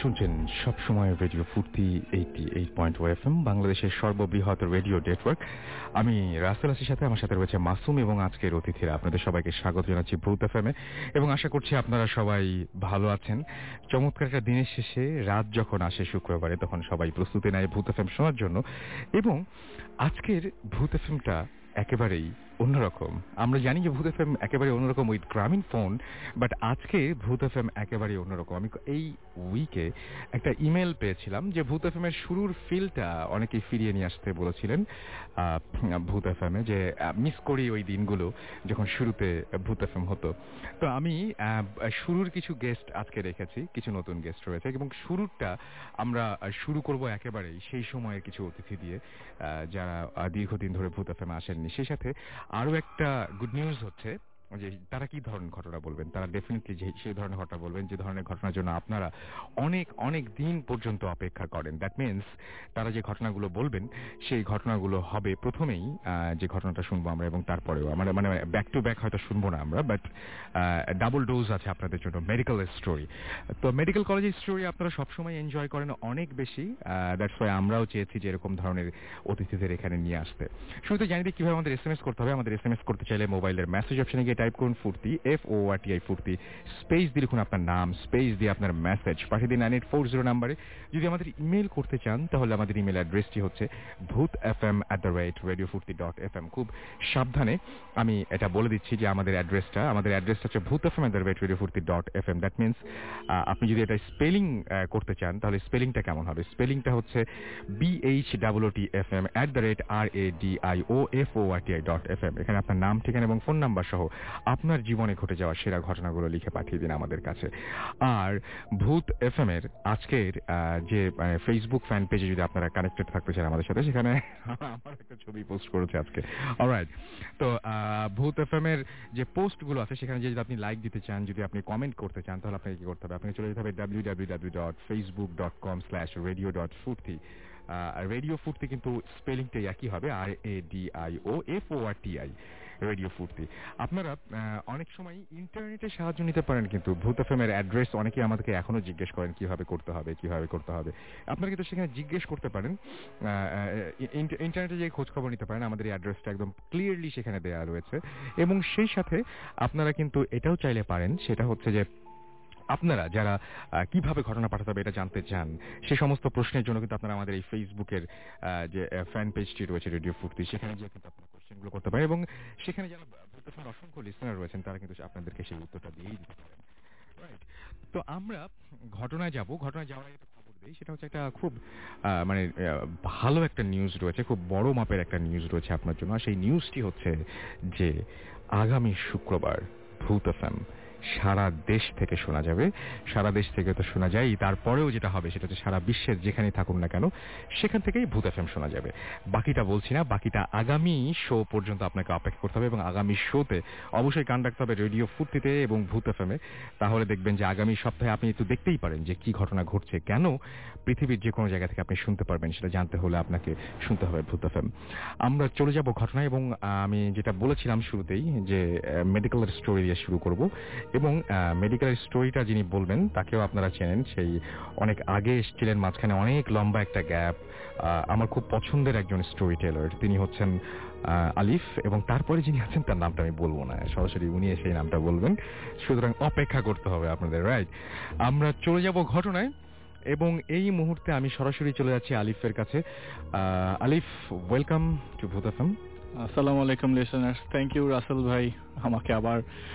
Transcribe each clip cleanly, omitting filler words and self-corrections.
শুনছেন সবসময় রেডিও ফুর্তি 88.0 FM, বাংলাদেশের সর্ববৃহৎ রেডিও নেটওয়ার্ক। আমি রাসেল আসির সাথে, আমার সাথে রয়েছে মাসুম এবং আজকের অতিথিরা। আপনাদের সবাইকে স্বাগত জানাচ্ছি ভূত এফএমে এবং আশা করছি আপনারা সবাই ভালো আছেন। চমৎকার একটা দিনের শেষে রাত যখন আসে শুক্রবারে, তখন সবাই প্রস্তুতি নেয় ভূত এফএম শোনার জন্য। এবং আজকের ভূত এফএমটা একেবারেই অন্যরকম। আমরা জানি যে ভূত এফএম একেবারে অন্যরকম উইথ গ্রামীণ ফোন, বাট আজকে ভূত এফএম একেবারে অন্যরকম। আমি এই উইকে একটা ইমেল পেয়েছিলাম যে ভূত এফএম এর শুরুর ফিলটা অনেকেই ফিরিয়ে নিয়ে আসতে বলেছিলেন ভূত এফএম এ, যে মিস করি ওই দিনগুলো যখন শুরুতে ভূত এফএম হতো। তো আমি শুরুর কিছু গেস্ট আজকে রেখেছি, কিছু নতুন গেস্ট রয়েছে এবং শুরুটা আমরা শুরু করব একেবারেই সেই সময়ের কিছু অতিথি দিয়ে যারা দীর্ঘদিন ধরে ভূত এফএম আসেননি। সেই সাথে আরো একটা গুড নিউজ হচ্ছে যে তারা কি ধরনের ঘটনা বলবেন। তারা ডেফিনেটলি সেই ধরনের ঘটনা বলবেন যে ধরনের ঘটনার জন্য আপনারা অনেক অনেক দিন পর্যন্ত অপেক্ষা করেন। দ্যাট মিনস তারা যে ঘটনাগুলো বলবেন সেই ঘটনাগুলো হবে প্রথমেই যে ঘটনাটা শুনবো আমরা, এবং তারপরেও আমরা মানে ব্যাক টু ব্যাক হয়তো শুনবো না আমরা, বাট ডাবল ডোজ আছে আপনাদের জন্য মেডিকেল স্টোরি। তো মেডিকেল কলেজের স্টোরি আপনারা সবসময় এনজয় করেন অনেক বেশি। দ্যাটস ওয়াই আমরাও চেয়েছি যে এরকম ধরনের অতিথিদের এখানে নিয়ে আসতে। শুরুতে জানি দিই কিভাবে আমাদের এসএমএস করতে হবে। আমাদের এসএমএস করতে চাইলে মোবাইলের মেসেজ অপশনে গিয়ে টাইপ করুন ফুর্তি, FORTI ফুর্তি, স্পেস দিয়ে লিখুন আপনার নাম, স্পেস দিয়ে আপনার মেসেজ পাঠিয়ে দিন 9840 নাম্বারে। যদি আমাদের ইমেল করতে চান তাহলে আমাদের ইমেল অ্যাড্রেসটি হচ্ছে bhutfm@radiofurti.fm। খুব সাবধানে আমি এটা বলে দিচ্ছি যে আমাদের অ্যাড্রেসটা হচ্ছে bhutfm@radiofurti.fm। দ্যাট মিনস আপনি যদি এটা স্পেলিং করতে চান তাহলে স্পেলিংটা কেমন হবে? স্পেলিংটা হচ্ছে BHOOTFM@radiofurti.fm। এখানে আপনার নাম, ঠিকানা এবং ফোন নাম্বার সহ আপনার জীবনে ঘটে যাওয়া সেরা ঘটনাগুলো লিখে পাঠিয়ে দিন আমাদের কাছে। আর ভূত এফএম এর আজকের যে ফেসবুক ফ্যান পেজে যদি আপনারা কানেক্টেড থাকতে চান আমাদের সাথে, সেখানে আমার একটা ছবি পোস্ট করেছে আজকে। অলরাইট, তো ভূত এফএম এর যে পোস্টগুলো আছে সেখানে যদি আপনি লাইক দিতে চান, যদি আপনি কমেন্ট করতে চান, তাহলে আপনাকে কি করতে হবে? আপনাকে চলে যেতে হবে www.facebook.com/radio.furti। রেডিও ফুর্তি কিন্তু স্পেলিংটাই একই হবে, RADIOFORTI, রেডিও ফুর্তি। আপনারা অনেক সময় ইন্টারনেটের সাহায্য নিতে পারেন, কিন্তু ভূত এফএম এর অ্যাড্রেস অনেকেই আমাদেরকে এখনো জিজ্ঞেস করেন কিভাবে করতে হবে। আপনারা কিন্তু সেখানে জিজ্ঞেস করতে পারেন, ইন্টারনেটে যে খোঁজ খবর নিতে পারেন। আমাদের এই অ্যাড্রেসটা একদম ক্লিয়ারলি সেখানে দেওয়া রয়েছে। এবং সেই সাথে আপনারা কিন্তু এটাও চাইলে পারেন, সেটা হচ্ছে যে আপনারা যারা কিভাবে ঘটনা পাঠাতে হবে এটা জানতে চান, সে সমস্ত প্রশ্নের জন্য কিন্তু আপনারা আমাদের এই ফেসবুকের যে ফ্যান পেজটি রয়েছে রেডিও ফুর্তি, সেখানে গিয়ে কিন্তু আপনারা কোশ্চেনগুলো করতে পারেন এবং সেখানে যারা অসংখ্য লিসনার রয়েছেন তারা কিন্তু আপনাদেরকে সেই উত্তরটা দিয়েই দিতে পারেন। রাইট, তো আমরা ঘটনায় যাওয়ার আগে একটা খবর দেই। সেটা হচ্ছে একটা খুব মানে ভালো একটা নিউজ রয়েছে, খুব বড় মাপের একটা নিউজ রয়েছে আপনার জন্য। আর সেই নিউজটি হচ্ছে যে আগামী শুক্রবার ভূত এফএম সারা দেশ থেকে শোনা যাবে। সারা দেশ থেকে তো শোনা যায়, তারপরেও যেটা হবে সেটা হচ্ছে সারা বিশ্বের যেখানেই থাকুন না কেন সেখান থেকেই ভূত এফএম শোনা যাবে। বাকিটা বলছি না, বাকিটা আগামী শো পর্যন্ত আপনাকে অপেক্ষা করতে হবে এবং আগামী শোতে অবশ্যই কান রাখতে হবে রেডিও ফুর্তিতে এবং ভূত এফএমে। তাহলে দেখবেন যে আগামী সপ্তাহে আপনি একটু দেখতেই পারেন যে কি ঘটনা ঘটছে, কেন পৃথিবীর যে কোনো জায়গা থেকে আপনি শুনতে পারবেন। সেটা জানতে হলে আপনাকে শুনতে হবে ভূত এফএম। আমরা চলে যাব ঘটনায়, এবং আমি যেটা বলেছিলাম শুরুতেই যে মেডিকেলের স্টোরি দিয়ে শুরু করব। এবং মেডিকেলের স্টোরিটা যিনি বলবেন তাকেও আপনারা চেনেন, সেই অনেক আগে এসেছিলেন, মাঝখানে অনেক লম্বা একটা গ্যাপ। আমার খুব পছন্দের একজন স্টোরি টেলার, তিনি হচ্ছেন আলিফ, এবং তারপরে যিনি আছেন তার নামটা আমি বলবো না, সরাসরি উনি এসে এই নামটা বলবেন। সুতরাং অপেক্ষা করতে হবে আপনাদের। রাইট, আমরা চলে যাব ঘটনায় এবং এই মুহূর্তে আমি সরাসরি চলে যাচ্ছি আলিফের কাছে। আলিফ, ওয়েলকাম টু ভূত এফএম। আসসালামু আলাইকুম লিসেনার্স, থ্যাংক ইউ রাসেল ভাই আমাকে আবার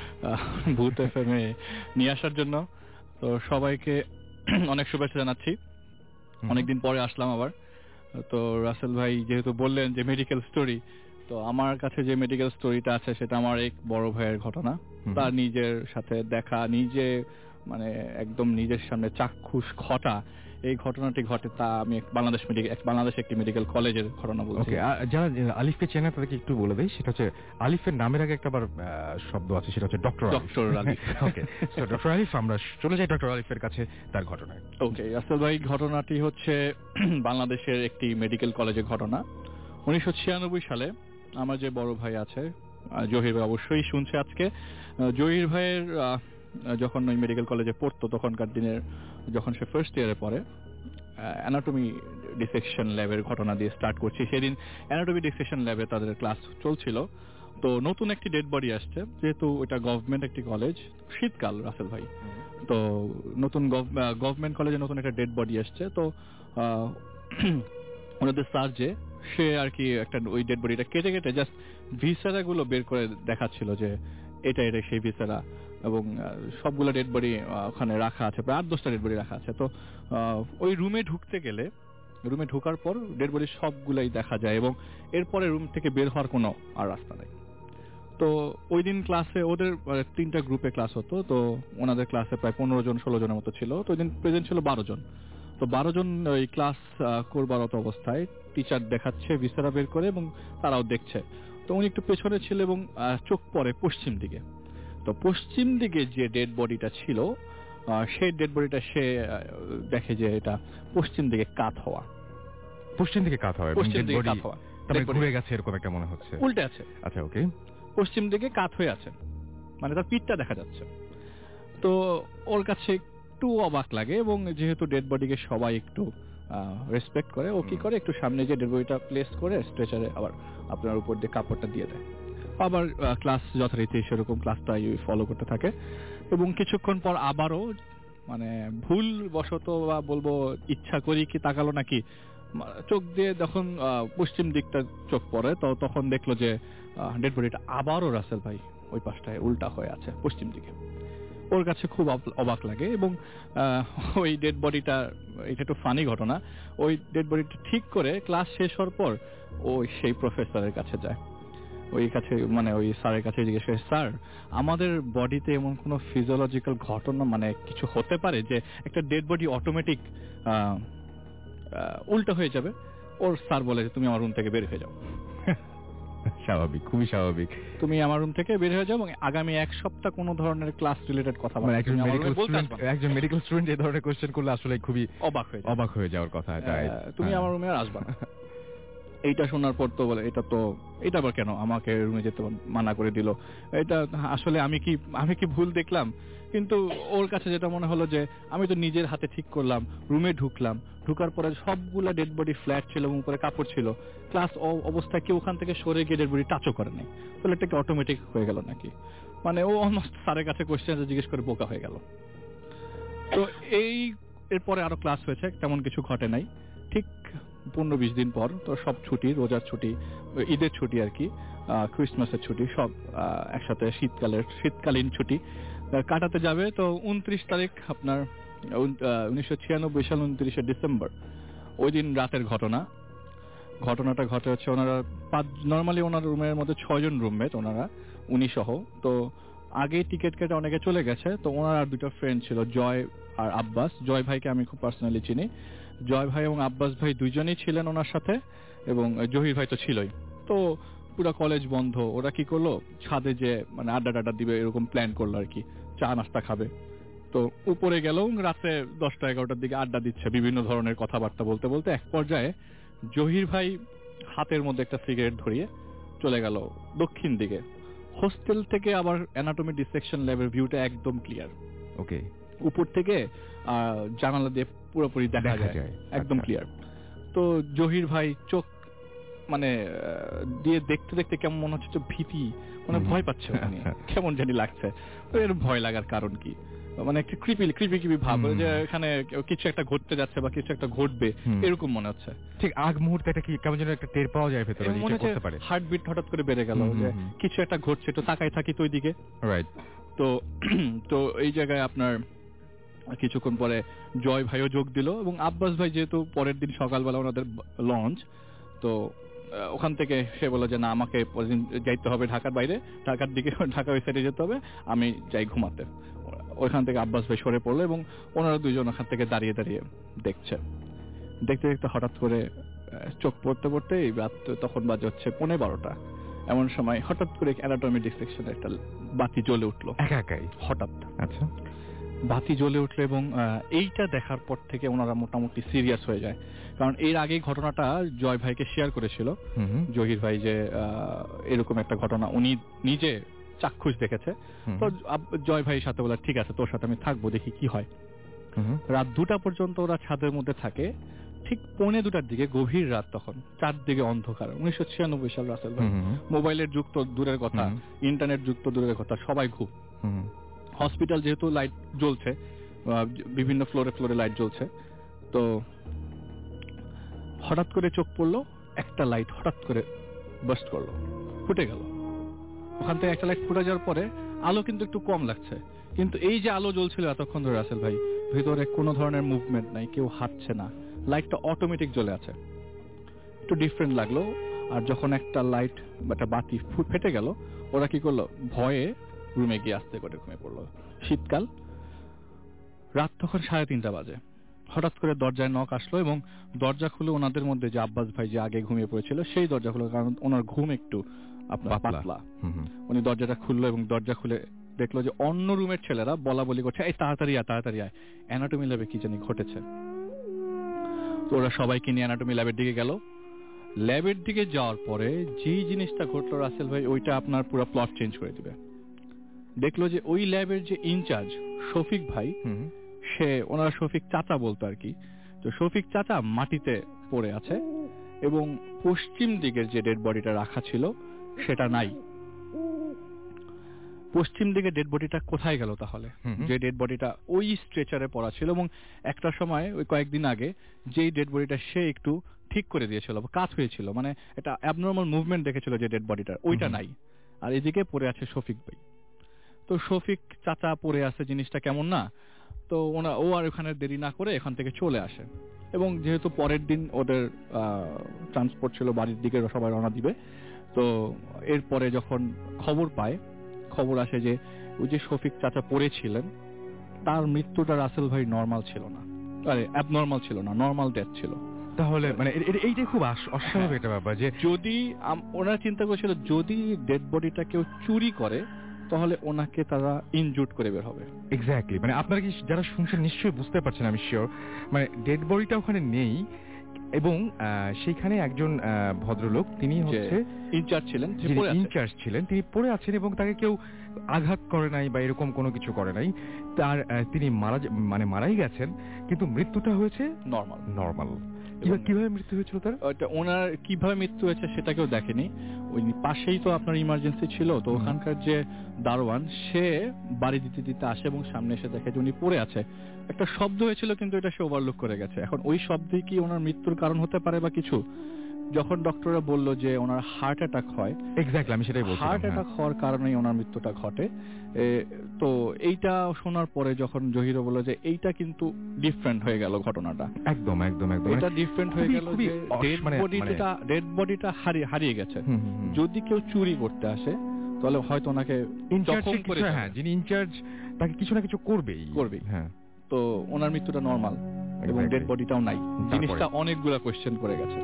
ভূত এফএম এ নিয়ে আসার জন্য। তো সবাইকে অনেক শুভেচ্ছা জানাচ্ছি, অনেকদিন পরে আসলাম আবার। তো রাসেল ভাই যেহেতু বললেন যে মেডিকেল স্টোরি, তো আমার কাছে যে মেডিকেল স্টোরিটা আছে সেটা আমার এক বড় ভাইয়ের ঘটনা। তার নিজের সাথে দেখা, নিজে মানে একদম নিজের সামনে চাক্ষুষ ঘটা এই ঘটনাটি ঘটে, তা আমি বাংলাদেশ একটি মেডিকেল কলেজের ঘটনা বলছি। যারা আলিফকে চেনে তাদেরকে একটু বলে দেই, সেটা হচ্ছে আলিফের নামের আগে একটা শব্দ আছে, সেটা হচ্ছে ডক্টর আলিফ। ওকে, সো ডক্টর আলিফ, আমরা চলে যাই ডক্টর আলিফের কাছে তার ঘটনায়। ওকে রাসেল ভাই, ঘটনাটি হচ্ছে বাংলাদেশের একটি মেডিকেল কলেজের ঘটনা। 1996 সালে আমার যে বড় ভাই আছে জহির ভাই, অবশ্যই শুনছে আজকে। জহির ভাইয়ের যখন ওই মেডিকেল কলেজে পড়তো তখনকার দিনের, যখন সে ফার্স্ট ইয়ারে পড়ে, অ্যানাটমি ডিসেকশন ল্যাবের ঘটনা দিয়ে স্টার্ট করছি। সেদিন অ্যানাটমি ডিসেকশন ল্যাবে তাদের ক্লাস চলছিল, তো নতুন একটি ডেড বডি আসছে, যেহেতু ওটা গভর্নমেন্ট একটি কলেজ, শীতকাল রাসেল ভাই, তো নতুন গভর্নমেন্ট কলেজে নতুন একটা ডেড বডি আসছে। তো ওনাদের স্যার যে সে আর কি একটা ওই ডেড বডিটা কেটে কেটে জাস্ট ভিসারা গুলো বের করে দেখাচ্ছিল যে এটা সেই ভিসারা, এবং সবগুলো ডেড বডি ওখানে রাখা আছে, প্রায় 8-10টা ডেড বডি রাখা আছে। তো ওই রুমে ঢুকতে গেলে, রুমে ঢোকার পর ডেড বডি সবগুলাই দেখা যায়, এবং এরপরে রুম থেকে বের হওয়ার কোনো আর রাস্তা নেই। তো ওই দিন ক্লাসে ওদের 3টা গ্রুপে ক্লাস হতো, তো ওনাদের ক্লাসে প্রায় 15-16 জনের মতো ছিল। তো ওই দিন প্রেজেন্ট ছিল 12 জন। তো 12 জন ওই ক্লাস করবার অবস্থায় টিচার দেখাচ্ছে ভিসারা বের করে, এবং তারাও দেখছে। তো উনি একটু পেছনে ছিল এবং চোখ পড়ে পশ্চিম দিকে। তো পশ্চিম দিকে যে ডেড বডিটা ছিল, সেই ডেড বডিটা সে দেখে যে এটা পশ্চিম দিকে কাত হওয়া। পশ্চিম দিকে কাত হওয়া, পশ্চিম দিকে কাত হওয়া, তবে ঘুরে গেছে এরকম একটা মনে হচ্ছে, উল্টে আছে। আচ্ছা, ওকে, পশ্চিম দিকে কাত হয়ে আছে, মানে তার পিঠটা দেখা যাচ্ছে। তো ওর কাছে একটু অবাক লাগে, এবং যেহেতু ডেড বডিকে সবাই একটু রেসপেক্ট করে, ও কি করে একটু সামনে যে ডেড বডিটা প্লেস করে স্ট্রেচারে আবার আপনার উপর দিয়ে কাপড়টা দিয়ে দেয়। আবার ক্লাস যথারীতি সেরকম ক্লাসটা ফলো করতে থাকে, এবং কিছুক্ষণ পর আবারও মানে ভুল বশত বা বলবো ইচ্ছা করি কি তাকালো নাকি, চোখ দিয়ে যখন পশ্চিম দিকটা চোখ পড়ে, তো তখন দেখলো যে ডেড বডিটা আবারও রাসেল ভাই ওই পাশটায় উল্টা হয়ে আছে পশ্চিম দিকে। ওর কাছে খুব অবাক লাগে, এবং ওই ডেড বডিটা, এটা একটু ফানি ঘটনা, ওই ডেড বডিটা ঠিক করে ক্লাস শেষ হওয়ার পর ওই সেই প্রফেসরের কাছে যায়, মানে ওই স্যারের কাছে জিজ্ঞেস করে, স্যার আমাদের বডিতে এমন কোনো ফিজিওলজিক্যাল ঘটনা মানে কিছু হতে পারে যে একটা ডেড বডি অটোমেটিক উল্টো হয়ে যাবে? ওর স্যার বলে যে তুমি আমার রুম থেকে বের হয়ে যাও। স্বাভাবিক, খুবই স্বাভাবিক। তুমি আমার রুম থেকে বের হয়ে যাও, এবং আগামী 1 সপ্তাহ কোনো ধরনের ক্লাস রিলেটেড কথা বলবে। একজন মেডিকেল স্টুডেন্ট এই ধরনের কোশ্চেন করলে আসলে খুবই অবাক হয়ে যাওয়ার কথা। তুমি আমার রুমে আর আসবা না। এইটা শোনার পর তো বলে এটা আবার কেন আমাকে রুমে যেতে মানা করে দিল, এটা আসলে আমি কি ভুল দেখলাম? কিন্তু ওর কাছে যেটা মনে হলো যে আমি তো নিজের হাতে ঠিক করলাম, রুমে ঢুকার পরে সবগুলা ডেড বডি ফ্ল্যাট ছিল এবং উপরে কাপড় ছিল, ক্লাস অবস্থায় কেউ ওখান থেকে সরে গিয়ে ডেড বডি টাচও করে নাই, তাহলে এটা কি অটোমেটিক হয়ে গেল নাকি? মানে ও অলমোস্ট স্যারের কাছে কোশ্চেন জিজ্ঞেস করে বোকা হয়ে গেল। তো এরপরে আরো ক্লাস হয়েছে, তেমন কিছু ঘটে নাই। ঠিক 15-20 দিন পর তো সব ছুটি, রোজার ছুটি, ঈদের ছুটি আর কি, ক্রিসমাসের ছুটি, সব একসাথে শীতকালীন ছুটি কাটাতে যাবে। তো 29 তারিখ আপনার 1996 সাল 29শে ডিসেম্বর, ওই দিন রাতের ঘটনাটা ঘটে হচ্ছে, ওনারা নর্মালি ওনার রুমের মধ্যে 6 জন রুমমেট, ওনারা উনি সহ। তো আগে টিকিট কেটে অনেকে চলে গেছে, তো ওনার আর 2টা ফ্রেন্ড ছিল, জয় আর আব্বাস। জয় ভাইকে আমি খুব পার্সোনালি চিনি। জয় ভাই এবং আব্বাস ভাই দুইজনই ছিলেন ওনার সাথে, এবং জহির ভাই তো ছিলই। তো পুরো কলেজ বন্ধ, ওরা কি করলো, ছাদে যে মানে আড্ডা দিবে এরকম প্ল্যান করলো আর কি, চা নাস্তা খাবে। তো উপরে গেল, রাতে 10টা-11টার দিকে আড্ডা দিচ্ছে, বিভিন্ন ধরনের কথাবার্তা বলতে বলতে এক পর্যায়ে জহির ভাই হাতের মধ্যে একটা সিগারেট ধরিয়ে চলে গেল দক্ষিণ দিকে। হোস্টেল থেকে আবার অ্যানাটমি ডিসেকশন ল্যাবের ভিউটা একদম ক্লিয়ার, ওকে, উপর থেকে জানালা দিয়ে পুরোপুরি দেখা যায়, একদম ক্লিয়ার। তো জহির ভাই চোখ মানে দিয়ে দেখতে দেখতে কেমন মনে হচ্ছে, ভীতি, মানে ভয় পাচ্ছে, কেমন জানি লাগছে। তো এর ভয় লাগার কারণ কি, মানে একটা ক্রিপি ভাব, যে এখানে কিছু একটা ঘটতে যাচ্ছে বা কিছু একটা ঘটবে এরকম মনে হচ্ছে। ঠিক আগ মুহূর্তে একটা কি কেমন যেন একটা টের পাওয়া যায় ভেতরে, মনে হচ্ছে হার্টবিট হঠাৎ করে বেড়ে গেল, যে কিছু একটা ঘটছে, তো তাকাই থাকি তো ওইদিকে। রাইট। তো এই জায়গায় আপনার কিছুক্ষণ পরে জয় ভাইও যোগ দিল, এবং আব্বাস ভাই যেহেতু পরের দিন সকালবেলা ওনাদের লঞ্চ, তো ওখান থেকে সে বলল যে না, আমাকে পরের যাইতে হবে ঢাকার বাইরে, ঢাকার দিকে, ঢাকা ওই সাইডে যেতে হবে, আমি যাই ঘুমাতে। ওইখান থেকে আব্বাস ভাই সরে পড়লো, এবং ওনারা দুইজন ওখান থেকে দাঁড়িয়ে দেখতে দেখতে হঠাৎ করে চোখ পড়তে রাত তখন বাজে হচ্ছে 12:15। এমন সময় হঠাৎ করে অ্যানাটমি ডিসেকশনে একটা বাতি জ্বলে উঠলো একাই হঠাৎ। আচ্ছা, বাতি জ্বলে উঠলো, এবং এইটা দেখার পর থেকে ওনারা মোটামুটি সিরিয়াস হয়ে যায়, কারণ এর আগেই ঘটনাটা জয় ভাইকে শেয়ার করেছিল জহির ভাই, যে এরকম একটা ঘটনা উনি নিজে চাক্ষুষ দেখেছে। তো জয় ভাইয়ের সাথে বলে ঠিক আছে তোর সাথে আমি থাকবো, দেখি কি হয়। রাত 2টা পর্যন্ত ওরা ছাদের মধ্যে থাকে। ঠিক 1:45টার দিকে, গভীর রাত, তখন চারদিকে অন্ধকার। 1996 সাল রাসেল ভাই, মোবাইলের যুগ তো দূরের কথা, ইন্টারনেট যুগ তো দূরের কথা, সবাই ঘুম। হসপিটাল যেহেতু লাইট জ্বলছে, বিভিন্ন ফ্লোরে ফ্লোরে লাইট জ্বলছে, তো হঠাৎ করে চোখ পড়লো, একটা লাইট হঠাৎ করে বার্স্ট করলো, ফুটে গেল। ওখান থেকে একটা লাইট ফুটে যাওয়ার পরে আলো কিন্তু একটু কম লাগছে, কিন্তু এই যে আলো জ্বলছিল এতক্ষণ ধরে রাসেল ভাই, ভিতরে কোনো ধরনের মুভমেন্ট নাই, কেউ হাঁটছে না, লাইটটা অটোমেটিক জ্বলে আছে। একটু ডিফারেন্ট লাগলো। আর যখন একটা লাইট বা একটা বাতি ফেটে গেল, ওরা কি করলো, ভয়ে রুমে গিয়ে আস্তে করে ঘুমিয়ে পড়লো। শীতকাল, রাত তখন 3:30 বাজে। হঠাৎ করে দরজায় নক আসলো এবং দরজা খুলে ওনাদের মধ্যে যে আব্বাস ভাই যে আগে ঘুমিয়ে পড়েছিল সেই দরজা খুলে, কারণ ওনার ঘুম একটু আপনার পাতলা। উনি দরজাটা খুললো এবং দরজা খুলে দেখলো যে অন্য রুমের ছেলেরা বলা বলি করছে, এই তাড়াতাড়ি আয় তাড়াতাড়ি আয়, অ্যানাটমি ল্যাবে কি জানি ঘটেছে। তো ওরা সবাইকে নিয়ে অ্যানাটমি ল্যাবের দিকে গেল। ল্যাবের দিকে যাওয়ার পরে যেই জিনিসটা ঘটলো রাসেল ভাই, ওইটা আপনার পুরো প্লট চেঞ্জ করে দিবে। দেখলো যে ওই ল্যাবের যে ইনচার্জ শফিক ভাই, সে, ওনারা শফিক চাচা বলতো আর কি, তো শফিক চাচা মাটিতে পড়ে আছে এবং পশ্চিম দিকের যে ডেড বডিটা রাখা ছিল সেটা নাই। পশ্চিম দিকে ডেড বডিটা কোথায় গেল তাহলে? যে ডেড বডিটা ওই স্ট্রেচারে পড়া ছিল এবং একটা সময় ওই কয়েকদিন আগে যেই ডেড বডিটা সে একটু ঠিক করে দিয়েছিল, কাজ হয়েছিল, মানে এটা অ্যাবনর্মাল মুভমেন্ট দেখেছিল যে ডেড বডিটার, ওইটা নাই। আর এদিকে পড়ে আছে শফিক ভাই। তো শফিক চাচা পড়ে আছে, জিনিসটা কেমন না? তো ও আর ওখানে দেরি না করে এখান থেকে চলে আসে এবং যেহেতু পরের দিন ওদের ট্রান্সপোর্ট ছিল, বাড়ির দিকে সবাই রওনা দিবে। তো এরপরে যখন খবর আসে যে ওই যে শফিক চাচা পড়েছিলেন তার মৃত্যুটা রাসেল ভাই নরমাল ছিল না, আরে অ্যাবনর্মাল ছিল না, নরমাল ডেথ ছিল। তাহলে মানে এইটাই খুব অস্বাভাবিক একটা ব্যাপার যে যদি ওনারা চিন্তা করেছিল যদি ডেড বডিটা কেউ চুরি করে তাহলে ওনাকে তারা ইনজুর্ড করে বের হবে। এক্স্যাক্টলি, মানে আপনারা কি যারা শুনছেন নিশ্চয়ই বুঝতে পারছেন, আমি শিওর, মানে ডেড বডিটা ওখানে নেই এবং সেখানে একজন ভদ্রলোক, তিনি হচ্ছে ইনচার্জ ছিলেন, তিনি পড়ে আছেন এবং তাকে কেউ আঘাত করে নাই বা এরকম কোনো কিছু করে নাই। তিনি মারাই গেছেন, কিন্তু মৃত্যুটা হয়েছে নরমাল। কিভাবে মৃত্যু হয়েছিল তার? ওনার কিভাবে মৃত্যু হয়েছে সেটা কেউ দেখেনি। ওই পাশেই তো আপনার ইমার্জেন্সি ছিল, তো ওখানকার যে দারোয়ান সে বাড়ি দিতে আসে এবং সামনে এসে দেখে যে উনি পড়ে আছে। একটা শব্দ হয়েছিল কিন্তু এটা সে ওভারলুক করে গেছে। এখন ওই শব্দই কি ওনার মৃত্যুর কারণ হতে পারে বা কিছু? যখন ডক্টররা বলল যে ওনার হার্ট অ্যাটাক হয়, এক্স্যাক্টলি আমি সেটাই বলছিলাম, হার্ট অ্যাটাক হওয়ার কারণেই ওনার মৃত্যুটা ঘটে। তো এইটা শোনার পরে যখন জহিরও বলল যে এইটা কিন্তু ডিফারেন্ট হয়ে গেল ঘটনাটা, একদম এটা ডিফারেন্ট হয়ে গেল যে ডেড বডিটা হারিয়ে গেছে। যদি কেউ চুরি করতে আসে তাহলে হয়তো ওনাকে যিনি ইনচার্জ তাকে কিছু না কিছু করবেই। হ্যাঁ, তো ওনার মৃত্যুটা নরমাল এবং ডেড বডিটাও নাই, জিনিসটা অনেকগুলা কোয়েশ্চেন করে গেছে।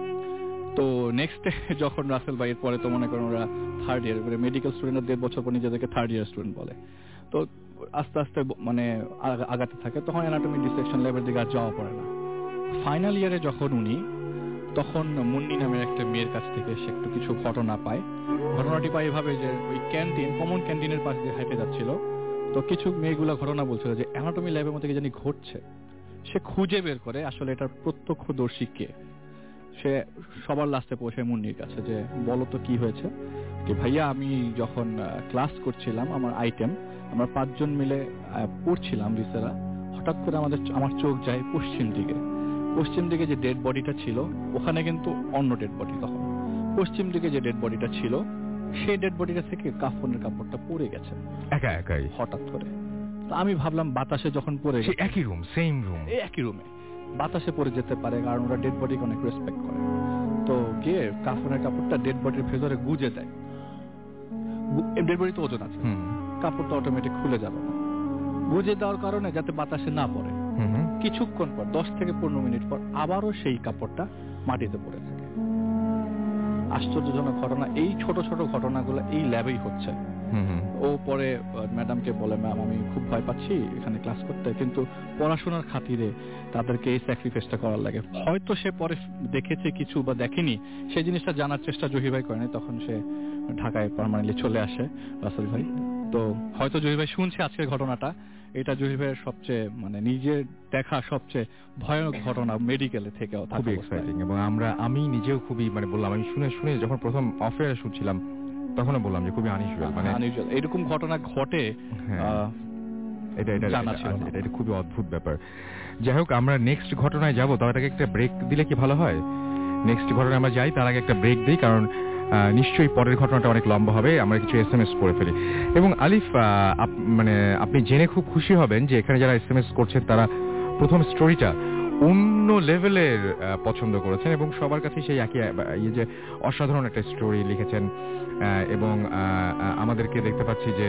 তো নেক্সট ডে যখন রাসেল ভাইয়ের পরে তো মনে করেন ওরা থার্ড ইয়ার, মেডিকেল স্টুডেন্টরা 1.5 বছর পর নিজেদেরকে থার্ড ইয়ার স্টুডেন্ট বলে, তো আস্তে আস্তে মানে আগাতে থাকে, তখন অ্যানাটমি ডিসেকশন ল্যাবের দিকে আর যাওয়া পড়ে না। ফাইনাল ইয়ারে যখন তখন মুন্নি নামের একটা মেয়ের কাছ থেকে সে একটু কিছু ঘটনা পায়। ঘটনাটি পায় এভাবে যে ওই কমন ক্যান্টিনের পাশ দিয়ে হেঁটে যাচ্ছিল, তো কিছু মেয়েগুলা ঘটনা বলছিল যে অ্যানাটমি ল্যাবের মধ্যে কি জানি ঘটছে। সে খুঁজে বের করে আসলে এটার প্রত্যক্ষদর্শী কে। সে সবার লাস্টে পৌঁছে মুন্নির কাছে যে বলো তো কি হয়েছে। কি ভাইয়া, আমি যখন ক্লাস করছিলাম আমার আইটেম, আমরা 5 জন মিলে পড়ছিলাম রিসেরা, হঠাৎ করে আমার চোখ যায় পশ্চিম দিকে যে ডেড বডিটা ছিল ওখানে কিন্তু অন্য ডেড বডি। তখন পশ্চিম দিকে যে ডেড বডিটা ছিল সেই ডেড বডিটা থেকে কাফনের কাপড়টা পড়ে গেছে একাই হঠাৎ করে। তো আমি ভাবলাম বাতাসে যখন পড়ে গেছে, একই রুমে বাতাসে পড়ে যেতে পারে, কারণ ওরা ডেড বডিকে অনেক রেসপেক্ট করে। তো গিয়ে কাফনের কাপড়টা ডেড বডির ভেতরে গুজে দেয়। ডেড বডি তো ওজন আছে, কাপড়টা অটোমেটিক খুলে যাবে না, গুজে দেওয়ার কারণে যাতে বাতাসে না পড়ে। কিছুক্ষণ পর 10 থেকে 15 মিনিট পর আবারও সেই কাপড়টা মাটিতে পড়ে থাকে। আশ্চর্যজনক ঘটনা। এই ছোট ছোট ঘটনাগুলো এই ল্যাবেই হচ্ছে। ও পরে ম্যাডামকে বলে, ম্যাম আমি খুব ভয় পাচ্ছি এখানে ক্লাস করতে, কিন্তু পড়াশোনার খাতিরে তাদেরকে এই স্যাক্রিফাইসটা করার লাগে। হয়তো সে পরে দেখেছে কিছু বা দেখেনি, সেই জিনিসটা জানার চেষ্টা জহির ভাই করেনি। তখন সে ঢাকায় পার্মানেন্টলি চলে আসে রাসেল ভাই। তো হয়তো জহির ভাই শুনছে আজকের ঘটনাটা, এটা জহির ভাইয়ের সবচেয়ে মানে নিজের দেখা সবচেয়ে ভয়ানক ঘটনা মেডিকেলে থেকেও। খুবই এক্সাইটিং, এবং আমি নিজেও খুবই মানে বললাম, আমি শুনে যখন প্রথম অফেয়ারে শুনছিলাম তখনও বললাম যে খুবই আনইউজুয়াল, মানে আনইউজুয়াল এরকম ঘটনা ঘটে। এটা খুবই অদ্ভুত ব্যাপার। যাই হোক, আমরা নেক্সট ঘটনায় যাব, তবে এটাকে একটা ব্রেক দিলে কি ভালো হয়? নেক্সট ঘটনায় আমরা যাই, তার আগে একটা ব্রেক দিই, কারণ নিশ্চয়ই পরের ঘটনাটা অনেক লম্বা হবে। আমরা কিছু SMS পড়ে ফেলি। এবং আলিফ, মানে আপনি জেনে খুব খুশি হবেন যে এখানে যারা SMS করছেন তারা প্রথম স্টোরিটা অন্য লেভেলের পছন্দ করেছেন, এবং সবার কাছে সেই একই যে অসাধারণ একটা স্টোরি লিখেছেন। এবং আমাদেরকে দেখতে পাচ্ছি যে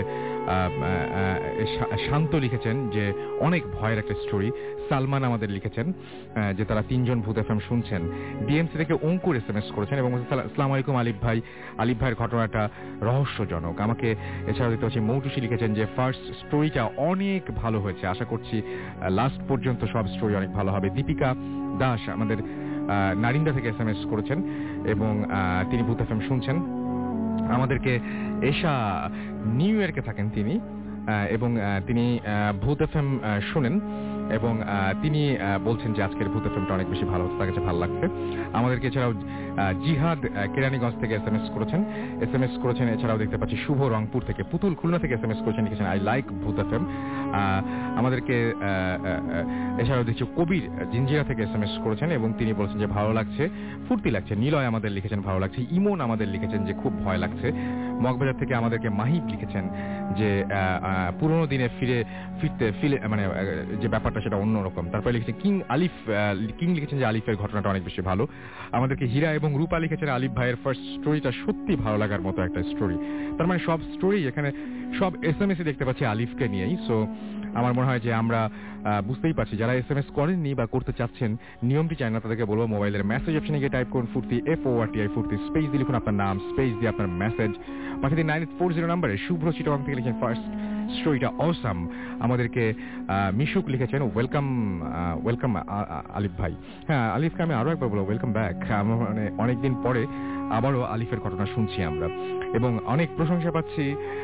শান্ত লিখেছেন যে অনেক ভয়ের একটা স্টোরি। সালমান আমাদের লিখেছেন যে তারা 3জন ভূত FM শুনছেন। ডিএমসি থেকে অঙ্কুর SMS করেছেন এবং আসসালামু আলাইকুম আলিফ ভাইয়ের ঘটনাটা রহস্যজনক। আমাকে এছাড়াও দেখতে পাচ্ছি মৌটুসি লিখেছেন যে ফার্স্ট স্টোরিটা অনেক ভালো হয়েছে, আশা করছি লাস্ট পর্যন্ত সব স্টোরি অনেক ভালো হবে। দীপিকা দাস আমাদের নারিন্দা থেকে SMS করেছেন এবং তিনি ভূত FM শুনছেন। আমাদেরকে এশা নিউ ইয়র্কে থাকেন তিনি, এবং তিনি ভূত FM শুনেন, এবং তিনি বলছেন যে আজকের ভূত FMটা অনেক বেশি ভালো হচ্ছে, তার কাছে ভালো লাগছে। আমাদেরকে এছাড়াও জিহাদ কেরানীগঞ্জ থেকে SMS করেছেন। এছাড়াও দেখতে পাচ্ছি শুভ রংপুর থেকে, পুতুল খুলনা থেকে SMS করেছেন, লিখেছেন আই লাইক ভূত FM। আমাদেরকে এছাড়াও দেখছি কবির জিঞ্জিরা থেকে SMS করেছেন এবং তিনি বলছেন যে ভালো লাগছে, ফুর্তি লাগছে। নিলয় আমাদের লিখেছেন ভালো লাগছে। ইমন আমাদের লিখেছেন যে খুব ভয় লাগছে। মগবাজার থেকে আমাদেরকে মাহিব লিখেছেন যে পুরোনো দিনে ফিরে মানে যে ব্যাপারটা সেটা অন্যরকম। তারপরে লিখেছেন কিং লিখেছেন যে আলিফের ঘটনাটা অনেক বেশি ভালো। আমাদেরকে হীরা এবং রূপা লিখেছেন আলিফ ভাইয়ের ফার্স্ট স্টোরিটা সত্যি ভালো লাগার মতো একটা স্টোরি। তার মানে সব স্টোরি এখানে সব SMS দেখতে পাচ্ছি আলিফকে নিয়েই। সো আমার মনে হয় যে আমরা বুঝতেই পারছি যারা SMS করেননি বা করতে চাচ্ছেন, নিয়মটি চাই না তাদেরকে বলবো মোবাইলের মেসেজ অপশনে গিয়ে টাইপ করুন ফুর্তি FORTI ফুর্তি, স্পেস দিয়ে লিখুন আপনার নাম, স্পেস দিয়ে আপনার মেসেজ পাঠিয়ে দিন 9840 নম্বরে। শুভ্র চিটগাং থেকে লিখেন ফার্স্ট স্টোরিটা অসাম। আমাদেরকে মিশুক লিখেছেন ওয়েলকাম আলিফ ভাই। হ্যাঁ, আলিফকে আমি আরো একবার বলবো ওয়েলকাম ব্যাক। মানে অনেকদিন পরে আবারও আলিফের ঘটনা শুনছি আমরা, এবং অনেক প্রশংসা পাচ্ছি।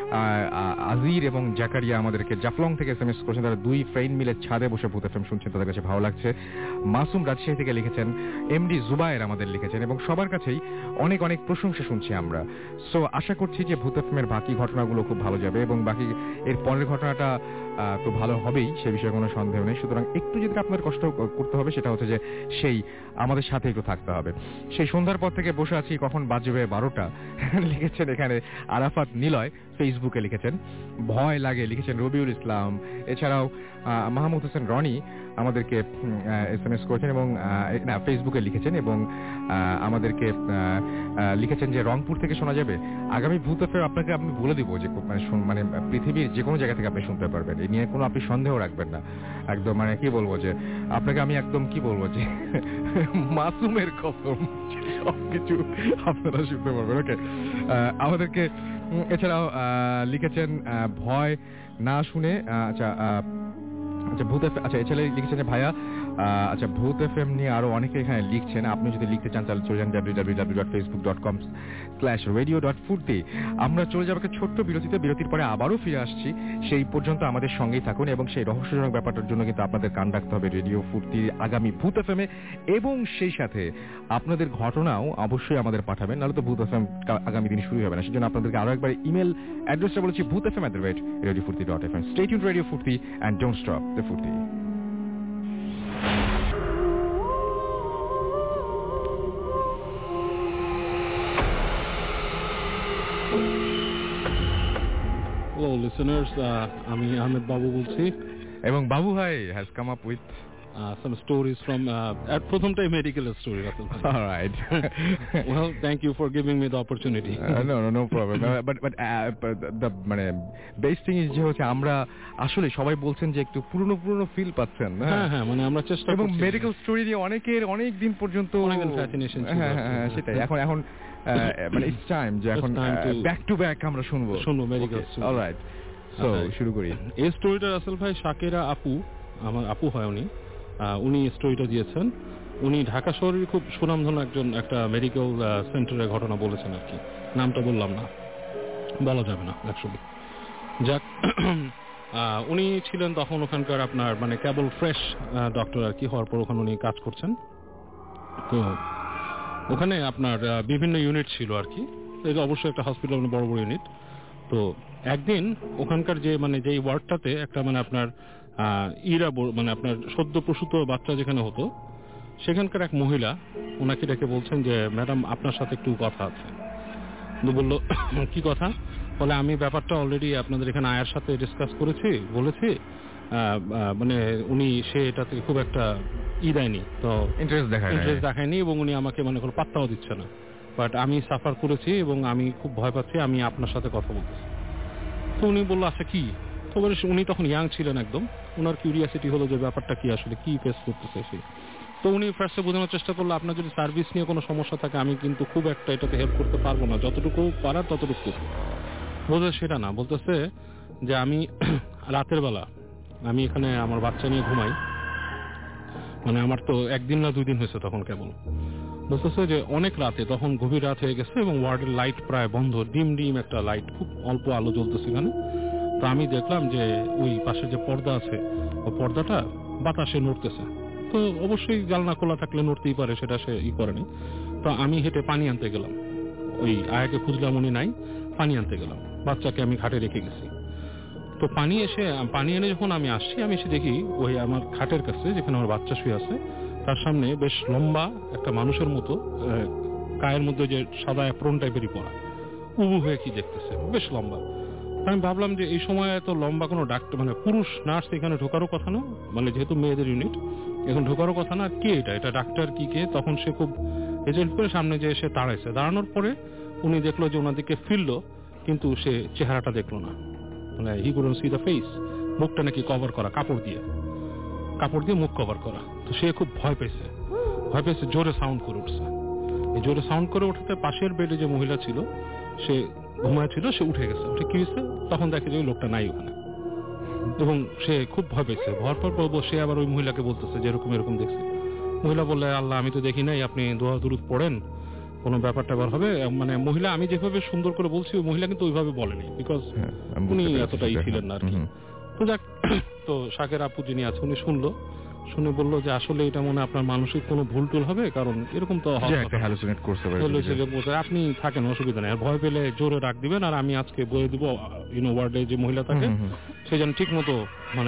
আজির এবং জাকারিয়া আমাদেরকে জাফলং থেকে SMS করেছেন, তারা 2 ফ্রেন্ড মিলে ছাদে বসে ভূত FM শুনছেন, তাদের কাছে ভালো লাগছে। মাসুম রাজশাহী থেকে লিখেছেন, MD জুবায়ের আমাদের লিখেছেন, এবং সবার কাছেই অনেক অনেক প্রশংসা শুনছি আমরা। সো আশা করছি যে ভূত FM এর বাকি ঘটনাগুলো খুব ভালো যাবে, এবং বাকি এর পরের ঘটনাটা তো ভালো হবেই, সে বিষয়ে কোনো সন্দেহ নেই। সুতরাং একটু যদি আপনার কষ্ট করতে হবে সেটা হচ্ছে যে সেই আমাদের সাথে একটু থাকতে হবে। সেই সন্ধ্যার পর থেকে বসে আছি, কখন বাজবে 12টা লিখেছেন এখানে আরাফাত নিলয়, ফেসবুকে লিখেছেন। ভয় লাগে লিখেছেন রবিউল ইসলাম। এছাড়াও মাহমুদ হোসেন রনি আমাদেরকে SMS করেছেন এবং ফেসবুকে লিখেছেন, এবং আমাদেরকে লিখেছেন যে রংপুর থেকে শোনা যাবে আগামী ভূত FM। আপনাকে আমি বলে দিব যে মানে পৃথিবীর যে কোনো জায়গা থেকে আপনি শুনতে পারবেন, এই নিয়ে কোনো আপনি সন্দেহ রাখবেন না। একদম মানে কি বলবো যে আপনাকে আমি একদম কি বলবো যে মাসুমের কসম সবকিছু আপনারা শুনতে পারবেন। ওকে, আমাদেরকে এছাড়াও লিখেছেন ভয় না শুনে আচ্ছা ভূত FM। আচ্ছা, এছাড়া লিখেছেন যে ভাইয়া আচ্ছা ভূত FM নিয়ে আরো অনেকে এখানে লিখছেন। আপনি যদি লিখতে চান তাহলে চলে যান www.facebook.com/radio.furti। আমরা চলে যাবো একটা ছোট্ট বিরতিতে, বিরতির পরে আবারও ফিরে আসছি। সেই পর্যন্ত আমাদের সঙ্গেই থাকুন, এবং সেই রহস্যজনক ব্যাপারটার জন্য কিন্তু আপনাদের কান রাখতে হবে রেডিও ফুর্তির আগামী ভূত FM এ, এবং সেই সাথে আপনাদের ঘটনাও অবশ্যই আমাদের পাঠাবেন, নাহলে তো ভূত FM আগামী দিন শুরু হবে না। সেজন্য আপনাদেরকে আরো একবার ইমেল অ্যাড্রেসটা বলেছি, bhutfm@radiofurti.fm। Stay tuned Radio Furti and don't stop the Furti. Hello listeners, আমি আহমেদ বাবু বলছি, এবং বাবু ভাই has come up with some stories from at প্রথমটাই medical story. all right. Well, thank you for giving me the opportunity. No problem. But the মানে best thing is যে হচ্ছে আমরা আসলে সবাই বলছেন যে একটু পুরনো ফিল পাচ্ছেন। হ্যাঁ, মানে আমরা চেষ্টা করছি, এবং মেডিকেল স্টোরি নিয়ে অনেকের অনেক দিন পর্যন্ত অনেক ফ্যাসিনেশন ছিল। হ্যাঁ, সেটাই। এখন মানে it's time যে এখন ব্যাক টু ব্যাক আমরা শুনবো medical story. all right, so শুরু করি। এই স্টোরিটা রাসেল ভাই শাকিরা আপু, আমার আপু হয় উনি স্টোরিটা দিয়েছেন। উনি ঢাকা শহরের খুব সুনামধন্য একটা মেডিকেল সেন্টারের ঘটনা বলেছেন আর কি, নামটা বললাম না। বলা যাবে না অ্যাকচুয়ালি। যাক, উনি ছিলেন তখন ওখানকার আপনার মানে কেবল ফ্রেশ ডক্টর আর কি, হওয়ার পর ওখানে উনি কাজ করছেন। তো ওখানে আপনার বিভিন্ন ইউনিট ছিল আর কি, এটা অবশ্যই একটা হসপিটাল, বড় বড় ইউনিট। তো একদিন ওখানকার যে মানে যেই ওয়ার্ডটাতে একটা মানে আপনার মানে আপনার সদ্য প্রসূত বাচ্চা যেখানে হতো, সেখানকার এক মহিলা ওনাকে ডেকে বলছেন যে ম্যাডাম আপনার সাথে একটু কথা আছে। বললো কি কথা? বলে আমি ব্যাপারটা অলরেডি আপনাদের এখানে আয়ার সাথে ডিসকাস করেছি, বলেছি, মানে সে এটাতে খুব একটা দেয়নি, তো ইন্টারেস্ট দেখায়নি, এবং উনি আমাকে মানে কোনো পাত্তাও দিচ্ছে না। বাট আমি সাফার করেছি এবং আমি খুব ভয় পাচ্ছি, আমি আপনার সাথে কথা বলতেছি। তো উনি বললো আচ্ছা কি? তো বলে উনি তখন ইয়াং ছিলেন একদম, ওনার কিউরিয়াসিটি হলো যে ব্যাপারটা কি, আসলে কি ফেস করতেছে সে। তো উনি ফার্স্টে বোঝানোর চেষ্টা করলো আপনার যদি সার্ভিস নিয়ে কোনো সমস্যা থাকে আমি কিন্তু খুব একটা এটাতে হেল্প করতে পারবো না, যতটুকু পারার ততটুকু করবো। বলতে সেটা না, বলতেছে যে আমি রাতের বেলা আমি এখানে আমার বাচ্চা নিয়ে ঘুমাই, মানে আমার তো একদিন না 2 দিন হয়েছে তখন কেবল। বলতেছে যে অনেক রাতে, তখন গভীর রাত হয়ে গেছে এবং ওয়ার্ডের লাইট প্রায় বন্ধ, ডিম একটা লাইট, খুব অল্প আলো জ্বলতেছে এখানে। তো আমি দেখলাম যে ওই পাশে যে পর্দা আছে, ওই পর্দাটা বাতাসে নড়তেছে। তো অবশ্যই জানলা খোলা থাকলে নড়তেই পারে, সেটা সে করেনি। তো আমি হেঁটে পানি আনতে গেলাম, ওই আয়াকে খুঁজলাম, উনি নাই, পানি আনতে গেলাম, বাচ্চাকে আমি খাটে রেখে গেছি। তো পানি এনে যখন আমি আসছি, আমি এসে দেখি ওই আমার খাটের কাছে যেখানে আমার বাচ্চা শুয়ে আছে, তার সামনে বেশ লম্বা একটা মানুষের মতো গায়ের মধ্যে যে সাদা অ্যাপ্রন টাইপেরই পরা, উবু হয়ে কি দেখতেছে, বেশ লম্বা। আমি ভাবলাম যে এই সময় এত লম্বা কোনো ডাক্তার মানে পুরুষ নার্স এখানে ঢোকারও কথা না, মানে যেহেতু মেয়েদের ইউনিট এখন ঢোকারও কথা না, কে এটা ডাক্তার কি কে? তখন সে খুব এজেন্ট করে সামনে যে এসে দাঁড়াইছে, দাঁড়ানোর পরে উনি দেখলো যে ওনাদিকে ফিরলো, কিন্তু সে চেহারাটা দেখলো না, মানে he couldn't see the face. মুখটা নাকি কভার করা, কাপড় দিয়ে মুখ কভার করা। তো সে খুব ভয় পেয়েছে, জোরে সাউন্ড করে উঠছে। এই জোরে সাউন্ড করে উঠতে পাশের বেডে যে মহিলা ছিল, সে ঘুমাচ্ছিল, সে উঠে গেছে। উঠে কি হয়েছে তখন দেখে যে ওই লোকটা নাই ওখানে, এবং সে খুব ভয় পেয়েছে। ভয় পর সে আবার ওই মহিলাকে বলতেছে যে এরকম দেখছে। মহিলা বললে আল্লাহ আমি তো দেখি নাই, আপনি দোয়া দুরুদ পড়েন, কোনো ব্যাপারটা হবে। মানে মহিলা আমি যেভাবে সুন্দর করে বলছি, ওই মহিলা কিন্তু ওইভাবে বলেনি, বিকজ উনি এতটাই ছিলেন না আর কি। তো যাক, তো শাকের আপু যিনি আছে উনি শুনে বললো যে আসলে এটা মনে আপনার মানসিক কোনো ভুল টুল হবে, কারণ এরকম তো আপনি থাকেন, অসুবিধা নেই, আর ভয় পেলে জোরে ডাক দিবেন, আর আমি আজকে বলে দিব ওয়ার্ডে যে মহিলা থাকে সে যেন ঠিক মতো মানে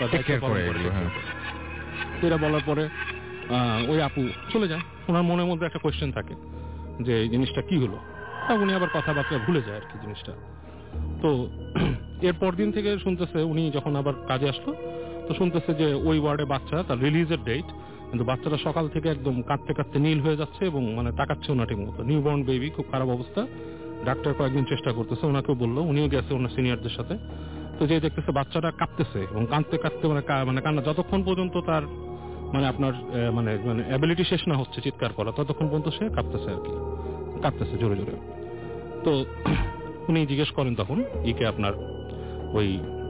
এটা বলার পরে ওই আপু চলে যায়। ওনার মনের মধ্যে একটা কোয়েশ্চেন থাকে যে এই জিনিসটা কি হলো, তা উনি আবার কথাবার্তা ভুলে যায় আর কি জিনিসটা। তো এরপর দিন থেকে শুনতেছে, উনি যখন আবার কাজে আসলো তো শুনতেছে যে ওই ওয়ার্ডে বাচ্চা, তার রিলিজের ডেট, কিন্তু বাচ্চাটা সকাল থেকে একদম কাঁদতে নীল হয়ে যাচ্ছে এবং মানে তাকাচ্ছেও না ঠিক মতো, নিউবর্ন বেবি, খুব খারাপ অবস্থা। ডাক্তার কয়েকদিন চেষ্টা করতেছে, ওনাকেও বললো, উনিও গেছে ওনার সিনিয়রদের সাথে। তো যে দেখতেছে বাচ্চাটা কাঁদতেছে এবং কাঁদতে মানে কান্না, যতক্ষণ পর্যন্ত তার মানে আপনার মানে অ্যাবিলিটি শেষ না হচ্ছে চিৎকার করা, ততক্ষণ পর্যন্ত সে কাঁদতেছে আর কি, কাঁদতেছে জোরে জোরে। তো উনি জিজ্ঞেস করেন তখন আপনার ওই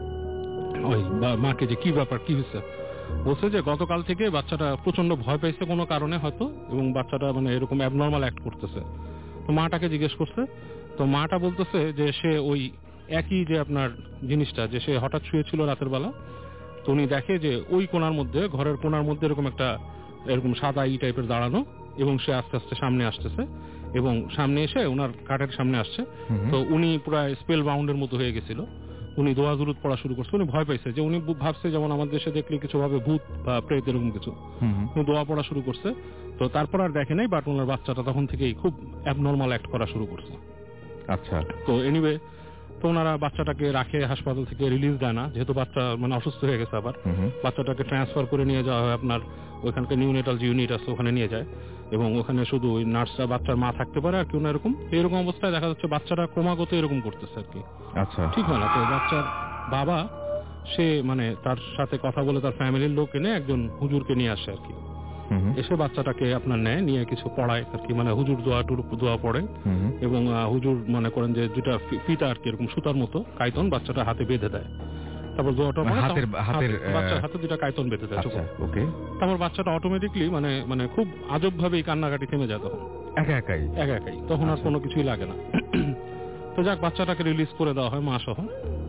মাকে যে কি ব্যাপার, কি হয়েছে? বলছে যে গতকাল থেকে বাচ্চাটা প্রচন্ড ভয় পাইছে কোনো কারণে হয়তো, এবং বাচ্চাটা মানে এরকম অ্যাবনর্মাল অ্যাক্ট করতেছে। তো মাটাকে জিজ্ঞেস করছে, তো মাটা বলতেছে যে সে ওই একই যে আপনার জিনিসটা, যে সে হঠাৎ শুয়েছিল রাতের বেলা, তো উনি দেখে যে ওই কোণার মধ্যে, ঘরের কোণার মধ্যে এরকম সাদা টাইপের দাঁড়ানো, এবং সে আস্তে আস্তে সামনে আসতেছে, এবং সামনে এসে ওনার কাঠের সামনে আসছে। তো উনি প্রায় স্পেল বাউন্ডের মতো হয়ে গেছিল, উনি দোয়া দুরুদ পড়া শুরু করছে। উনি ভয় পাইছে, যে উনি ভাবছে যেমন আমাদের দেশে দেখলে কিছু ভাবে ভূত বা প্রেত এরকম কিছু, উনি দোয়া পড়া শুরু করছে। তো তারপর আর দেখে নাই, বাট ওনার বাচ্চাটা তখন থেকেই খুব অ্যাবনর্মাল অ্যাক্ট করা শুরু করছে। আচ্ছা, তো এনিওয়ে তো ওনারা বাচ্চাটাকে রাখে, হাসপাতাল থেকে রিলিজ দেয় না, যেহেতু বাচ্চা মানে অসুস্থ হয়ে গেছে। আবার বাচ্চাটাকে ট্রান্সফার করে নিয়ে যাওয়া হয় আপনার ওইখানকার নিউনেটাল যে ইউনিট আছে ওখানে নিয়ে যায়, এবং ওখানে শুধু ওই নার্সরা বাচ্চার মা থাকতে পারে আর কি। এরকম অবস্থায় দেখা যাচ্ছে বাচ্চাটা ক্রমাগত এরকম করতেছে আর কি। আচ্ছা, ঠিক হয় না। তো বাচ্চার বাবা সে মানে তার সাথে কথা বলে তার ফ্যামিলির লোক এনে একজন হুজুরকে নিয়ে আসে আর কি। এসে বাচ্চাটাকে আপনার নেয়, নিয়ে কিছু পড়ায় আর কি, মানে হুজুর দোয়া পড়ে, এবং হুজুর মনে করেন যে দুটা ফিতা আর কি এরকম সুতার মতো কাইতন বাচ্চাটা হাতে বেঁধে দেয়। তারপর দোয়াটা বাচ্চার হাতে দুটা কাইতন বেঁধে দেয়। তারপর বাচ্চাটা অটোমেটিকলি মানে খুব আজব ভাবে কান্নাকাটি থেমে যায় তখন, একা একাই, তখন আর কোনো কিছুই লাগে না। তো যাক বাচ্চাটাকে রিলিজ করে দেওয়া হয় মা সহ।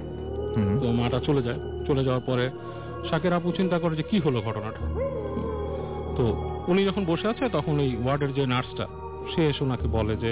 তো মাটা চলে যায়, চলে যাওয়ার পরে শাকের আপু চিন্তা করে যে কি হলো ঘটনাটা। তো উনি যখন বসে আছে তখন ওই ওয়ার্ডের যে নার্সটা সে এসে ওনাকে বলে যে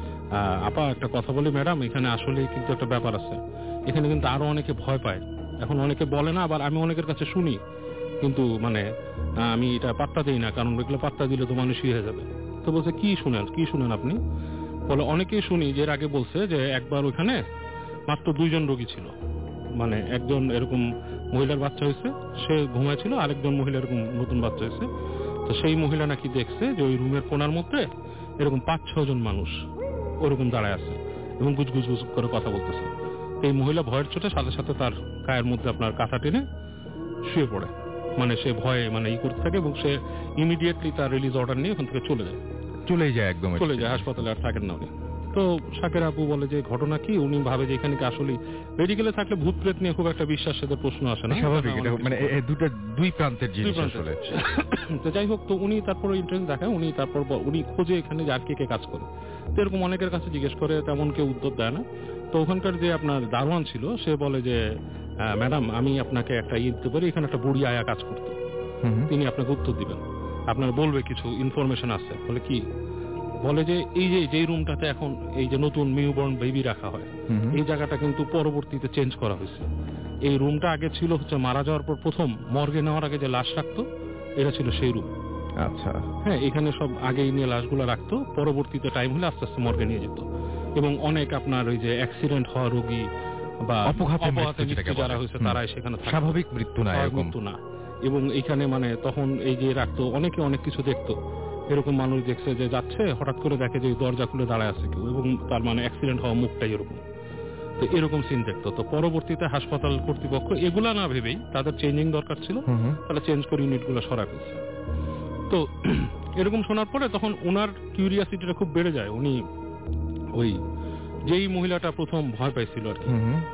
আপা একটা কথা বলি ম্যাডাম, এখানে আসলেই কিন্তু একটা ব্যাপার আছে, এখানে কিন্তু আরো অনেকে ভয় পায়, এখন অনেকে বলে না, আবার আমি অনেকের কাছে শুনি, কিন্তু মানে আমি এটা পাত্তা দিই না, কারণ এগুলো পাত্তা দিলে তো মানুষই হয়ে যাবে। তো বলছে কি শুনেন আপনি? বলে অনেকেই শুনি যে এর আগে বলছে যে একবার ওইখানে মাত্র 2 জন রোগী ছিল, মানে একজন এরকম মহিলার বাচ্চা হয়েছে, সে ঘুমাইছিল, আরেকজন মহিলা এরকম নতুন বাচ্চা হয়েছে। তো সেই মহিলা নাকি দেখছে যে ওই রুমের কোণার মধ্যে এরকম 5-6 জন মানুষ ওরকম দাঁড়ায় আছে এবং গুজগুজ করে কথা বলতেছে। এই মহিলা ভয়ের চোটে সাথে সাথে তার গায়ের মধ্যে আপনার কাঁথা টেনে শুয়ে পড়ে, মানে সে ভয়ে মানে করতে থাকে এবং সে ইমিডিয়েটলি তার রিলিজ অর্ডার নিয়ে ওখান থেকে চলে যায় একদম চলে যায় হাসপাতালে, আর থাকেন না উনি। তো শাকের আপু বলে যে ঘটনা কি, উনি ভাবে যে এখানে কি আসলে মেডিকেলে থাকলে ভূত প্রেত নিয়ে খুব একটা বিশ্বাস সাথে প্রশ্ন আসে না, স্বাভাবিক, এটা মানে দুই প্রান্তের জিনিস আসলে। তো যাই হোক, তো উনি তারপর ইন্টারেস্ট দেখায়, উনি খোঁজে এখানে যার কে কাজ করে, তো এরকম অনেকের কাছে জিজ্ঞেস করে, তেমন কেউ উত্তর দেয় না। তো ওখানকার যে আপনার দারোয়ান ছিল সে বলে যে ম্যাডাম আমি আপনাকে একটা দিতে পারি, এখানে একটা বুড়ি আয়া কাজ করতো, তিনি আপনাকে উত্তর দিবেন, আপনার বলবে কিছু ইনফরমেশন আছে। বলে কি? বলে যে এই যে রুমটাতে এখন এই যে নতুন নিউবর্ন বেবি রাখা হয়, এই জায়গাটা কিন্তু পরবর্তীতে চেঞ্জ করা হয়েছে। এই রুমটা আগে ছিল হচ্ছে মারা যাওয়ার পর প্রথম মর্গে নেওয়ার আগে যে লাশ রাখতো, এটা ছিল সেই রুম। আচ্ছা, হ্যাঁ, এখানে সব আগেই নিয়ে লাশগুলো রাখতো, পরবর্তীতে টাইম হলে আস্তে আস্তে মর্গে নিয়ে যেত। এবং অনেক আপনার ওই যে অ্যাক্সিডেন্ট হওয়া রোগী বা অপঘাতে মৃত্যু যারা হয়েছে তারাই সেখানে থাকে, স্বাভাবিক মৃত্যু না। এবং এইখানে মানে তখন এই যে রাখতো, অনেকে অনেক কিছু দেখতো, এরকম মানুষ দেখছে যে যাচ্ছে হঠাৎ করে দেখে যে দরজা খুলে দাঁড়ায় আছে কেউ, এবং তার মানে অ্যাক্সিডেন্ট হওয়া মুখটাই এরকম, তো এরকম সিন দেখতো। তো পরবর্তীতে হাসপাতাল কর্তৃপক্ষ এগুলা না ভেবেই তাদের চেঞ্জিং দরকার ছিল, তাহলে চেঞ্জ করে ইউনিটগুলো সরা ফেলছে। তো এরকম শোনার পরে তখন ওনার কিউরিয়াসিটিটা খুব বেড়ে যায়। উনি ওই যেই মহিলাটা প্রথম ভয় পাইছিল আর কি,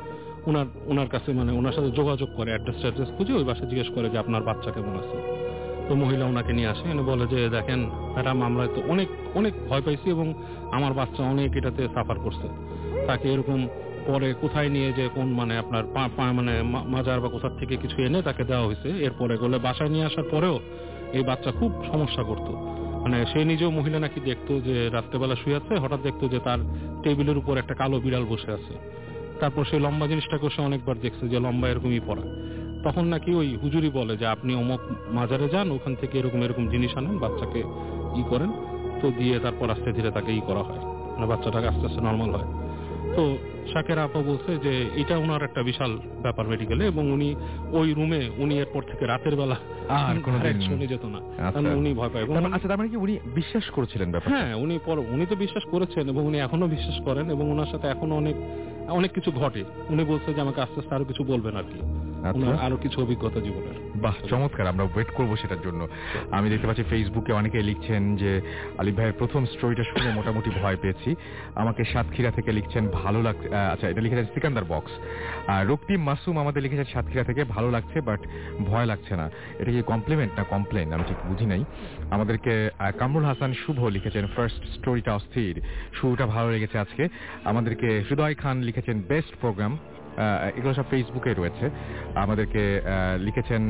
ওনার কাছে মানে ওনার সাথে যোগাযোগ করে, অ্যাড্রেস খুঁজে ওই বাসায় জিজ্ঞেস করে যে আপনার বাচ্চা কেমন আছে। তো মহিলা ওনাকে নিয়ে আসে, এনে বলে যে দেখেন ম্যাডাম, আমরা তো অনেক ভয় পাইছি এবং আমার বাচ্চা অনেক এটাতে সাফার করছে, তাকে এরকম পরে কোথায় নিয়ে যে কোন মানে আপনার মানে মাজার বা কোথার থেকে কিছু এনে তাকে দেওয়া হয়েছে। এরপরে গেলে বাসায় নিয়ে আসার পরেও এই বাচ্চা খুব সমস্যা করতো, মানে সে নিজেও মহিলা নাকি দেখতো যে রাত্রেবেলা শুয়ে আছে, হঠাৎ দেখতো যে তার টেবিলের উপর একটা কালো বিড়াল বসে আছে। তারপর সেই লম্বা জিনিসটাকে সে অনেকবার দেখছে যে লম্বা এরকমই পড়া। তখন নাকি ওই হুজুরি বলে যে আপনি অমুক মাজারে যান, ওখান থেকে এরকম জিনিস আনেন, বাচ্চাকে করেন, তো দিয়ে তারপর আস্তে ধীরে তাকে করা হয়, মানে বাচ্চাটাকে আস্তে আস্তে নর্মাল হয়। তো শাকের আপা বলছে যে এটা ওনার একটা বিশাল ব্যাপার মেডিকেলে, এবং উনি ওই রুমে উনি এরপর থেকে রাতের বেলা আর কোনোদিন শুনে যেত না, কারণ উনি ভয় পায়। আচ্ছা, তার মানে কি উনি বিশ্বাস করেছিলেন ব্যাপারটা? হ্যাঁ, উনি তো বিশ্বাস করেছেন এবং উনি এখনো বিশ্বাস করেন, এবং ওনার সাথে এখনো অনেক কিছু ঘটে। উনি বলছে যে আমাকে আস্তে আস্তে আরো কিছু বলবেন আর কি, আরো কিছু অভিজ্ঞতা জীবনের। বাহ, চমৎকার, আমরা ওয়েট করবো সেটার জন্য। আমি দেখতে পাচ্ছি ফেসবুকে অনেকে লিখছেন যে আলিফ ভাইয়ের প্রথম স্টোরিটা শুনে মোটামুটি ভয় পেয়েছি। আমাকে সাতক্ষীরা থেকে লিখছেন ভালো লাগছে, আচ্ছা এটা লিখেছেন সিকান্দার বক্স। রক্তিম মাসুম আমাদের লিখেছেন সাতক্ষীরা থেকে ভালো লাগছে বাট ভয় লাগছে না। এটা কি কমপ্লিমেন্ট না কমপ্লেন আমি ঠিক বুঝি নাই। আমাদেরকে কামরুল হাসান শুভ লিখেছেন ফার্স্ট স্টোরিটা অস্থির, শুরুটা ভালো লেগেছে আজকে। আমাদেরকে হৃদয় খান লিখেছেন বেস্ট প্রোগ্রাম। এগুলো সব ফেসবুকে রয়েছে। আমাদেরকে লিখেছেন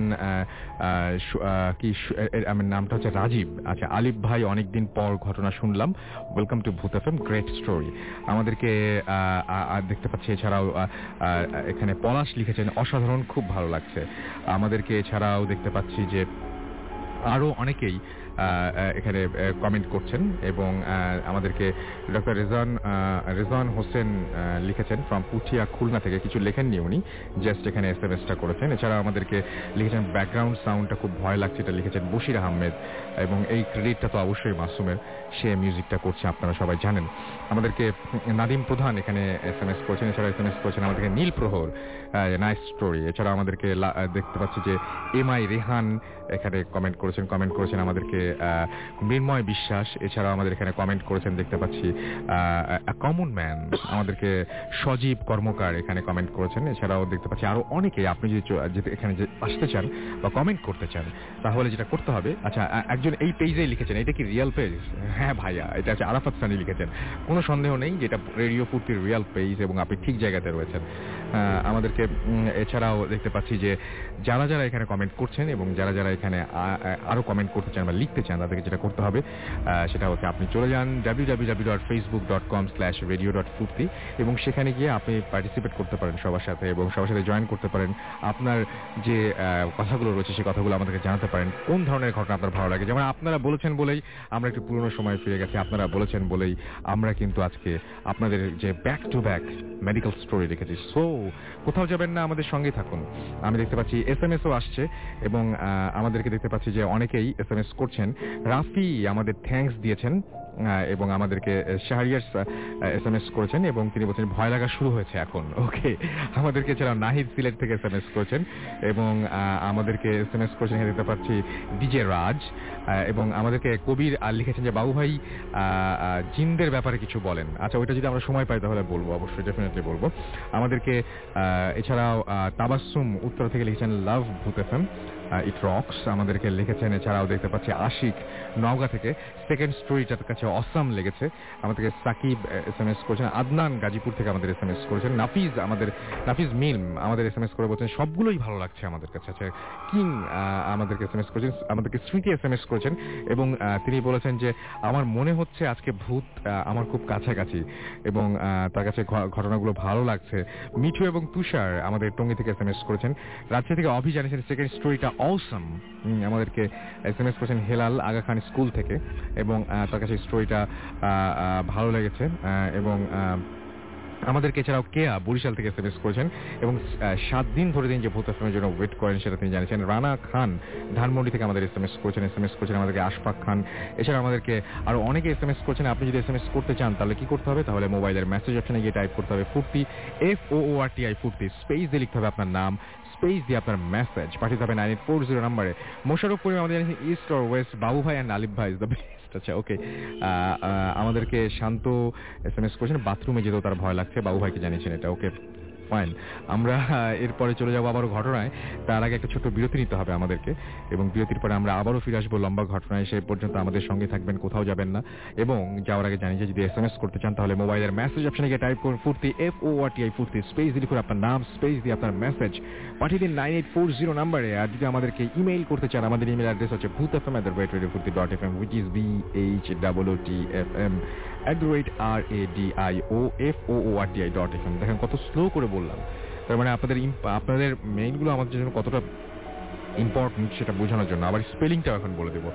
আমার নামটা হচ্ছে রাজীব। আচ্ছা, আলিফ ভাই অনেকদিন পর ঘটনা শুনলাম, welcome to Bhoot FM, great story. আমাদেরকে দেখতে পাচ্ছি এছাড়াও এখানে পলাশ লিখেছেন অসাধারণ, খুব ভালো লাগছে। আমাদেরকে এছাড়াও দেখতে পাচ্ছি যে আরো অনেকেই এখানে কমেন্ট করছেন, এবং আমাদেরকে ডক্টর রেজান হোসেন লিখেছেন ফ্রম পুঠিয়া খুলনা থেকে, কিছু লেখেননি উনি, জাস্ট এখানে এসএমএসটা করেছেন। এছাড়া আমাদেরকে লিখেছেন ব্যাকগ্রাউন্ড সাউন্ডটা খুব ভয় লাগছে, এটা লিখেছেন বশির আহমেদ, এবং এই ক্রেডিটটা তো অবশ্যই মাসুমের, সে মিউজিকটা করছে আপনারা সবাই জানেন। আমাদেরকে নাদিম প্রধান এখানে এসএমএস করেছেন, এছাড়া এসএমএস করেছেন আমাদেরকে নীল প্রহর, নাইস স্টোরি। এছাড়া আমাদেরকে দেখতে পাচ্ছি যে এমআই রেহান এখানে কমেন্ট করেছেন আমাদেরকে মৃন্ময় বিশ্বাস, এছাড়াও আমাদের এখানে কমেন্ট করেছেন দেখতে পাচ্ছি কমন ম্যান, আমাদেরকে সজীব কর্মকার এখানে কমেন্ট করেছেন। এছাড়াও দেখতে পাচ্ছি আরো অনেকেই। আপনি যদি এখানে আসতে চান বা কমেন্ট করতে চান তাহলে যেটা করতে হবে, আচ্ছা একজন এই পেজেই লিখেছেন, এটা কি রিয়েল পেজ? হ্যাঁ ভাইয়া, এটা হচ্ছে আরাফাত সানি লিখেছেন, কোনো সন্দেহ নেই যে এটা রেডিও ফুর্তির রিয়েল পেজ এবং আপনি ঠিক জায়গাতে রয়েছেন। আমাদেরকে এছাড়াও দেখতে পাচ্ছি যে যারা যারা এখানে কমেন্ট করছেন এবং যারা যারা এখানে আরো কমেন্ট করতে চান বা লিখতে চান, তাদেরকে যেটা করতে হবে সেটা হচ্ছে আপনি চলে যান www.facebook.com/radio.furti এবং সেখানে গিয়ে আপনি পার্টিসিপেট করতে পারেন সবার সাথে এবং সবার সাথে জয়েন করতে পারেন। আপনার যে কথাগুলো রয়েছে সেই কথাগুলো আমাদেরকে জানাতে পারেন, কোন ধরনের ঘটনা আপনার ভালো লাগে। যেমন আপনারা বলেছেন বলেই আমরা একটু পুরনো সময় ফিরে গেছি, আপনারা বলেছেন বলেই আমরা কিন্তু আজকে আপনাদের যে back to back medical story রেখেছি। সো কোথাও যাবেন না, আমাদের সঙ্গেই থাকুন। আমি দেখতে পাচ্ছি SMS-ও আসছে এবং আমাদেরকে দেখতে পাচ্ছি যে অনেকেই SMS করছেন। রাফি আমাদের থ্যাঙ্কস দিয়েছেন এবং আমাদেরকে শাহরিয়ার SMS করেছেন এবং তিনি বলছেন ভয় লাগা শুরু হয়েছে এখন। ওকে, আমাদেরকে এছাড়াও নাহিদ সিলেট থেকে SMS করেছেন এবং আমাদেরকে SMS করেছেন দেখতে পাচ্ছি ডিজে রাজ এবং আমাদেরকে কবির আর লিখেছেন যে বাবু ভাই জিনদের ব্যাপারে কিছু বলেন। আচ্ছা, ওইটা যদি আমরা সময় পাই তাহলে বলবো, অবশ্যই ডেফিনেটলি বলবো। আমাদেরকে এছাড়াও তাবাসসুম উত্তর থেকে লিখেছেন লাভ ভূত FM ইট রক্স, আমাদেরকে লিখেছেন। এছাড়াও দেখতে পাচ্ছি আশিক নওগাঁ থেকে সেকেন্ড স্টোরিটার কাছে অসাম লেগেছে, আমাদেরকে সাকিব SMS করেছেন। আদনান গাজীপুর থেকে আমাদের SMS করেছেন। নাফিজ মিলম আমাদের SMS করে বলছেন সবগুলোই ভালো লাগছে আমাদের কাছে। আচ্ছা, কিং আমাদেরকে SMS করেছেন, আমাদেরকে স্মৃতি SMS করেছেন এবং তিনি বলেছেন যে আমার মনে হচ্ছে আজকে ভূত আমার খুব কাছাকাছি এবং তার কাছে ঘটনাগুলো ভালো লাগছে। মিঠু এবং তুষার আমাদের টঙ্গী থেকে SMS করেছেন। রাজশাহী থেকে অভি জানিয়েছেন সেকেন্ড স্টোরিটা অসাম, আমাদেরকে SMS করেছেন হেলাল আগা খান স্কুল থেকে এবং তার কাছে স্টোরিটা ভালো লেগেছে এবং আমাদেরকে এছাড়াও কেয়া বরিশাল থেকে SMS করেছেন এবং 7 দিন ধরে তিনি যে ভূত এফএমের জন্য ওয়েট করেন সেটা তিনি জানিয়েছেন। রানা খান ধানমন্ডি থেকে আমাদের SMS করেছেন আমাদেরকে আশফাক খান। এছাড়া আমাদেরকে আরো অনেকে SMS করছেন। আপনি যদি SMS করতে চান তাহলে কি করতে হবে, তাহলে মোবাইলের মেসেজ অপশনে গিয়ে টাইপ করতে হবে ফুর্তি, FOORTI ফুর্তি, স্পেস দিয়ে লিখতে হবে আপনার নাম, স্পেস দিয়ে আপনার মেসেজ পাঠিয়ে হবে 9840 নম্বরে। মোশাররফ করিম আমাদের জানিয়েছেন ইস্ট অর ওয়েস্ট, বাবু ভাই অ্যান্ড আলিফ ভাই ইজ দ্য বেস্ট। আচ্ছা, ওকে, আমাদেরকে শান্ত SMS করেছেন বাথরুমে যেতেও তার ভয় লাগছে, বাবু ভাইকে জানিয়েছেন এটা। Okay, fine. আমরা এরপরে চলে যাবো আবারও ঘটনায়। তার আগে একটা ছোট্ট বিরতি নিতে হবে আমাদেরকে এবং বিরতির পরে আমরা আবারও ফিরে আসবো লম্বা ঘটনায়। সে পর্যন্ত আমাদের সঙ্গে থাকবেন, কোথাও যাবেন না। এবং যাওয়ার আগে জানি যে যদি SMS করতে চান তাহলে মোবাইলের মেসেজ অপশনে গিয়ে টাইপ করুন ফুর্তি, FORTI ফুর্তি, স্পেস দিয়ে লিখুন আপনার নাম, স্পেস দিয়ে আপনার মেসেজ পাঠিয়ে দিন 9840 নম্বরে। আর যদি আমাদেরকে ইমেইল করতে চান, আমাদের ইমেল অ্যাড্রেস হচ্ছে bhutfm@radiofurti.fm, which is BHOOTFM@radiofurti.fm। দেখেন কত স্লো করে বললাম, তার মানে আপনাদের মেইলগুলো আমাদের জন্য কতটা ইম্পর্টেন্ট সেটা বোঝানোর জন্য। আবার স্পেলিংটাও এখন বলে দেবো,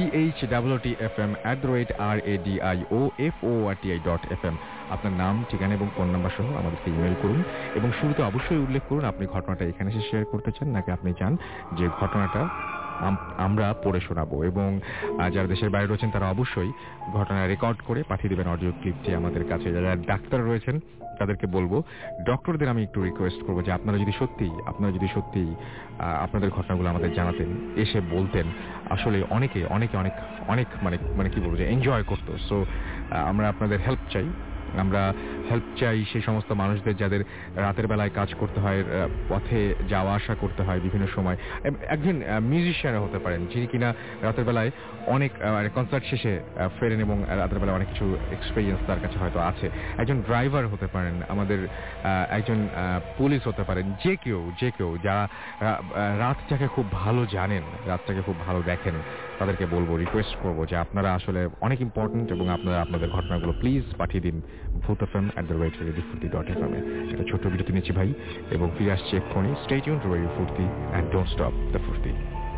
BHOOTFM@radiofurti.fm। আপনার নাম, ঠিকানা এবং ফোন নাম্বার সহ আমাদেরকে ইমেল করুন এবং শুরুতে অবশ্যই উল্লেখ করুন আপনি ঘটনাটা এখানে এসে শেয়ার করতে চান নাকি আপনি চান যে ঘটনাটা আমরা পড়ে শোনাবো। এবং যারা দেশের বাইরে রয়েছেন তারা অবশ্যই ঘটনা রেকর্ড করে পাঠিয়ে দেবেন অডিও ক্লিপটি আমাদের কাছে। যারা ডাক্তার রয়েছেন তাদেরকে বলবো, ডক্টরদের আমি একটু রিকোয়েস্ট করবো যে আপনারা যদি সত্যি আপনাদের ঘটনাগুলো আমাদের জানাতেন, এসে বলতেন, আসলে অনেকে অনেক মানে কি বলবো যে এনজয় করতো। সো আমরা আপনাদের হেল্প চাই সেই সমস্ত মানুষদের যাদের রাতের বেলায় কাজ করতে হয়, পথে যাওয়া আসা করতে হয় বিভিন্ন সময়। একজন মিউজিশিয়ানও হতে পারেন যিনি কিনা রাতের বেলায় অনেক কনসার্ট শেষে ফেরেন এবং রাতের বেলায় অনেক কিছু এক্সপিরিয়েন্স তার কাছে হয়তো আছে। একজন ড্রাইভার হতে পারেন, আমাদের একজন পুলিশ হতে পারেন, যে কেউ যারা রাতটাকে খুব ভালো জানেন, রাতটাকে খুব ভালো দেখেন, তাদেরকে বলবো, রিকোয়েস্ট করবো যে আপনারা আসলে অনেক ইম্পর্টেন্ট এবং আপনারা আপনাদের ঘটনাগুলো প্লিজ পাঠিয়ে দিন bhutfm@radiofurti.fm। একটা ছোট্ট বিরতি নিচ্ছি ভাই এবং ফিরে আসছি এক্ষুনি। Stay tuned to radio Foorti and don't stop the Foorti.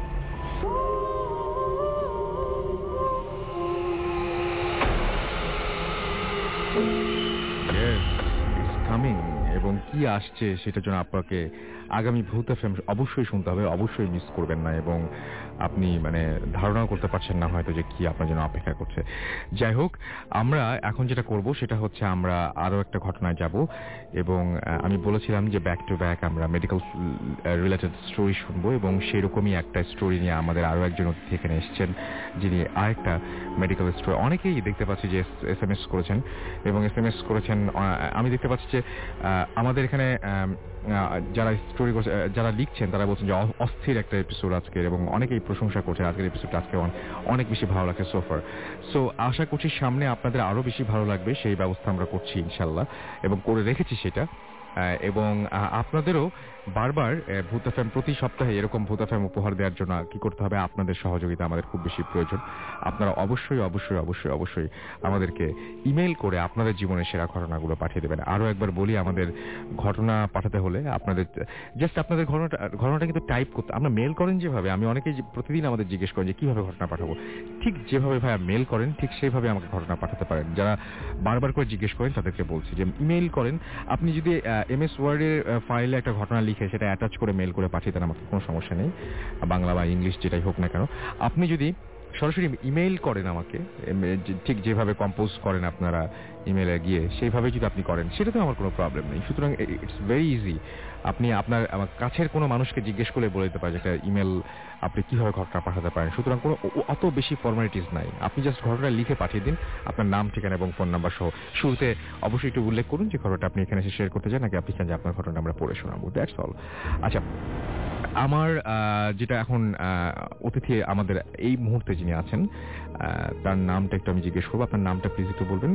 Yes, it's coming এবং কি আসছে সেটার জন্য আপনাকে আগামী ভূত এফএম অবশ্যই শুনতে হবে, অবশ্যই মিস করবেন না। এবং আপনি মানে ধারণাও করতে পারছেন না হয়তো যে কি আপনার জন্য অপেক্ষা করছে। যাই হোক, আমরা এখন যেটা করব সেটা হচ্ছে আমরা আরো একটা ঘটনায় যাব এবং আমি বলেছিলাম যে ব্যাক টু ব্যাক আমরা মেডিকেল রিলেটেড স্টোরি শুনবো এবং সেরকমই একটা স্টোরি নিয়ে আমাদের আরো একজন অতিথি এখানে এসেছেন যিনি আরেকটা মেডিকেল স্টোরি, অনেকেই দেখতে পাচ্ছি যে SMS করেছেন এবং SMS করেছেন। আমি দেখতে পাচ্ছি যে আমাদের এখানে যারা স্টোরি যারা লিখছেন তারা বলছেন যে অস্থির একটা এপিসোড আজকের এবং অনেকেই প্রশংসা করছেন আজকের এপিসোডটা আজকে অনেক বেশি ভালো লাগছে সোফার। সো আশা করছি সামনে আপনাদের আরো বেশি ভালো লাগবে, সেই ব্যবস্থা আমরা করছি ইনশাল্লাহ এবং করে রেখেছি সেটা। এবং আপনাদেরও বারবার ভূত এফএম প্রতি সপ্তাহে এরকম ভূত এফএম উপহার দেওয়ার জন্য কি করতে হবে, আপনাদের সহযোগিতা আমাদের খুব বেশি প্রয়োজন। আপনারা অবশ্যই অবশ্যই অবশ্যই অবশ্যই আমাদেরকে ইমেল করে আপনাদের জীবনের সেরা ঘটনাগুলো পাঠিয়ে দেবেন। আরো একবার বলি, আমাদের ঘটনা পাঠাতে হলে আপনাদের জাস্ট আপনাদের ঘটনাটা কিন্তু টাইপ করতে, আমরা মেল করেন যেভাবে, আমি অনেকেই প্রতিদিন আমাদের জিজ্ঞেস করেন যে কিভাবে ঘটনা পাঠাবো, ঠিক যেভাবে ভাইয়া মেল করেন ঠিক সেইভাবে আমাকে ঘটনা পাঠাতে পারেন। যারা বারবার করে জিজ্ঞেস করেন তাদেরকে বলছি যে ইমেল করেন। আপনি যদি MS ওয়ার্ডের ফাইলে একটা ঘটনা লিখে সেটা অ্যাটাচ করে মেল করে পাঠিয়ে দেন, আমাকে কোনো সমস্যা নেই, বাংলা বা ইংলিশ যেটাই হোক না কেন। আপনি যদি সরাসরি ইমেইল করেন আমাকে, ঠিক যেভাবে কম্পোজ করেন আপনারা ইমেইলে গিয়ে সেইভাবে যদি আপনি করেন সেটাতেও আমার কোনো প্রবলেম নেই। সুতরাং ইটস ভেরি ইজি। আপনি আপনার আমার কাছের কোনো মানুষকে জিজ্ঞেস করে বলে দিতে পারেন একটা ইমেল আপনি কিভাবে ঘটনা পাঠাতে পারেন। সুতরাং কোনো অত বেশি ফর্মালিটিস নাই, আপনি জাস্ট ঘটনা লিখে পাঠিয়ে দিন আপনার নাম, ঠিকানা এবং ফোন নাম্বার সহ। শুরুতে অবশ্যই একটু উল্লেখ করুন যে ঘটনাটা আপনি এখানে এসে শেয়ার করতে চান নাকি আপনি চান যে আপনার ঘটনা আমরা পড়ে শোনাবো, দ্যাটস অল। আচ্ছা, আমার যেটা এখন অতিথি আমাদের এই মুহূর্তে যিনি আছেন তার নামটা একটু আমি জিজ্ঞেস করবো। আপনার নামটা প্লিজ একটু বলবেন।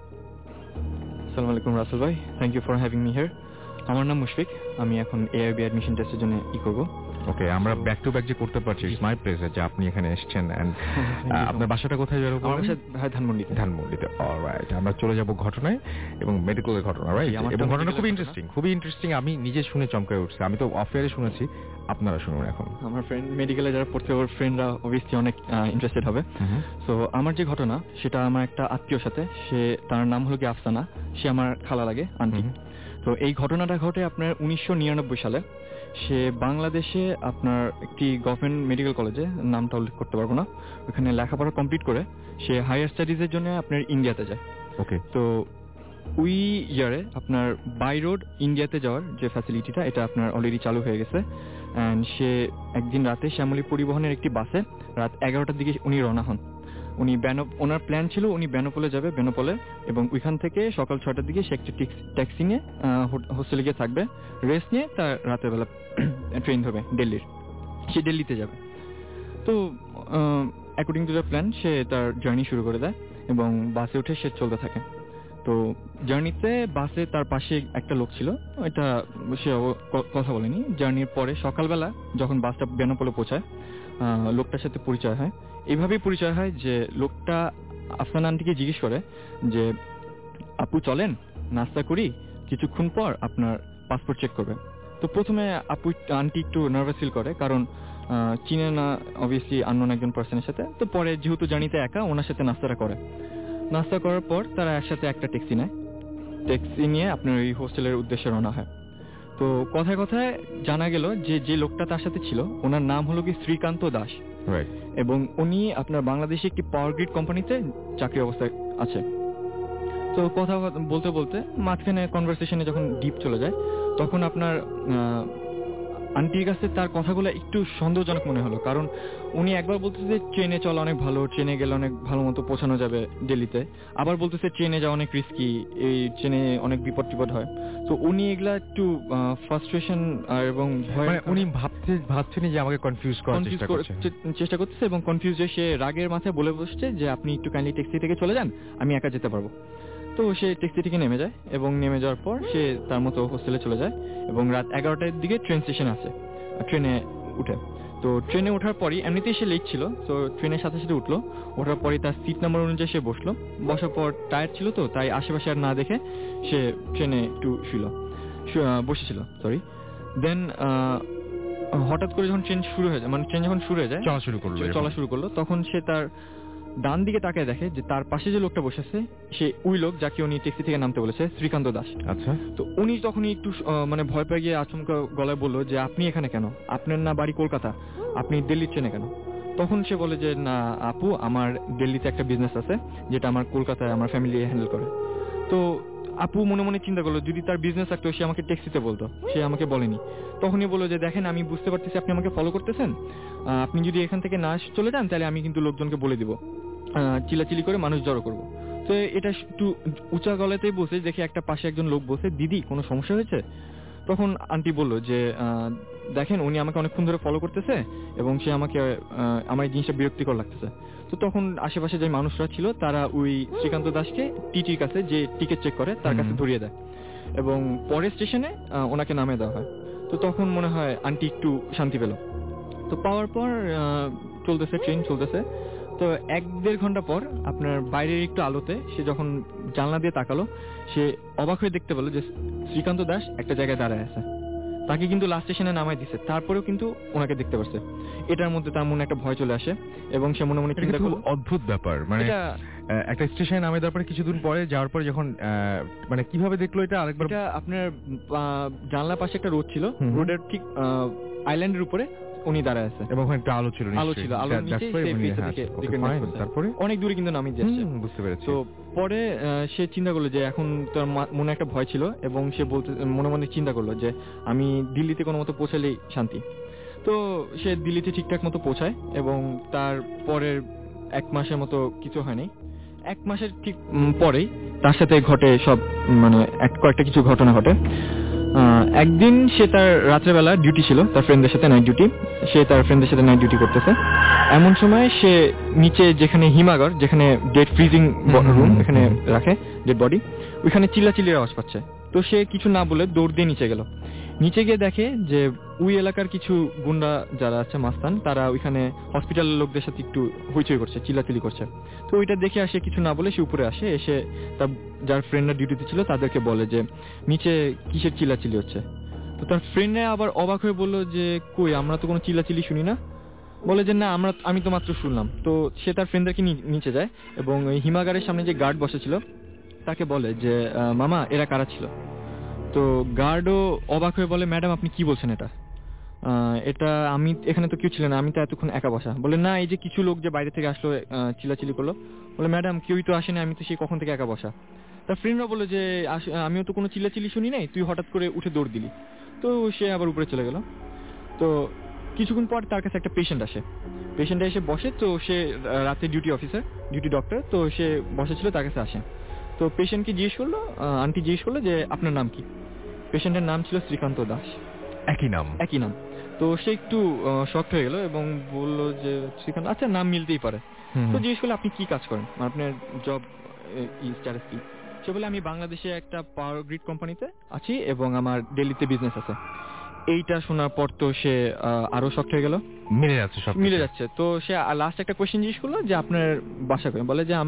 আসসালামু আলাইকুম রাসেল ভাই, thank you for having me here. আমার নাম মুশফিক, আমি এখন AIB অ্যাডমিশন টেস্টের জন্য করব। ওকে, আমরা ব্যাক টু ব্যাক যে করতে পারছি, ইটস মাই প্লেজার যে আপনি এখানে এসেছেন। এন্ড আপনার বাসাটা কোথায় যাবো? আমার বাসা ধানমন্ডিতে। ধানমন্ডিতে, অলরাইট। আমরা চলে যাব ঘটনায় এবং মেডিকেলের ঘটনা, রাইট? এবং ঘটনা খুবই ইন্টারেস্টিং, আমি নিজে শুনে চমকে উঠছি। আমি তো অফেয়ারে শুনেছি, আপনারা শুনুন এখন। আমার ফ্রেন্ড মেডিকেলে যারা পড়ছে ওর ফ্রেন্ডরা অবভিয়াসলি অনেক ইন্টারেস্টেড হবে। সো আমার যে ঘটনা সেটা আমার একটা আত্মীয়র সাথে, তার নাম হলো কি আফসানা, সে আমার খালা লাগে, আন্টি। তো এই ঘটনাটা ঘটে আপনার 1999 সালে। সে বাংলাদেশে আপনার একটি গভর্নমেন্ট মেডিকেল কলেজে, নামটা উল্লেখ করতে পারবো না, ওখানে লেখাপড়া কমপ্লিট করে সে হায়ার স্টাডিজের জন্য আপনার ইন্ডিয়াতে যায়। ওকে, তো ওই ইয়ারে আপনার বাই রোড ইন্ডিয়াতে যাওয়ার যে ফ্যাসিলিটিটা, এটা আপনার অলরেডি চালু হয়ে গেছে। অ্যান্ড সে একদিন রাতে শ্যামলী পরিবহনের একটি বাসে রাত 11টার দিকে উনি রওনা হন। ওনার প্ল্যান ছিল উনি বেনাপোলে যাবে, বেনাপোলে, এবং ওইখান থেকে সকাল 6টার দিকে সে একটি ট্যাক্সি নিয়ে হোস্টেলে গিয়ে থাকবে, রেস্ট নিয়ে তার রাতের বেলা ট্রেন ধরবে দিল্লির, সে দিল্লিতে যাবে। তো অ্যাকর্ডিং টু দ্য প্ল্যান সে তার জার্নি শুরু করে দেয় এবং বাসে উঠে সে চলতে থাকে। তো জার্নিতে বাসে তার পাশে একটা লোক ছিল, এটা সে কথা বলেনি। জার্নির পরে সকালবেলা যখন বাসটা বেনাপোলে পৌঁছায়, লোকটার সাথে পরিচয় হয়। এইভাবেই পরিচয় হয় যে লোকটা আফসানা আন্টিকে জিজ্ঞেস করে যে আপু চলেন নাস্তা করি, কিছুক্ষণ পর আপনার পাসপোর্ট চেক করবে। তো প্রথমে আন্টি একটু নার্ভাস ফিল করে, কারণ চিনে না অবভিয়াসলি আননোন একজন পার্সনের সাথে। তো পরে যেহেতু জার্নিতে একা, ওনার সাথে নাস্তাটা করে। নাস্তা করার পর তারা একসাথে একটা ট্যাক্সি নেয়, ট্যাক্সি নিয়ে আপনার এই হোস্টেলের উদ্দেশ্যে রওনা হয়। তো কথায় কথায় জানা গেল যে লোকটা তার সাথে ছিল ওনার নাম হলো কি শ্রীকান্ত দাস, এবং উনি আপনার বাংলাদেশে একটি পাওয়ার গ্রিড কোম্পানিতে চাকরি অবস্থায় আছে। তো কথা বলতে বলতে মাঝখানে কনভারসেশনে যখন ডিপ চলে যায়, তখন আপনার আন্টির কাছে তার কথাগুলো একটু সন্দেহজনক মনে হলো, কারণ উনি একবার বলতেছে ট্রেনে চলা অনেক ভালো, ট্রেনে গেলে অনেক ভালো মতো পৌঁছানো যাবে দিল্লিতে, আবার বলতেছে ট্রেনে যাওয়া অনেক রিস্কি, এই ট্রেনে অনেক বিপদ টিপদ হয়। তো উনি এগুলা একটু ফ্রাস্ট্রেশন এবং ভয়, উনি ভাবছেন যে আমাকে কনফিউজ করার চেষ্টা করতেছে, এবং কনফিউজ হয়ে সে রাগের মাথায় বলে বসছে যে আপনি একটু কাইন্ডলি ট্যাক্সি থেকে চলে যান, আমি একা যেতে পারবো। তো সে ট্যাক্সি থেকে নেমে যায়, এবং নেমে যাওয়ার পর সে তার মতো হোস্টেলে চলে যায়, এবং রাত 11টার দিকে ট্রেন স্টেশন আছে, ট্রেনে উঠে। তো ট্রেনে ওঠার পরই এমনিতেই সে লেট ছিল, তো ট্রেনের সাথে সাথে উঠলো। ওঠার পরই তার সিট নাম্বার অনুযায়ী সে বসলো। বসার পর টায়ার্ড ছিল, তো তাই আশেপাশে আর না দেখে সে ট্রেনে একটু বসেছিল। দেন হঠাৎ করে যখন ট্রেন শুরু হয়ে যায়, মানে ট্রেন যখন শুরু হয়ে যায়, চলা শুরু করলো, তখন সে তার ডান দিকে তাকায় দেখে যে তার পাশে যে লোকটা বসেছে সে ওই লোক যাকে উনি ট্যাক্সি থেকে নামতে বলেছে, শ্রীকান্ত দাস। আচ্ছা। তো উনি তখনই একটু মানে ভয় পেয়ে গিয়ে আচমকা গলায় বললো যে আপনি এখানে কেন, আপনার না বাড়ি কলকাতা, আপনি দিল্লির ট্রেনে কেন? তখন সে বলে যে না আপু, আমার দিল্লিতে একটা বিজনেস আছে যেটা আমার কলকাতায় আমার ফ্যামিলি হ্যান্ডেল করে। তো আপু মনে মনে চিন্তা করলো যদি তার বিজনেস থাকতো সে আমাকে টেক্সট দিতে বলতো, সে আমাকে বলেনি। তখনই বললো যে দেখেন আমি বুঝতে পারতেছি আপনি আমাকে ফলো করতেছেন, আপনি যদি এখান থেকে না চলে যান তাহলে আমি কিন্তু লোকজনকে বলে দিব, চিলাচিলি করে মানুষ জড়ো করবো। তো এটা একটু উঁচা গলাতেই বসে দেখে একটা পাশে একজন লোক বসে, দিদি কোনো সমস্যা হয়েছে? তখন আন্টি বলল যে দেখেন উনি আমাকে অনেকক্ষণ ধরে ফলো করতেছে এবং সে আমাকে আমার এই জিনিসটা বিরক্তিকর লাগতেছে। তো তখন আশেপাশে যে মানুষরা ছিল তারা ওই শ্রীকান্ত দাসকে টিটির কাছে যে টিকিট চেক করে তার কাছে ধরিয়ে দেয় এবং পরের স্টেশনে ওনাকে নামিয়ে দেওয়া হয়। তো তখন মনে হয় আন্টি একটু শান্তি পেল। তো পাওয়ার পর চলতেছে, ট্রেন চলতেছে। তো 1-1.5 ঘন্টা পর আপনার বাইরের একটু আলোতে সে যখন জানলা দিয়ে তাকালো, সে অবাক হয়ে দেখতে পেল যে শ্রীকান্ত দাস একটা জায়গায় দাঁড়ায় আছে। তাকে কিন্তু লাস্ট স্টেশনে নামাই দিছে, তারপরেও কিন্তু ওনাকে দেখতে পারছে। এটার মধ্যে তার মনে একটা ভয় চলে আসে এবং সে মনে মনে চিন্তা করলো, অদ্ভুত ব্যাপার, মানে একটা স্টেশনে নামে দেওয়ার পরে কিছুদিন পরে যাওয়ার পরে যখন মানে কিভাবে দেখলো এটা আরেকবার? এটা আপনার জানলার পাশে একটা রোড ছিল, রোডের ঠিক আইল্যান্ডের উপরে উনি দাঁড়ায় আছে এবং ওখানে একটা আলো ছিল, আলোর নিচে তারপরে অনেক দূরে কিন্তু নামিয়ে দিয়েছে। বুঝতে পেরেছি। তো পরে সে চিন্তা করলো যে এখন তার মনে একটা ভয় ছিল এবং সে মনে মনে চিন্তা করলো যে আমি দিল্লিতে কোনো মতো পৌঁছালেই শান্তি। তো সে দিল্লিতে ঠিকঠাক মতো পৌঁছায় এবং তার পরের 1 মাসের মতো কিছু হয়নি। 1 মাসের ঠিক পরেই তার সাথে ঘটে সব, মানে কয়েকটা কিছু ঘটনা ঘটে। একদিন সে তার রাত্রেবেলা ডিউটি ছিল, তার ফ্রেন্ডদের সাথে নাইট ডিউটি, সে তার ফ্রেন্ডদের সাথে নাইট ডিউটি করতেছে। এমন সময় সে নিচে যেখানে হিমাগার, যেখানে ডেড ফ্রিজিং রুম এখানে রাখে ডেড বডি, ওইখানে চিল্লাচিল্লির আওয়াজ পাচ্ছে। তো সে কিছু না বলে দৌড় দিয়ে নিচে গেল। নিচে গিয়ে দেখে যে ওই এলাকার কিছু গুন্ডা যারা আছে মাস্তান, তারা ওইখানে হসপিটালের লোকদের সাথে একটু হইচই করছে, চিল্লাচিল্লি করছে। তো ওইটা দেখে আসে কিছু না বলে সে উপরে আসে, এসে তার যার ফ্রেন্ডরা ডিউটিতে ছিল তাদেরকে বলে যে নিচে কিসের চিল্লাচিল্লি হচ্ছে। তো তার ফ্রেন্ডরা আবার অবাক হয়ে বললো যে কই, আমরা তো কোনো চিল্লাচিল্লি শুনি না। বলে যে না আমি তো মাত্র শুনলাম। তো সে তার ফ্রেন্ডদেরকে নিচে যায় এবং ওই হিমাগারের সামনে যে গার্ড বসেছিল তাকে বলে যে মামা এরা কারা ছিল। তো গার্ডও অবাক হয়ে বলে ম্যাডাম আপনি কি বলছেন, এটা আমি এখানে তো কেউ ছিল না, আমি তো এতক্ষণ একা বসা। বলে না এই যে কিছু লোক যে বাইরে থেকে আসলো চিল্লাচিল্লি করলো। বলে ম্যাডাম কেউই তো আসেনি, আমি তো সেই কখন থেকে একা বসা। তার ফ্রেন্ডরা বলে যে আমিও তো কোনো চিল্লাচিল্লি শুনি নাই, তুই হঠাৎ করে উঠে দৌড় দিলি। তো সে আবার উপরে চলে গেল। তো কিছুক্ষণ পর তার কাছে একটা পেশেন্ট এসে বসে। তো সে রাতে ডিউটি ডক্টর, তো সে বসেছিল, তার কাছে আসে। তো পেশেন্টকে জিজ্ঞেস করলো, আন্টি জিজ্ঞেস করলো যে আপনার নাম কি? পেশেন্টের নাম ছিল শ্রীকান্ত দাস। একই নাম। তো সে একটু শকড হয়ে গেল এবং বললো যে শ্রীকান্ত, আচ্ছা নাম মিলতেই পারে। তো জিজ্ঞেস করলো আপনি কি কাজ করেন, আপনার জব স্ট্যাটাস কি? সে বলে আমি বাংলাদেশে একটা পাওয়ার গ্রিড কোম্পানিতে আছি এবং আমার দিল্লিতে বিজনেস আছে। এইটা শোনার পর তো সে আরো শকড হয়ে গেল, মিলে যাচ্ছে। তো সে লাস্ট একটা কোয়েশ্চেন জিজ্ঞেস করলো যে আপনার বাসা কোথায়? বলে যে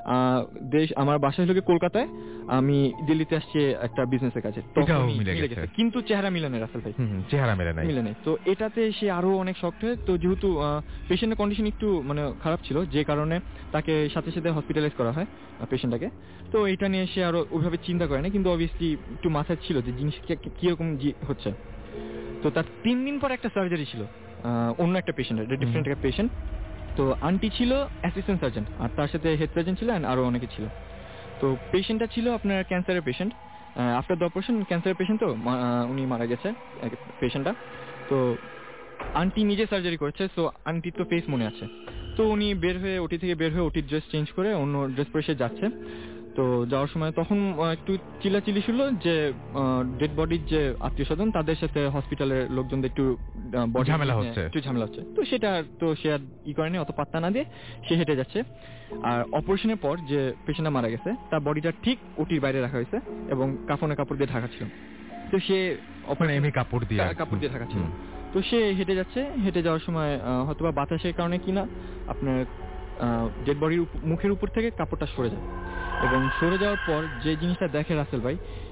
আমার বাসা হলো কলকাতায়, আমি দিল্লিতে আসছি একটা বিজনেসের কাছে। মিলে গেছে, কিন্তু চেহারা মিলে নেই রাসেল ভাই, মিলে নেই। তো এটাতে সে আরো অনেক শকড হয়। তো যেহেতু পেশেন্টের কন্ডিশন একটু মানে খারাপ ছিল, যে কারণে তাকে সাথে সাথে হসপিটালাইজ করা হয় পেশেন্টটাকে। তো এটা নিয়ে সে আরো ওইভাবে চিন্তা করে না, কিন্তু অবভিয়াসলি একটু মাথায় ছিল যে জিনিসটা কিরকম হচ্ছে। তো তার 3 দিন পর একটা সার্জারি ছিল অন্য একটা পেশেন্টের, ডিফারেন্ট একটা পেশেন্ট। তো আন্টি ছিল অ্যাসিস্ট্যান্ট সার্জন আর তার সাথে হেড সার্জন ছিল আরো অনেকে ছিল। তো পেশেন্টটা ছিল আপনার ক্যান্সারের পেশেন্ট। আফটার দ্য অপারেশন ক্যান্সারের পেশেন্ট, তো উনি মারা গেছে পেশেন্টটা। তো আন্টি নিজে সার্জারি করেছে, সো আন্টির তো ফেস মনে আছে। তো উনি ওটি থেকে বের হয়ে ওটির ড্রেস চেঞ্জ করে অন্য ড্রেস পরে সে যাচ্ছে। তো যাওয়ার সময় তখন একটু চিল্লাচিল্লি শুনলো যে ডেড বডির যে আত্মীয় স্বজন তাদের সাথে হসপিটালের লোকজনদের একটু ঝামেলা হচ্ছে। তো সেটা তো সে আর করেনি, অত পাত্তা না দিয়ে সে হেঁটে যাচ্ছে। আর অপারেশনের পর যে পেশেন্টটা মারা গেছে তার বডিটা ঠিক ওটির বাইরে রাখা হয়েছে এবং কাপড় দিয়ে ঢাকা ছিল। তো সে কাপড় দিয়ে ঢাকা ছিল। তো সে হেঁটে যাচ্ছে, হেঁটে যাওয়ার সময় হয়তোবা বাতাসের কারণে কিনা আপনার ডেড বডির মুখের উপর থেকে কাপড়টা সরে যায় এবং সরে যাওয়ার পর যে জিনিসটা দেখে রাসেল ভাই,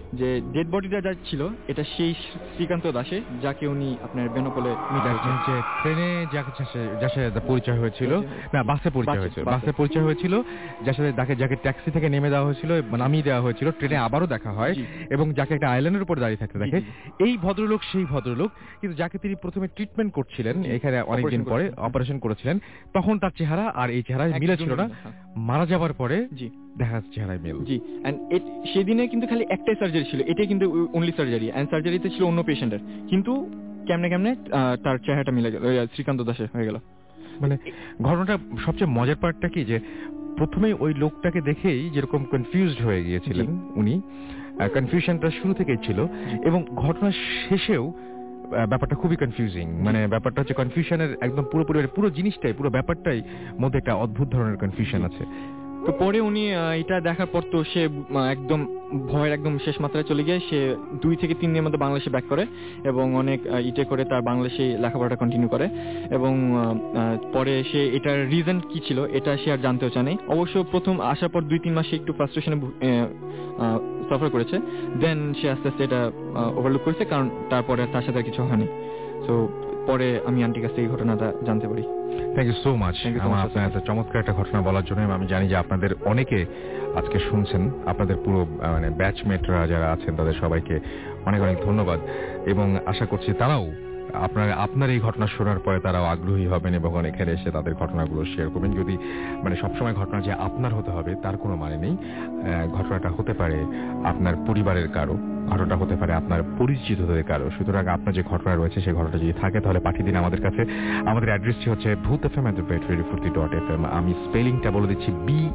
যে ডেড বডিটা যা ছিল এটা সেই শ্রীকান্ত দাসে, যাকে উনি আপনার বেনাপোলে যে ট্রেনে যার সাথে পরিচয় হয়েছিল, না বাসে পরিচয় হয়েছিল, বাসে পরিচয় হয়েছিল, যার সাথে যাকে ট্যাক্সি থেকে নেমে দেওয়া হয়েছিল, নামিয়ে দেওয়া হয়েছিল, ট্রেনে আবারও দেখা হয় এবং যাকে একটা আইল্যান্ডের উপর দাঁড়িয়ে থাকতে দেখে। এই ভদ্রলোক সেই ভদ্রলোক, কিন্তু যাকে তিনি প্রথমে ট্রিটমেন্ট করছিলেন এখানে অনেকদিন পরে অপারেশন করেছিলেন, তখন তার চেহারা আর এই চেহারা মিলে ছিল না। মারা যাবার পরে দেখা যাচ্ছে চেহারায় মিল। জি, এন্ড সেদিনে কিন্তু খালি একটাই সার্জারি ছিল, এটাই কিন্তু অনলি সার্জারি, এন্ড সার্জারিতে ছিল অন্য পেশেন্টের, কিন্তু কেমনে তার চেহারাটা মিলে গেল, শ্রীকান্ত দাসের হয়ে গেল। মানে ঘটনাটা সবচেয়ে মজার পার্টটা কি, যে প্রথমে ওই লোকটাকে দেখেই যেরকম কনফিউজড হয়ে গিয়েছিলেন উনি, কনফিউশনটা শুরু থেকেই ছিল, এবং ঘটনার শেষেও ব্যাপারটা খুবই কনফিউজিং। মানে ব্যাপারটা হচ্ছে কনফিউশনের একদম পুরো জিনিসটাই, পুরো ব্যাপারটাই মধ্যে একটা অদ্ভুত ধরনের কনফিউশন আছে। তো পরে উনি এটা দেখার পর তো সে একদম ভয়ের একদম শেষ মাত্রায় চলে গিয়ে সে 2 থেকে 3 দিনের মধ্যে বাংলাদেশে ব্যাক করে এবং অনেক ইটে করে তার বাংলাদেশে লেখাপড়াটা কন্টিনিউ করে, এবং পরে সে এটার রিজন কি ছিল এটা সে আর জানতেও চায় নাই। অবশ্য প্রথম আসার পর 2-3 মাসে একটু ফ্রাস্ট্রেশনে সাফার করেছে, দেন সে আস্তে আস্তে এটা ওভারলুক করেছে, কারণ তারপরে তার সাথে আর কিছু হয়নি। সো পরে আমি আন্টির কাছ থেকে এই ঘটনাটা জানতে পারি। থ্যাংক ইউ সো মাচ আপনার এত চমৎকার একটা ঘটনা বলার জন্য। আমি জানি যে আপনাদের অনেকে আজকে শুনছেন, আপনাদের পুরো মানে ব্যাচমেটরা যারা আছেন তাদের সবাইকে অনেক অনেক ধন্যবাদ, এবং আশা করছি তারাও আপনার এই ঘটনা শোনার পরে তারাও আগ্রহী হবেন এবং এখানে এসে তাদের ঘটনাগুলো শেয়ার করবেন। যদি মানে সবসময় ঘটনা যে আপনার হতে হবে তার কোনো মানে নেই, ঘটনাটা হতে পারে আপনার পরিবারের কারো, ঘটনাটা হতে পারে আপনার পরিচিতদের কারো। সুতরাং আপনার যে ঘটনা রয়েছে সেই ঘটনাটা যদি থাকে তাহলে পাঠিয়ে দিন আমাদের কাছে। আমাদের অ্যাড্রেসটি হচ্ছে bhutfm@radiofurti.fm। আমি স্পেলিংটা বলে দিচ্ছি,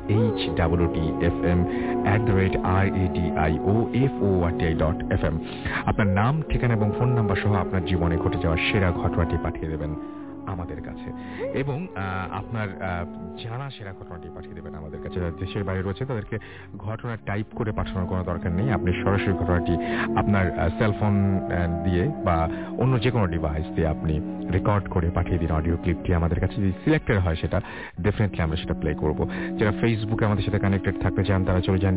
BHOOTFM@radioforti.fm। আপনার নাম, ঠিকানা এবং ফোন নাম্বার সহ আপনার জীবনে ঘটে যাওয়া সেরা ঘটনাটি পাঠিয়ে দেবেন আমাদের কাছে, এবং আপনার জানা সেরা ঘটনাটি পাঠিয়ে দেবেন আমাদের কাছে। যারা দেশের বাইরে রয়েছে তাদেরকে ঘটনা টাইপ করে পাঠানোর কোনো দরকার নেই, আপনি সরাসরি ঘটনাটি আপনার সেলফোন দিয়ে বা অন্য যে কোনো ডিভাইস দিয়ে আপনি রেকর্ড করে পাঠিয়ে দিন অডিও ক্লিপটি আমাদের কাছে। যদি সিলেক্টেড হয় সেটা ডেফিনেটলি আমরা সেটা প্লে করব। যারা ফেসবুকে আমাদের সাথে কানেক্টেড থাকতে চান তারা চলে যান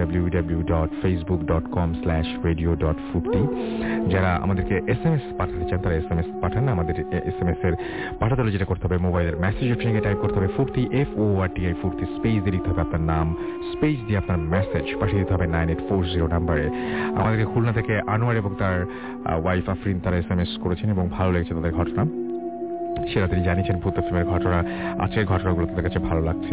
www.facebook.com/radio.furti। যারা আমাদেরকে SMS পাঠাতে চান তারা SMS পাঠান। আমাদের SMS এর পাঠাতে হলে যেটা করতে হবে, মোবাইলের মেসেজ অপশনে টাইপ করতে হবে ফুর্তি, FORTI ফুর্তি, স্পেস দিয়ে লিখতে হবে আপনার নাম, স্পেস দিয়ে আপনার মেসেজ পাঠিয়ে দিতে হবে 9840 নাম্বারে। আমাদেরকে খুলনা থেকে আনোয়ার এবং তার ওয়াইফ আফরিন তারা SMS করেছেন এবং ভালো লেগেছে তাদের ঘটনা, সেটা তিনি জানিয়েছেন ভূত এফএমের ঘটনা। আজকের ঘটনাগুলো তাদের কাছে ভালো লাগছে।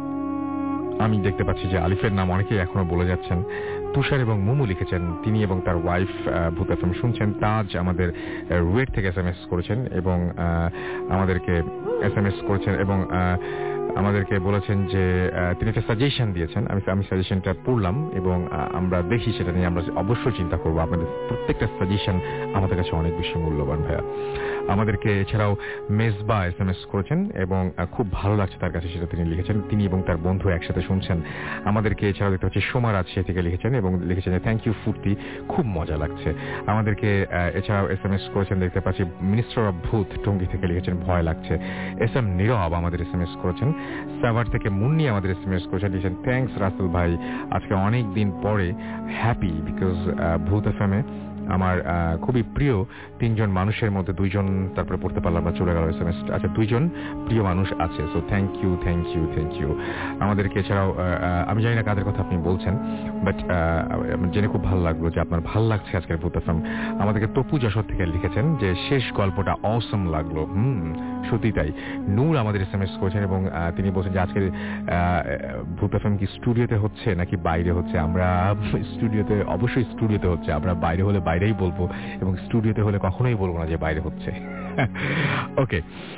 আমি দেখতে পাচ্ছি যে আলিফের নাম অনেকেই এখনো বলে যাচ্ছেন। তুষার এবং মুমু লিখেছেন তিনি এবং তার ওয়াইফ ভূত এফএম শুনছেন। তাজ আমাদের রুয়েট থেকে SMS করেছেন এবং আমাদেরকে SMS করেছেন এবং আমাদেরকে বলেছেন যে তিনি একটা সাজেশন দিয়েছেন। আমি সাজেশনটা পড়লাম এবং আমরা দেখি সেটা নিয়ে আমরা অবশ্যই চিন্তা করবো। আপনাদের প্রত্যেকটা সাজেশন আমাদের কাছে অনেক বেশি মূল্যবান ভাইয়া। আমাদেরকে এছাড়াও মেজবা SMS করেছেন এবং খুব ভালো লাগছে তার কাছে সেটা তিনি লিখেছেন। তিনি এবং তার বন্ধু একসাথে শুনছেন আমাদেরকে। এছাড়াও দেখতে পাচ্ছি সোমারাজ সে থেকে লিখেছেন এবং লিখেছেন যে থ্যাংক ইউ ফুর্তি, খুব মজা লাগছে। আমাদেরকে এছাড়াও SMS করেছেন দেখতে পাচ্ছি মিনিস্টার অফ ভূত টঙ্গী থেকে লিখেছেন ভয় লাগছে। SM নীরব আমাদের SMS করেছেন। সাভার থেকে মুন্নি আমাদের SMS করেছেন, লিখেছেন থ্যাংকস রাসেল ভাই, আজকে অনেক দিন পরে হ্যাপি বিকজ ভূত এফএমে আমার খুবই প্রিয় 3 জন মানুষের মধ্যে 2 জন তারপরে পড়তে পারলাম না, চলে গেল SMS। আচ্ছা 2 জন প্রিয় মানুষ আছে, সো থ্যাংক ইউ। আমাদেরকে এছাড়াও আমি জানি না কাদের কথা আপনি বলছেন, বাট জেনে খুব ভালো লাগলো যে আপনার ভালো লাগছে আজকের ভূত এফএম। আমাদেরকে তপু যশোর থেকে লিখেছেন যে শেষ গল্পটা অসম লাগলো। সত্যি তাই। নূর আমাদের SMS করেছেন এবং তিনি বলছেন যে আজকের ভূত এফএম কি স্টুডিওতে হচ্ছে নাকি বাইরে হচ্ছে। আমরা স্টুডিওতে, অবশ্যই স্টুডিওতে হচ্ছে। আমরা বাইরে হলে বাইরেই বলবো এবং স্টুডিওতে হলে কখনোই বলবো না যে বাইরে হচ্ছে। ওকে,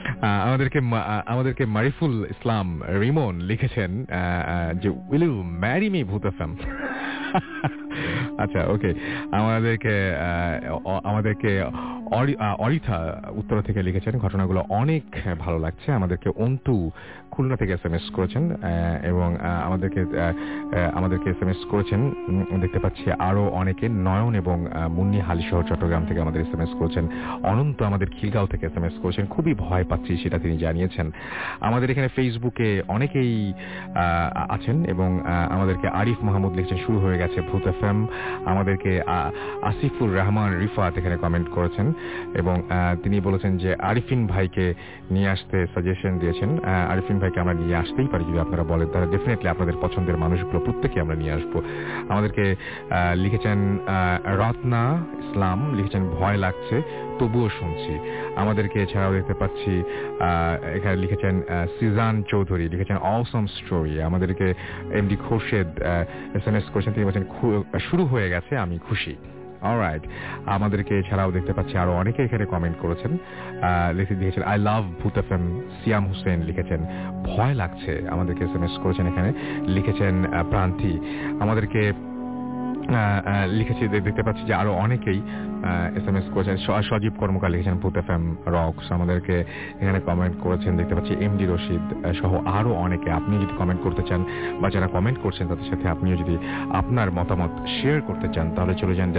আমাদেরকে মারিফুল ইসলাম রিমন লিখেছেন যে will you marry me Bhoot FM. আচ্ছা ওকে, আমাদেরকে অরিথা উত্তরা থেকে লিখেছেন, ঘটনাগুলো অনেক ভালো লাগছে। আমাদেরকে অন্তু খুলনা থেকে SMS করেছেন এবং আমাদেরকে SMS করেছেন। দেখতে পাচ্ছি আরো অনেকে, নয়ন এবং মুন্নি হালিশহর চট্টগ্রাম থেকে আমাদের SMS করেছেন। অনন্ত আমাদের খিলগাঁও থেকে SMS করেছেন, খুবই ভয় পাচ্ছি সেটা তিনি জানিয়েছেন। আমাদের এখানে ফেসবুকে অনেকেই আছেন এবং আমাদেরকে আরিফ মাহমুদ লিখছেন শুরু হয়ে গেছে ভূত FM। আমাদেরকে আসিফুর রহমান রিফাত এখানে কমেন্ট করেছেন এবং তিনি বলেছেন যে আরিফিন ভাইকে নিয়ে আসতে সাজেশন দিয়েছেন। আরিফিন ভাইকে আমরা নিয়ে আসতেই পারি যদি আপনারা বলেন, তাহলে ডেফিনেটলি আপনাদের পছন্দের মানুষগুলো প্রত্যেকে আমরা নিয়ে আসবো। আমাদেরকে লিখেছেন রত্না ইসলাম লিখেছেন ভয় লাগছে তবুও শুনছি। আমাদেরকে এছাড়াও দেখতে পাচ্ছি এখানে লিখেছেন সিজান চৌধুরী লিখেছেন অসম স্টোরি। আমাদেরকে এমডি খোরশেদ SMS করেছেন, তিনি বলছেন শুরু হয়ে গেছে আমি খুশি। অলরাইট, আমাদেরকে এছাড়াও দেখতে পাচ্ছি আরো অনেকে এখানে কমেন্ট করেছেন, লিখেছেন আই লাভ ভূত FM। সিয়াম হোসেন লিখেছেন ভয় লাগছে, আমাদেরকে SMS করেছেন। এখানে লিখেছেন প্রান্তি, আমাদেরকে লিখেছি দেখতে পাচ্ছি যে আরো অনেকেই SMS করেছেন। সজীব কর্মকার লিখেছেন ভূত FM রক্স, আমাদেরকে এখানে কমেন্ট করেছেন। দেখতে পাচ্ছি এমডি রশিদ সহ আরো অনেকে। আপনি যদি কমেন্ট করতে চান বা যারা কমেন্ট করছেন তাদের সাথে আপনিও যদি আপনার মতামত শেয়ার করতে চান তাহলে চলে যান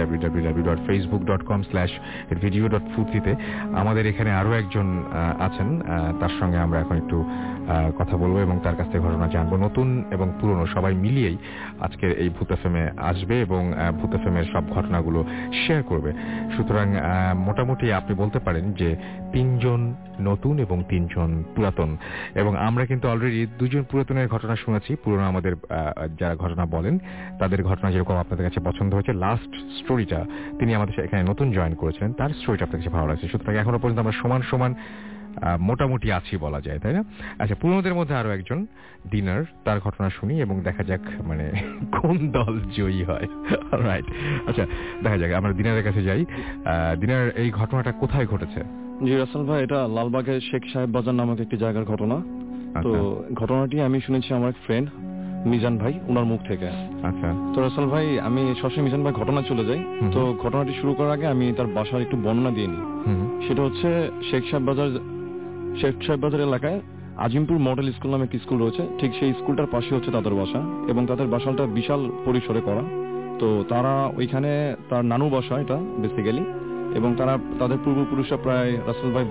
www.facebook.com/video.futhi-তে। আমাদের এখানে আরো একজন আছেন, তার সঙ্গে আমরা এখন একটু কথা বলবো এবং তার কাছ থেকে ঘটনা জানবো। নতুন এবং পুরনো সবাই মিলিয়েই আজকের এই ভূত FM আসবে এবং ভূত FM এর সব ঘটনাগুলো শেয়ার করবে। সুতরাং মোটামুটি আপনি বলতে পারেন যে 3 জন নতুন এবং 3 জন পুরাতন, এবং আমরা কিন্তু অলরেডি 2 জন পুরাতনের ঘটনা শুনেছি। পুরনো আমাদের যারা ঘটনা বলেন তাদের ঘটনা যেরকম আপনাদের কাছে পছন্দ হয়েছে, লাস্ট স্টোরিটা তিনি আমাদের এখানে নতুন জয়েন করেছিলেন, তার স্টোরিটা আপনার কাছে ভালো লাগছে। সুতরাং এখনো পর্যন্ত আমরা সমান মোটামুটি আছি বলা যায়, তাই না? আচ্ছা, পুরনোদের মধ্যে আরো একজন ডিনার, তার ঘটনা শুনি এবং দেখা যাক মানে কোন দল জয়ী হয়। রাইট, আচ্ছা দেখা যাক, আমরা ডিনারের কাছে যাই। ডিনার, এই ঘটনাটা কোথায় ঘটেছে? জি রাসেল ভাই, এটা লালবাগের শেখ সাহেব বাজার নামক একটি জায়গার ঘটনা। তো ঘটনাটি আমি শুনেছি আমার এক ফ্রেন্ড মিজান ভাই ওনার মুখ থেকে। আচ্ছা, তো রাসেল ভাই আমি সরাসরি মিজান ভাই ঘটনা চলে যাই। তো ঘটনাটি শুরু করার আগে আমি তার বাসার একটু বর্ণনা দিয়ে নিই। সেটা হচ্ছে শেখ সাহেব বাজার এলাকায় আজিমপুর মডেল স্কুল নামে একটি স্কুল রয়েছে, ঠিক সেই স্কুলটার পাশে হচ্ছে তাদের বাসা এবং তাদের বাসাটা বিশাল পরিসরে করা। তো তারা ওইখানে তার নানু বাসা এটা বেসিক্যালি, এবং তাদের পূর্বপুরুষরা প্রায় রাসেল ভাই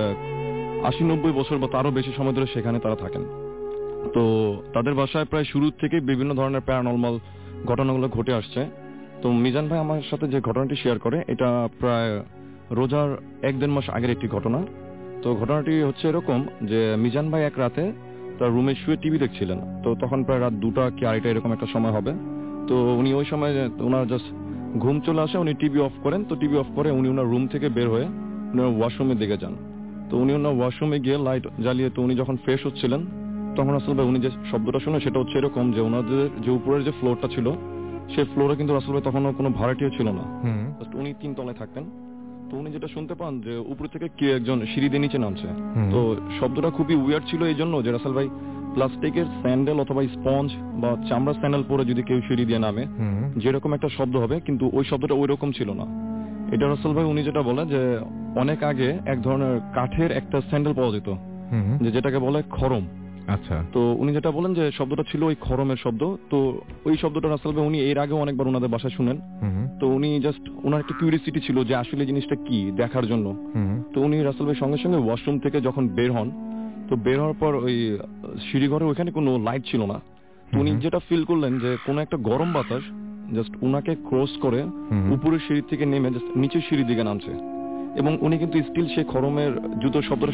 80-90 বছর বা তারও বেশি সময় ধরে সেখানে তারা থাকেন। তো তাদের বাসায় প্রায় শুরু থেকে বিভিন্ন ধরনের প্যারানর্মাল ঘটনাগুলো ঘটে আসছে। তো মিজান ভাই আমার সাথে যে ঘটনাটি শেয়ার করে এটা প্রায় রোজার 1-1.5 মাস আগের একটি ঘটনা। তো ঘটনাটি হচ্ছে এরকম যে মিজান ভাই এক রাতে তার রুমে শুয়ে টিভি দেখছিলেন। তো তখন প্রায় রাত 2টা কি 2:30 এরকম একটা সময় হবে। তো উনি ওই সময় ওনার জাস্ট ঘুম চলে আসে, উনি টিভি অফ করেন। তো টিভি অফ করে উনি ওনার রুম থেকে বের হয়ে ওনার ওয়াশরুমের দিকে যান। তো উনি ওনার ওয়াশরুমে গিয়ে লাইট জ্বালিয়ে তো উনি যখন ফ্রেশ হচ্ছিলেন তখন রাসেল ভাই উনি যে শব্দটা শুনে সেটা হচ্ছে এরকম যে ওনাদের যে উপরের যে ফ্লোরটা ছিল সেই ফ্লোরে কিন্তু রাসেল ভাই তখন কোনো ভাড়াটিও ছিল না, উনি 3 তলায় থাকতেন। তো উনি যেটা শুনতে পান যে উপর থেকে কে একজন সিঁড়ি দিয়ে নিচে নামছে। তো শব্দটা খুবই উইয়ার্ড ছিল এই জন্য যে রাসেল ভাই প্লাস্টিকের স্যান্ডেল অথবা স্পঞ্জ বা চামড়ার স্যান্ডেল পরে যদি কেউ সিঁড়ি দিয়ে নামে যেরকম একটা শব্দ হবে, কিন্তু ওই শব্দটা ওই রকম ছিল না। এটা রাসেল ভাই উনি যেটা বলে যে অনেক আগে এক ধরনের কাঠের একটা স্যান্ডেল পাওয়া যেত যেটাকে বলে খরম। আচ্ছা, তো উনি যেটা বলেন যে শব্দটা ছিল ওই খরমের শব্দ। তো ওই শব্দটা রাসেল ভাই উনি এর আগেও অনেকবার ওনাদের বাসায় শুনেন। তো উনি জাস্ট ওনার একটা কিউরিয়াসিটি ছিল যে আসলে জিনিসটা কি দেখার জন্য। তো উনি রাসেল ভাই সঙ্গে সঙ্গে ওয়াশরুম থেকে যখন বের হন, তো বের হওয়ার পর ওই সিঁড়িঘরে ওইখানে কোনো লাইট ছিল না। তো উনি যেটা ফিল করলেন যে কোনো একটা গরম বাতাস জাস্ট উনাকে ক্রস করে উপরের সিঁড়ি থেকে নেমে জাস্ট নিচের সিঁড়ির দিকে নামছে, এবং উনি কিন্তু স্টিল সেই খরমের জুতোর শব্দটা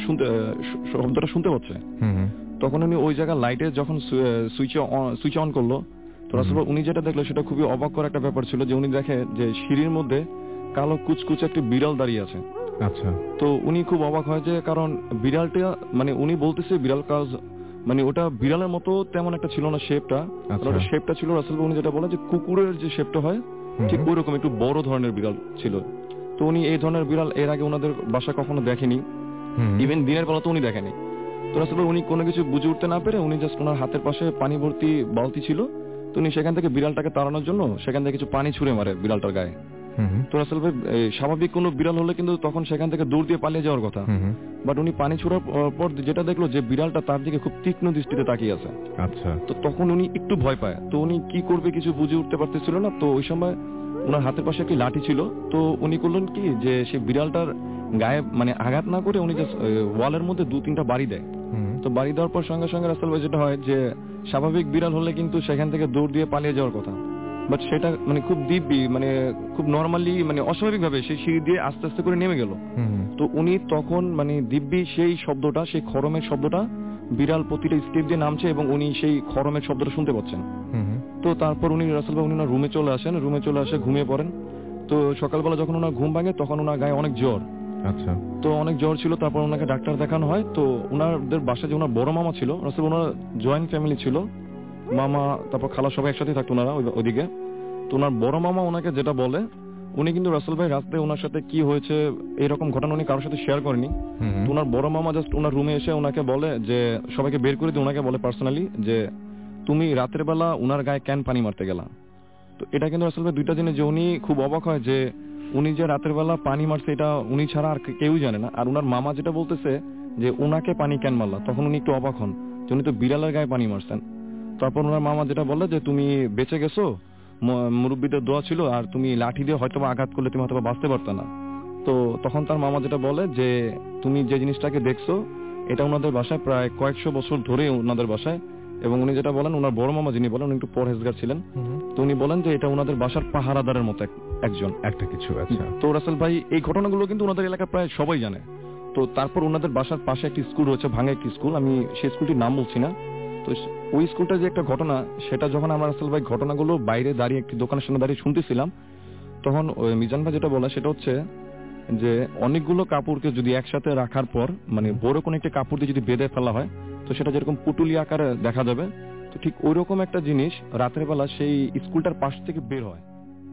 শুনতে পাচ্ছে। তখন উনি ওই জায়গায় লাইটে যখন সুইচ অন করলো, তো রাসেল ভাই উনি যেটা দেখলো সেটা খুবই অবাক করা একটা ব্যাপার ছিল যে উনি দেখে যে সিঁড়ির মধ্যে কালো কুচকুচে একটা বিড়াল দাঁড়িয়ে আছে। আচ্ছা, তো উনি খুব অবাক হয় যে কারণ বিড়ালটা মানে উনি বলতেছে বিড়াল কাজ মানে ওটা বিড়ালের মতো তেমন একটা ছিল না শেপটা। ওটা শেপটা ছিল রাসেল ভাই উনি যেটা বলে যে কুকুরের যে শেপটা হয় ঠিক ওই রকম একটু বড় ধরনের বিড়াল ছিল। তো উনি এই ধরনের বিড়াল এর আগে ওনাদের বাসা কখনো দেখেনি, ইভেন দিনের বেলা তো উনি দেখেনি। তো রাসেল ভাই উনি কোনো কিছু বুঝে উঠতে না পেরে উনি জাস্ট ওনার হাতের পাশে পানি ভর্তি বালতি ছিল, তো উনি সেখান থেকে বিড়ালটাকে তাড়ানোর জন্য সেখান থেকে কিছু পানি ছুঁড়ে মারে বিড়ালটার গায়ে। তো রাসেল ভাই স্বাভাবিক কোনো বিড়াল হলে কিন্তু তখন সেখান থেকে দৌড় দিয়ে পালিয়ে যাওয়ার কথা, বাট উনি পানি ছোড়ার পর যেটা দেখলো যে বিড়ালটা তার দিকে খুব তীক্ষ্ণ দৃষ্টিতে তাকিয়ে আছে। আচ্ছা, তো তখন উনি একটু ভয় পায়, তো উনি কি করবে কিছু বুঝে উঠতে পারতেছিল না। তো ওই সময় ওনার হাতের পাশে একটি লাঠি ছিল, তো উনি করলেন কি যে সেই বিড়ালটার গায়ে মানে আঘাত না করে উনি জাস্ট ওয়ালের মধ্যে 2-3টা বাড়ি দেয়। তো বাড়ি দেওয়ার পর সঙ্গে সঙ্গে রাসেল ভাই যেটা হয় যে স্বাভাবিক বিড়াল হলে কিন্তু সেখান থেকে দৌড় দিয়ে পালিয়ে যাওয়ার কথা, বাট সেটা মানে খুব দিব্যি মানে খুব নর্মালি মানে অস্বাভাবিক ভাবে সেই সিঁড়ি দিয়ে আস্তে আস্তে করে নেমে গেল। তো উনি তখন মানে দিব্যি সেই শব্দটা, সেই খরমের শব্দটা, বিড়াল প্রতিটা স্টেপ দিয়ে নামছে এবং উনি সেই খরমের শব্দটা শুনতে পাচ্ছেন। তো তারপর উনি রাসেল ভাই উনি ওনার রুমে চলে আসেন, রুমে চলে আসে ঘুমিয়ে পড়েন। তো সকালবেলা যখন ওনার ঘুম ভাঙে তখন ওনার গায়ে অনেক জ্বর। আচ্ছা, তো অনেক জ্বর ছিল, তারপর ওনাকে ডাক্তার দেখানো হয়। তো ওনাদের বাসায় যে ওনার বড় মামা ছিল, রাসেল ওনার জয়েন্ট ফ্যামিলি ছিল, মামা তারপর খালা সবাই একসাথে থাকতো ওনারা ওইদিকে। তো ওনার বড় মামা ওনাকে যেটা বলে, উনি কিন্তু রাসেল ভাই রাতে ওনার সাথে কি হয়েছে এরকম ঘটনা উনি কারোর সাথে শেয়ার করেনি। তো ওনার বড় মামা জাস্ট ওনার রুমে এসে ওনাকে বলে যে সবাইকে বের করে দিয়ে ওনাকে বলে পার্সোনালি যে তুমি রাতের বেলা ওনার গায়ে কেন পানি মারতে গেলা। তো এটা কিন্তু রাসেল ভাই দুইটা জিনিস যে উনি খুব অবাক হয় যে উনি যে রাতের বেলা পানি মারছে এটা উনি ছাড়া আর কেউই জানে না। আর ওনার মামা যেটা বলতেছে যে ওনাকে পানি কেন মারলা, তখন উনি একটু অবাক হন যে উনি তো বিড়ালের গায়ে পানি মারছেন। তারপর ওনার মামা যেটা বলে যে তুমি বেঁচে গেছো, মুরব্বীদের দোয়া ছিল, আর তুমি লাঠি দিয়ে হয়তো আঘাত করলে তুমি হয়তো বাঁচতে পারতো না। তো তখন তার মামা যেটা বলে যে তুমি যে জিনিসটাকে দেখছো এটা ওনাদের বাসায় প্রায় কয়েকশো বছর ধরে ওনাদের বাসায়, এবং উনি যেটা বলেন ওনার বড় মামা যিনি বলেন উনি একটু পরহেজগার ছিলেন। তো উনি বলেন যে এটা ওনাদের বাসার পাহারাদারের মতো একজন একটা কিছু। আচ্ছা, তো রাসেল ভাই এই ঘটনাগুলো কিন্তু ওনাদের এলাকায় প্রায় সবাই জানে। তো তারপর ওনাদের বাসার পাশে একটি স্কুল রয়েছে, ভাঙা একটি স্কুল, আমি সেই স্কুলটির নাম বলছি না। তো ওই স্কুলটা যে একটা ঘটনা, সেটা যখন আমরা রাসেল ভাই ঘটনাগুলো বাইরে দাঁড়িয়ে একটি দোকানের সামনে দাঁড়িয়ে শুনতেছিলাম, তখন মিজান ভাই যেটা বলে সেটা হচ্ছে যে অনেকগুলো কাপড়কে যদি একসাথে রাখার পর মানে বড় কোনো একটা কাপড় দিয়ে যদি বেঁধে ফেলা হয় তো সেটা যেরকম পুটুলি আকারে দেখা যাবে, তো ঠিক ওইরকম একটা জিনিস রাতের বেলা সেই স্কুলটার পাশ থেকে বের হয়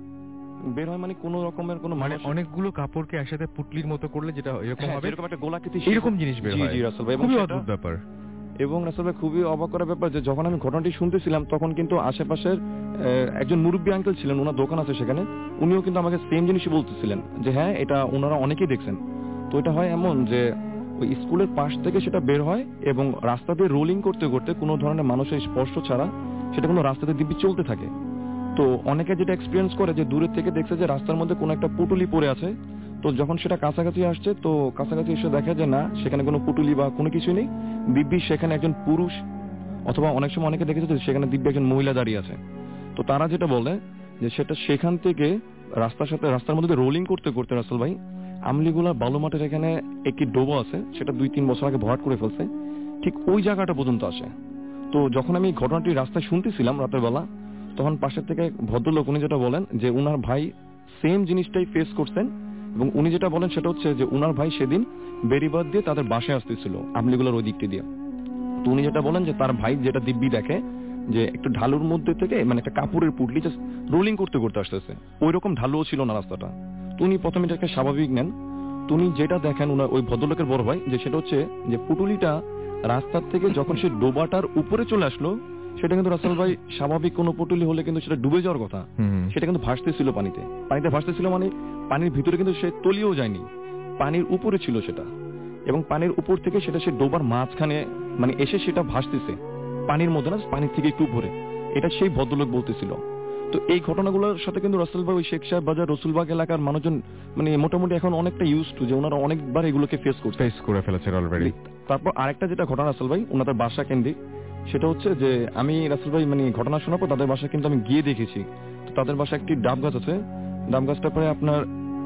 মানে কোন রকমের কোনো মানে অনেকগুলো কাপড়কে একসাথে পুটলির মতো করলে যেটা এরকম হবে, এরকম একটা গোলাকৃতি এরকম জিনিস বের হয়। জি রাসেল ভাই, খুবই অদ্ভুত ব্যাপার। এবং রাসেল ভাই খুবই অবাক করার ব্যাপার যে যখন আমি ঘটনাটি শুনতেছিলাম তখন কিন্তু আশেপাশের একজন মুরব্বী আঙ্কেল ছিলেন, ওনার দোকান আছে সেখানে, উনিও কিন্তু আমাকে সেম জিনিসই বলতেছিলেন যে হ্যাঁ এটা ওনারা অনেকেই দেখছেন। তো এটা হয় এমন যে ওই স্কুলের পাশ থেকে সেটা বের হয় এবং রাস্তা দিয়ে রোলিং করতে করতে কোনো ধরনের মানুষের স্পর্শ ছাড়া সেটা কোনো রাস্তাতে দিব্যি চলতে থাকে। তো অনেকে যেটা এক্সপিরিয়েন্স করে যে দূরের থেকে দেখছে যে রাস্তার মধ্যে কোনো একটা পুটুলি পড়ে আছে, তো যখন সেটা কাছাকাছি আসছে তো কাছাকাছি এসে দেখা যায় না সেখানে কোনো পুটুলি বা কোনো কিছু নেই, দিব্যি সেখানে একজন পুরুষ অথবা অনেক সময় অনেকে দেখেছে যে সেখানে দিব্যি একজন মহিলা দাঁড়িয়ে আছে। তো তারা যেটা বলে যে সেটা সেখান থেকে রাস্তার মধ্যে রোলিং করতে করতে রাসেল ভাই আমলিগুলার বালুমাটের এখানে একটি ডোবা আছে, সেটা 2-3 বছর আগে ভরাট করে ফেলছে, ঠিক ওই জায়গাটা পর্যন্ত আসে। তো যখন আমি ঘটনাটি রাস্তায় শুনতেছিলাম রাতের বেলা, তখন পাশের থেকে ভদ্রলোক উনি যেটা বলেন যে উনার ভাই সেম জিনিসটাই ফেস করছেন, এবং উনি যেটা বলেন সেটা হচ্ছে যে উনার ভাই সেদিন বেরিবাদ দিয়ে তাদের বাসায় আসতেছিল আমলিগুলার ওই দিকটি দিয়ে। তো উনি যেটা বলেন যে তার ভাই যেটা দিব্যি দেখে যে একটু ঢালুর মধ্যে থেকে মানে একটা কাপড়ের পুটলি জাস্ট রোলিং করতে করতে আসতেছে, ওই রকম ঢালুও ছিল না রাস্তাটা। তো উনি প্রথমে এটাকে স্বাভাবিক নেন। তো উনি যেটা দেখেন উনার ওই ভদ্রলোকের বড় ভাই যে সেটা হচ্ছে যে পুটুলিটা রাস্তার থেকে যখন সে ডোবাটার উপরে চলে আসলো, সেটা কিন্তু রাসেল ভাই স্বাভাবিক কোনো পুটুলি হলে কিন্তু সেটা ডুবে যাওয়ার কথা, সেটা কিন্তু ভাসতেছিল পানিতে ভাসতেছিল, মানে পানির ভিতরে কিন্তু সে তলিয়েও যায়নি, পানির উপরে ছিল সেটা, এবং পানির উপর থেকে সেটা সে ডোবার মাঝখানে মানে এসে সেটা ভাসতেছে পানির মধ্যে না, পানির থেকে একটু উপরে, এটা সেই ভদ্রলোক বলতেছিল। তো এই ঘটনাগুলোর সাথে কিন্তু রাসেল ভাই ওই শেখ সাহেব বাজার রসুলবাগ এলাকার মানুষজন মানে মোটামুটি এখন অনেকটা ইউজ টু, যে ওনারা অনেকবার এগুলোকে ফেস করে ফেলেছেন অলরেডি। তারপর আরেকটা যেটা ঘটনা রাসেল ভাই ওনাদের বাসা কেন্দ্রিক, সেটা হচ্ছে যে আমি রাসেল ভাই মানে ঘটনা শোনার পর তাদের বাসা কিন্তু আমি গিয়ে দেখেছি। তো তাদের বাসা একটি ডাব গাছ আছে, ডাব গাছটা প্রায় আপনার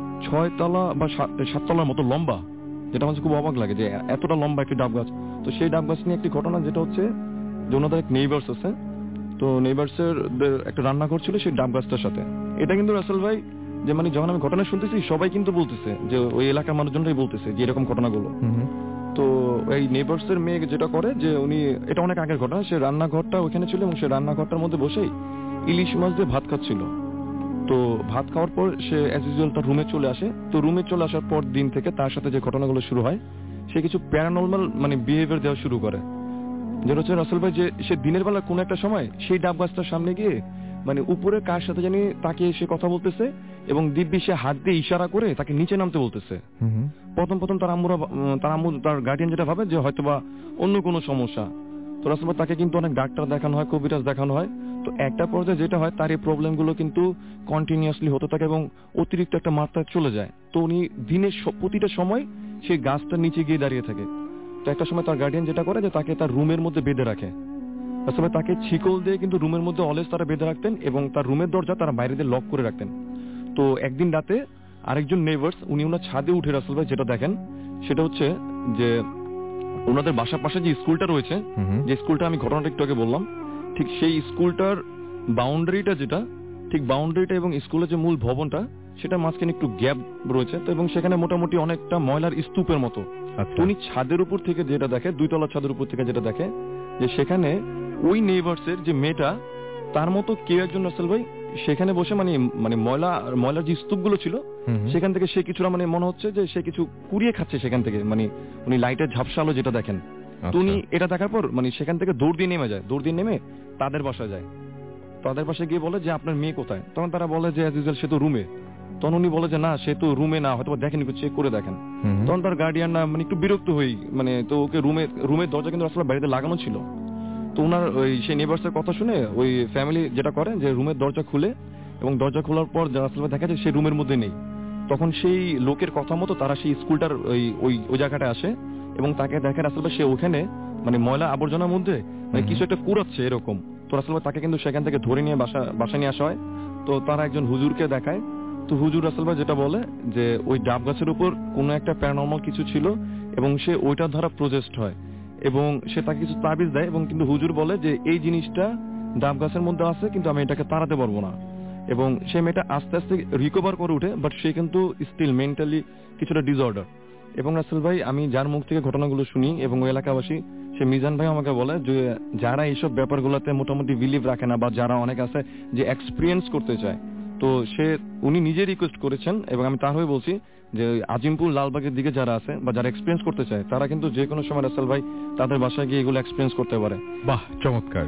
6 তলা বা 7 তলার মতো লম্বা, যেটা আমার খুব অবাক লাগে যে এতটা লম্বা একটি ডাব গাছ। তো সেই ডাব গাছ নিয়ে একটি ঘটনা যেটা হচ্ছে যে ওনাদের এক নেইবার্স আছে, তো নেইবার্সের একটা রান্নাঘর ছিল সেই ডাব গাছটার সাথে। এটা কিন্তু রাসেল ভাই যে মানে যখন আমি ঘটনা শুনতেছি সবাই কিন্তু বলতেছে যে ওই এলাকার মানুষজনরাই বলতেছে যে এরকম ঘটনাগুলো। তো এই নেইবার্সের মেয়ে যেটা করে যে উনি, এটা অনেক আগের ঘটনা, সে রান্নাঘরটা ওখানে ছিল এবং সে রান্নাঘরটার মধ্যে বসেই ইলিশ মাছ দিয়ে ভাত খাচ্ছিল। তো ভাত খাওয়ার পর সে অ্যাজ ইউজুয়াল তার রুমে চলে আসে। তো রুমে চলে আসার পর দিন থেকে তার সাথে যে ঘটনাগুলো শুরু হয়, সে কিছু প্যারানর্মাল মানে বিহেভিয়ার দেওয়া শুরু করে, যেটা হচ্ছে রাসেল ভাই যে সে দিনের বেলা কোনো একটা সময় সেই ডাব গাছটার সামনে গিয়ে মানে উপরে কার সাথে জানি তাকিয়ে সে কথা বলতেছে, এবং দিব্যি সে হাত দিয়ে ইশারা করে তাকে নিচে নামতে বলতেছে। প্রথম তার আম্মু তার গার্ডিয়ান যেটা ভাবে যে হয়তোবা অন্য কোনো সমস্যা। তো রাসেল ভাই তাকে কিন্তু অনেক ডাক্তার দেখানো হয়, কবিরাজ দেখানো হয়। তো একটা পর্যায়ে যেটা হয়, তার এই প্রবলেমগুলো কিন্তু কন্টিনিউয়াসলি হতে থাকে এবং অতিরিক্ত একটা মাত্রায় চলে যায়। তো উনি দিনের প্রতিটা সময় সেই গাছটার নিচে গিয়ে দাঁড়িয়ে থাকে। তো একটা সময় তার গার্ডিয়ান যেটা করে যে তাকে তার রুমের মধ্যে বেঁধে রাখে। আসলে তাকে শিকল দিয়ে কিন্তু রুমের মধ্যে অলওয়েজ তারা বেঁধে রাখতেন এবং তার রুমের দরজা তারা বাইরে দিয়ে লক করে রাখতেন। তো একদিন রাতে আরেকজন নেইবার্স উনি ওনার ছাদে উঠে রাসেল ভাই যেটা দেখেন সেটা হচ্ছে যে ওনাদের বাসার পাশে যে স্কুলটা রয়েছে, যে স্কুলটা আমি ঘটনাটা একটু আগে বললাম, ঠিক সেই স্কুলটার বাউন্ডারিটা যেটা, ঠিক বাউন্ডারিটা এবং স্কুলের যে মূল ভবনটা সেটা মাঝখানে একটু গ্যাপ রয়েছে। তো এবং সেখানে মোটামুটি অনেকটা ময়লার স্তূপের মতো। উনি ছাদের উপর থেকে যেটা দেখে, 2 তলার ছাদের উপর থেকে যেটা দেখে যে সেখানে ওই নেইবার্সের যে মেয়েটা তার মতো কেউ একজন রাসেল ভাই সেখানে বসে মানে ময়লার যে স্তূপগুলো ছিল সেখান থেকে সে কিছুটা মানে মনে হচ্ছে যে সে কিছু কুড়িয়ে খাচ্ছে সেখান থেকে, মানে উনি লাইটের ঝাপসা আলো যেটা দেখেন। তো উনি এটা দেখার পর মানে সেখান থেকে দৌড় দিয়ে নেমে তাদের বাসায় যায়। তাদের বাসায় গিয়ে বলে যে আপনার মেয়ে কোথায়? তখন তারা বলে যে অ্যাজ ইউজুয়াল সে তো রুমে। তখন উনি বলে যে না, সে তো রুমে না, হয়তো দেখেনি, চেক করে দেখেন। তখন তার গার্ডিয়ান না মানে একটু বিরক্ত হই, মানে তো ওকে রুমের দরজা কিন্তু আসলে বাড়িতে লাগানো ছিল। তো ওনার ওই সেই নেইবার্সের কথা শুনে ওই ফ্যামিলি যেটা করে যে রুমের দরজা খুলে এবং দরজা খোলার পর আসলে দেখা যায় সে রুমের মধ্যে নেই। তখন সেই লোকের কথা মতো তারা সেই স্কুলটার ওই জায়গাটায় আসে এবং তাকে দেখে আসলে সে ওখানে মানে ময়লা আবর্জনার মধ্যে মানে কিছু একটা কুড়াচ্ছে এরকম। তো আসলে তাকে কিন্তু সেখান থেকে ধরে নিয়ে বাসায় নিয়ে আসা হয়। তো তারা একজন হুজুরকে দেখায়। তো হুজুর রাসেল ভাই যেটা বলে যে ওই ডাব গাছের উপর কোনো একটা প্যারানর্মাল কিছু ছিল এবং সে ওইটার দ্বারা প্রজেস্ট হয় এবং সে তাকে কিছু তাবিজ দেয় এবং কিন্তু হুজুর বলে যে এই জিনিসটা ডাব গাছের মধ্যে আছে কিন্তু আমি এটাকে তাড়াতে পারবো না। এবং সে মেয়েটা আস্তে আস্তে রিকভার করে উঠে, বাট সে কিন্তু স্টিল মেন্টালি কিছুটা ডিসঅর্ডার। এবং রাসেল ভাই আমি যার মুখ থেকে ঘটনাগুলো শুনি এবং ওই এলাকাবাসী, সে মিজান ভাই আমাকে বলে যে যারা এইসব ব্যাপারগুলোতে মোটামুটি বিলিভ রাখে না বা যারা অনেক আছে যে এক্সপিরিয়েন্স করতে চায়, তো উনি নিজে রিকোয়েস্ট করেছেন এবং আমি তার হয়ে বলছি যে আজিমপুর লালবাগের দিকে যারা আছে বা যারা এক্সপিরিয়েন্স করতে চায় তারা কিন্তু যে কোনো সময় রাসেল ভাই তাদের বাসায় গিয়ে এগুলো এক্সপিরিয়েন্স করতে পারে। বাহ, চমৎকার।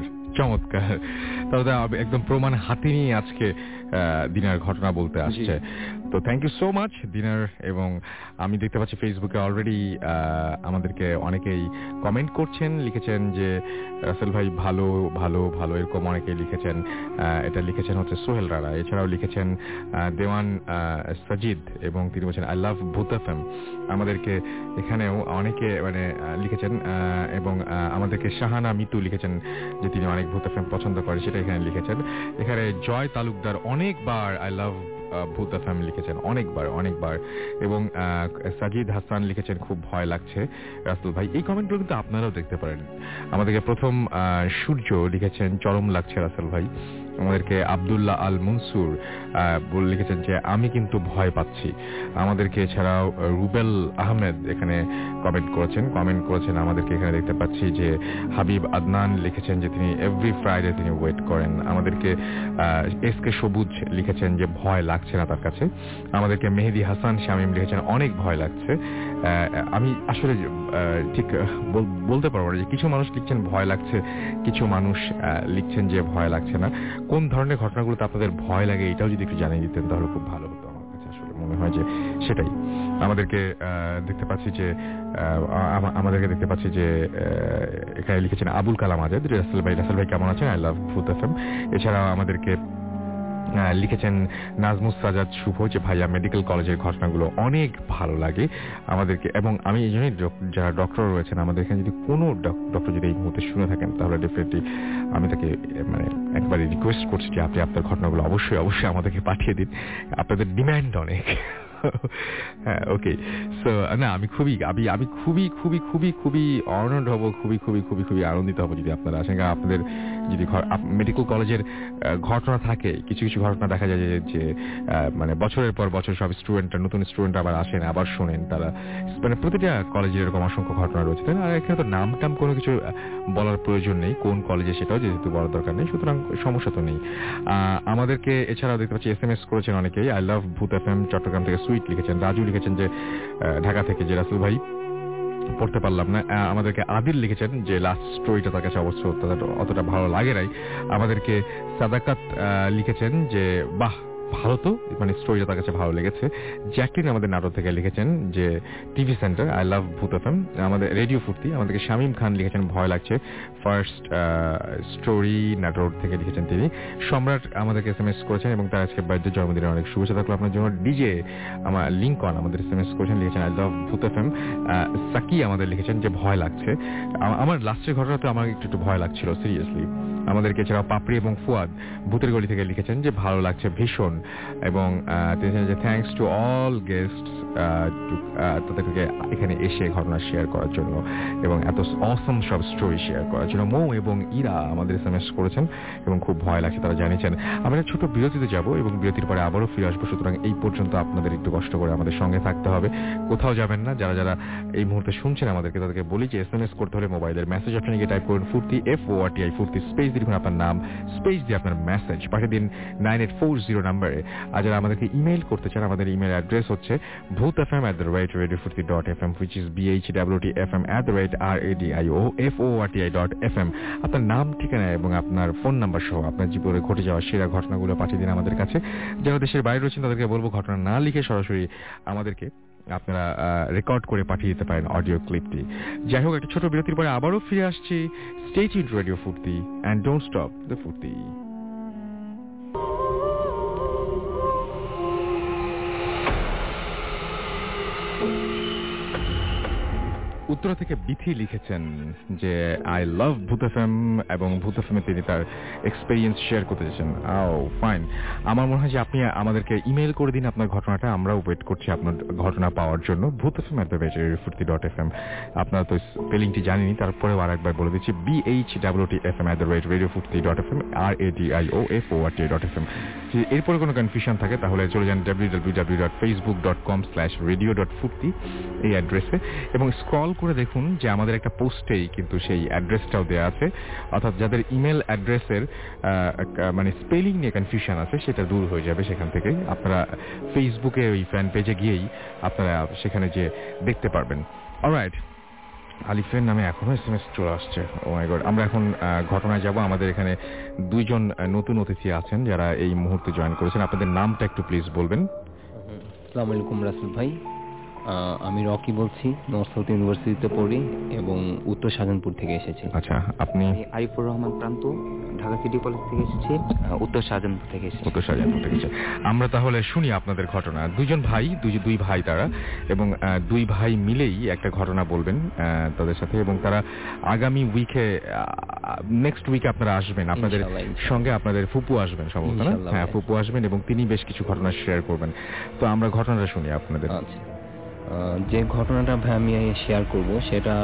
তাহলে একদম প্রমাণ হাতে নিয়ে আজকে দিনার ঘটনা বলতে আসছে। তো thank you so much Dinar. এবং আমি দেখতে পাচ্ছি ফেসবুকে অলরেডি আমাদেরকে অনেকেই কমেন্ট করছেন, লিখেছেন যে রাসেল ভাই ভালো ভালো ভালো, এরকম অনেকেই লিখেছেন। এটা লিখেছেন হচ্ছে সোহেল রানা, এছাড়াও লিখেছেন দেওয়ান সাজিদ এবং তিনি বলছেন আই লাভ ভূত এফএম। আমাদেরকে এখানেও অনেকে মানে লিখেছেন এবং আমাদেরকে শাহানা মিতু লিখেছেন যে তিনি অনেক ভূত এফএম পছন্দ করেন, সেটা এখানে লিখেছেন। এখানে জয় তালুকদার অনেকবার আই লাভ ভূত এফএম লিখেছেন, অনেকবার। এবং সাজিদ হাসান লিখেছেন খুব ভয় লাগছে রাসেল ভাই। এই কমেন্টগুলো কিন্তু আপনারাও দেখতে পারেন। আমাদেরকে প্রথম সূর্য লিখেছেন চরম লাগছে রাসেল ভাই। আমাদেরকে আব্দুল্লাহ আল মনসুর লিখেছেন যে আমি কিন্তু ভয় পাচ্ছি। আমাদেরকে এছাড়াও রুবেল আহমেদ এখানে কমেন্ট করেছেন। আমাদেরকে এখানে দেখতে পাচ্ছি যে হাবিব আদনান লিখেছেন যে তিনি এভরি ফ্রাইডে তিনি ওয়েট করেন। আমাদেরকে এসকে সবুজ লিখেছেন যে ভয় লাগছে না তার কাছে। আমাদেরকে মেহেদি হাসান শামীম লিখেছেন অনেক ভয় লাগছে। আমি আসলে ঠিক বলতে পারবো না যে কিছু মানুষ লিখছেন ভয় লাগছে, কিছু মানুষ লিখছেন যে ভয় লাগছে না। কোন ধরনের ঘটনাগুলোতে আপনাদের ভয় লাগে এটাও যদি একটু জানিয়ে দিতেন তাহলে খুব ভালো হতো। আমার কাছে আসলে মনে হয় যে সেটাই। আমাদেরকে দেখতে পাচ্ছি যে এখানে লিখেছেন আবুল কালাম আজাদ, রাসেল ভাই কেমন আছেন, আই লাভ ভূত এফএম। এছাড়াও আমাদেরকে লিখেছেন নাজমুস সাজাদ শুভ যে ভাইয়া মেডিকেল কলেজের ঘটনাগুলো অনেক ভালো লাগে আমাদেরকে। এবং আমি এই জন্যই যারা ডক্টর রয়েছেন আমাদের এখানে যদি কোনো ডক্টর যদি এই মুহূর্তে শুনে থাকেন তাহলে ডেফিনেটলি আমি তাকে মানে একবারে রিকোয়েস্ট করছি যে আপনি আপনার ঘটনাগুলো অবশ্যই আমাদেরকে পাঠিয়ে দিন। আপনাদের ডিম্যান্ড অনেক। হ্যাঁ, ওকে। সো না, আমি খুবই অনার্ড হব, খুবই আনন্দিত হব যদি আপনারা আসেন। কারণ আপনাদের যদি মেডিকেল কলেজের ঘটনা থাকে, কিছু ঘটনা দেখা যায় যে মানে বছরের পর বছর সব নতুন স্টুডেন্ট আবার আসেন, আবার শোনেন। তারা মানে প্রতিটা কলেজে এরকম অসংখ্য ঘটনা রয়েছে, তাই না? আর এখানে তো নাম কোনো কিছু বলার প্রয়োজন নেই, কোন কলেজে সেটাও যেহেতু বলার দরকার নেই, সুতরাং সমস্যা তো নেই। আমাদেরকে এছাড়াও দেখতে পাচ্ছি SMS করেছেন অনেকেই। আই লাভ ভূত এফএম চট্টগ্রাম থেকে সুইট লিখেছেন। রাজু লিখেছেন যে ঢাকা থেকে যে রাসেল ভাই পড়তে পারলাম না। আমাদেরকে আদিল লিখেছেন যে লাস্ট স্টোরিটা তার কাছে অবশ্য অতটা ভালো লাগে নাই। আমাদেরকে সাদাকাত লিখেছেন যে বাহ ভালো তো, মানে স্টোরিটা তার কাছে ভালো লেগেছে। জ্যাকলিন আমাদের নাটক থেকে লিখেছেন যে টিভি সেন্টার, আই লাভ ভূত এফএম। আমাদের রেডিও ফুর্তি আমাদেরকে শামীম খান লিখেছেন ভয় লাগছে, ফার্স্ট স্টোরি নাটক থেকে লিখেছেন তিনি। সম্রাট আমাদেরকে SMS করেছেন এবং তার আজকে বার্থডে, জন্মদিনের অনেক শুভেচ্ছা থাকলো আপনার জন্য। ডিজে আমার লিঙ্কন আমাদের SMS করেছেন, লিখেছেন আই লাভ ভূত এফএম। সাকি আমাদের লিখেছেন যে ভয় লাগছে। আমার লাস্টের ঘটনাতে আমার একটু ভয় লাগছিল সিরিয়াসলি। আমাদেরকে এছাড়াও পাপড়ি এবং ফুয়াদ ভূতের গলি থেকে লিখেছেন যে ভালো লাগছে ভীষণ, এবং তিনি যে থ্যাঙ্কস টু অল গেস্ট তাদেরকে এখানে এসে ঘটনা শেয়ার করার জন্য এবং এত অসম সব স্টোরি শেয়ার করার জন্য। মৌ এবং ইরা আমাদের SMS করেছেন এবং খুব ভয় লাগছে তারা জানিয়েছেন। আমরা ছোট বিরতিতে যাব এবং বিরতির পরে আবারও ফিরে আসবো, সুতরাং এই পর্যন্ত আপনাদের একটু কষ্ট করে আমাদের সঙ্গে থাকতে হবে, কোথাও যাবেন না। যারা যারা এই মুহূর্তে শুনছেন আমাদেরকে, তাদেরকে বলি যে SMS করতে হলে মোবাইলের মেসেজ অপশনে গিয়ে টাইপ করুন ফুর্তি, FORTI ফুর্তি, স্পেস দিয়ে লিখুন আপনার নাম, স্পেস দিয়ে আপনার মেসেজ পাঠিয়ে দিন 9840 নাম্বারে। আর যারা আমাদেরকে ইমেইল করতে চান, আমাদের ইমেইল অ্যাড্রেস হচ্ছে bhutfm@radiofurti.fm, which is bhwtfm@radiofurti.fm। আপনার নাম, ঠিকানা এবং আপনার ফোন নাম্বার সহ আপনার জীবনে ঘটে যাওয়া সেরা ঘটনাগুলো পাঠিয়ে দিন আমাদের কাছে। যারা দেশের বাইরে রয়েছেন তাদেরকে বলবো ঘটনা না লিখে সরাসরি আমাদেরকে আপনারা রেকর্ড করে পাঠিয়ে দিতে পারেন অডিও ক্লিপটি। যাই হোক, একটা ছোট বিরতির পরে আবারও ফিরে আসছি। Stay tuned radio Foorti and don't stop the Foorti. Uttara থেকে বিথি লিখেছেন যে আই লাভ ভূত এফএম এবং ভূত এফএম এ তিনি তার এক্সপেরিয়েন্স শেয়ার করতে চাচ্ছেন। ফাইন, আমার মনে হয় যে আপনি আমাদেরকে ইমেল করে দিন আপনার ঘটনাটা, আমরাও ওয়েট করছি আপনার ঘটনা পাওয়ার জন্য। bhutfm@radiofurti.fm, আপনারা তো স্পেলিংটি জানেনি, তারপরেও আর একবার বলে দিচ্ছি, bhwtfm@radiofurti.fm, RADIOFORTI.fm। এরপরে কোনো কনফিউশন থাকে তাহলে চলে যান www.facebook.com/radio.furti এই অ্যাড্রেসে এবং স্ক্রল করে দেখুন যে আমাদের একটা পোস্টেই কিন্তু সেই অ্যাড্রেসটাও দেওয়া আছে। অর্থাৎ যাদের ইমেল অ্যাড্রেসের মানে স্পেলিং নিয়ে কনফিউশন আছে সেটা দূর হয়ে যাবে সেখান থেকে। আপনারা ফেসবুকে ওই ফ্যান পেজে গিয়েই আপনারা সেখানে যে দেখতে পারবেন। অলরাইট, আলিফের নামে এখনো SMS চলে আসছে। Oh my god. আমরা এখন ঘটনায় যাব। আমাদের এখানে দুইজন নতুন অতিথি আছেন যারা এই মুহূর্তে জয়েন করেছেন। আপনাদের নামটা একটু প্লিজ বলবেন। আসসালামু আলাইকুম রাসেল ভাই, আমি রকি বলছি, নর্থ সাউথ ইউনিভার্সিটিতে পড়ি এবং উত্তর শাহজাহানপুর থেকে এসেছি। আচ্ছা, আপনি? আরিফুর রহমান প্রান্ত, ঢাকা সিটি কলেজ থেকে এসেছি, উত্তর শাহজাহানপুর থেকে এসেছি। উত্তর শাহজাহানপুর থেকে এসেছে। আমরা তাহলে শুনি আপনাদের ঘটনা। দুইজন ভাই, দুই ভাই তারা, এবং দুই ভাই মিলেই একটা ঘটনা বলবেন তাদের সাথে, এবং তারা আগামী উইকে, নেক্সট উইকে আপনারা আসবেন, আপনাদের সঙ্গে আপনাদের ফুপু আসবেন সম্ভবত, না? হ্যাঁ, ফুপু আসবেন এবং তিনি বেশ কিছু ঘটনা শেয়ার করবেন। তো আমরা ঘটনাটা শুনি আপনাদের। যে ঘটনাটা ভাই আমি শেয়ার করব সেটা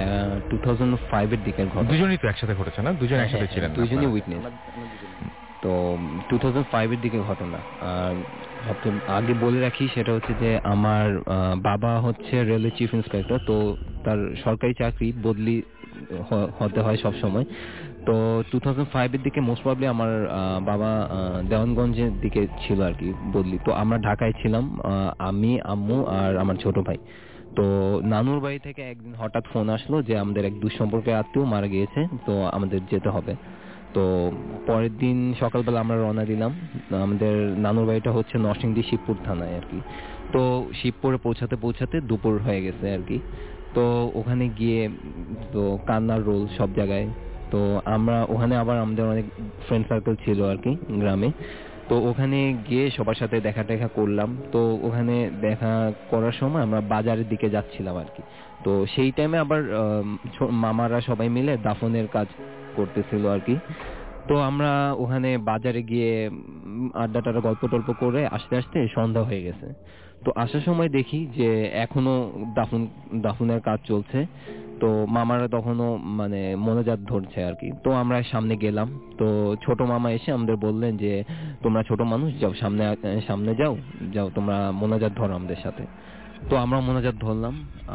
2005 দিকের ঘটনা। দুজনেই তো একসাথে ঘটেছে, না? দুজন একসাথে ছিলেন, দুজনই উইটনেস। তো 2005 দিকের ঘটনা। আর আগে বলে রাখি সেটা হচ্ছে যে আমার বাবা হচ্ছে রেলওয়ে চিফ ইন্সপেক্টর, তো তার সরকারি চাকরি বদলি হতে হয় সব সময়। তো 2005 দিকে মোস্ট প্রবাবলি আমার বাবা দেওয়ানগঞ্জের দিকে ছিল আর কি বদলি। তো আমরা ঢাকায় ছিলাম, আমি, আম্মু আর আমার ছোট ভাই। তো নানুর বাড়ি থেকে একদিন হঠাৎ ফোন আসলো যে আমাদের এক দুঃসম্পর্কের আত্মীয় মারা গিয়েছে, তো আমাদের যেতে হবে। তো পরের দিন সকালবেলা আমরা রওনা দিলাম। আমাদের নানুর বাড়িটা হচ্ছে নরসিংদী শিবপুর থানায় আর কি। তো শিবপুরে পৌঁছাতে দুপুর হয়ে গেছে আর কি। তো ওখানে গিয়ে তো কান্নার রোল সব জায়গায়। তো আমরা ওখানে আবার আমাদের অনেক ফ্রেন্ড সার্কেল ছিল আর কি গ্রামে। তো ওখানে গিয়ে সবার সাথে দেখা টেখা করলাম। তো ওখানে দেখা করার সময় আমরা বাজারের দিকে যাচ্ছিলাম আর কি। তো সেই টাইমে আবার মামারা সবাই মিলে দাফনের কাজ করতেছিল আর কি। তো আমরা ওখানে বাজারে গিয়ে আড্ডা টাড্ডা গল্প টল্প করে আস্তে আস্তে সন্ধ্যা হয়ে গেছে। তো আসার সময় দেখি যে এখনো দাফনের কাজ চলছে। তো মামারা তখনও মানে মোনাজাত ধরছে আর কি। তো আমরা সামনে গেলাম। তো ছোট মামা এসে আমাদের বললেন যে তোমরা ছোট মানুষ, যাও সামনে যাও তোমরা মোনাজাত ধরো আমাদের সাথে। তো আমরা মোনাজাত ধরলাম।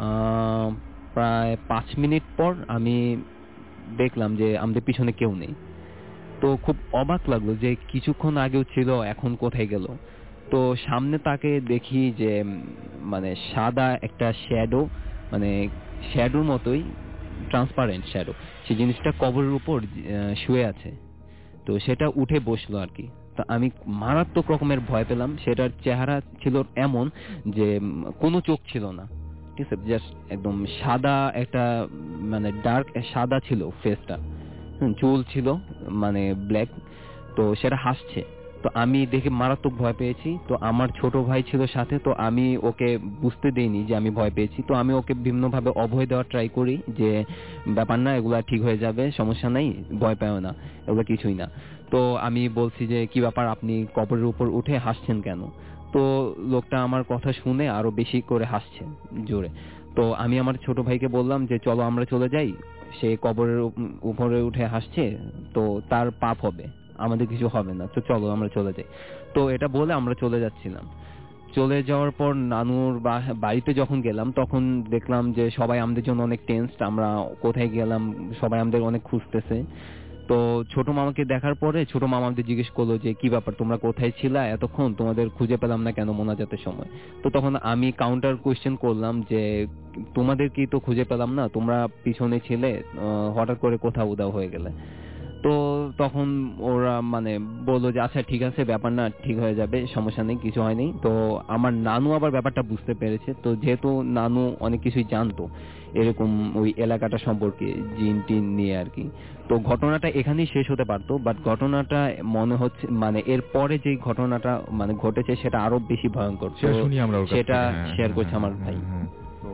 প্রায় 5 মিনিট পর আমি দেখলাম যে আমাদের পিছনে কেউ নেই। তো খুব অবাক লাগলো যে কিছুক্ষণ আগেও ছিল, এখন কোথায় গেল। তো সামনে তাকে দেখি যে মানে সাদা একটা শ্যাডো, মানে শ্যাডোর মতোই ট্রান্সপারেন্ট শ্যাডো, সেই জিনিসটা কবরের উপর শুয়ে আছে। তো সেটা উঠে বসলো আর কি। তো আমি মারাত্মক রকমের ভয় পেলাম। সেটার চেহারা ছিল এমন যে কোনো চোখ ছিল না, ঠিক আছে, জাস্ট একদম সাদা একটা মানে ডার্ক সাদা ছিল ফেসটা, চুল ছিল মানে ব্ল্যাক। তো সেটা হাসছে, তো আমি দেখে মারাত্মক ভয় পেয়েছি। তো আমার ছোট ভাই ছিল সাথে, তো আমি ওকে বুঝতে দেইনি যে আমি ভয় পেয়েছি। তো আমি ওকে বিভিন্নভাবে অভয় দেওয়ার ট্রাই করি যে ব্যাপার না, এগুলা ঠিক হয়ে যাবে, সমস্যা নাই, ভয় পাও না, এগুলো কিছুই না। তো আমি বলছি যে কি ব্যাপার, আপনি কবরের উপর উঠে হাসছেন কেন? তো লোকটা আমার কথা শুনে আরো বেশি করে হাসছে জোরে। তো আমি আমার ছোট ভাইকে বললাম যে চলো আমরা চলে যাই, সে কবরের উপরে উঠে হাসছে, তো তার পাপ হবে, আমাদের কিছু হবে না, তো চলো আমরা চলে যাই। তো এটা বলে আমরা চলে যাচ্ছিলাম। চলে যাওয়ার পর নানুর বাড়িতে যখন গেলাম তখন দেখলাম যে সবাই আমাদের জন্য অনেক টেনসড, আমরা কোথায় গেলাম সবাই আমাদের অনেক খুঁজতেছে। তো ছোট মামাকে দেখার পরে ছোট মামা আমাদের জিজ্ঞেস করলো যে কি ব্যাপার, তোমরা কোথায় ছিলা এতক্ষণ, তোমাদের খুঁজে পেলাম না কেন মোনাজাতের সময়? তো তখন আমি কাউন্টার কোয়েশ্চেন করলাম যে তোমাদের কি তো খুঁজে পেলাম না, তোমরা পিছনে ছিলে, হঠাৎ করে কোথাও উধাও হয়ে গেলে। তো তখন ওরা মানে বললো যে আচ্ছা ঠিক আছে, ব্যাপার না, ঠিক হয়ে যাবে, সমস্যা নেই, কিছু হয়নি। তো আমার নানু আবার ব্যাপারটা বুঝতে পেরেছে। তো যেহেতু নানু অনেক কিছুই জানতো এরকম ওই এলাকাটা সম্পর্কে, জিন টিন নিয়ে আর কি, তো ঘটনাটা এখানেই শেষ হতে পারতো, বাট ঘটনাটা মনে হচ্ছে মানে এর পরে যে ঘটনাটা মানে ঘটেছে সেটা আরো বেশি ভয়ঙ্কর। সেটা শেয়ার করছে আমার ভাই। তো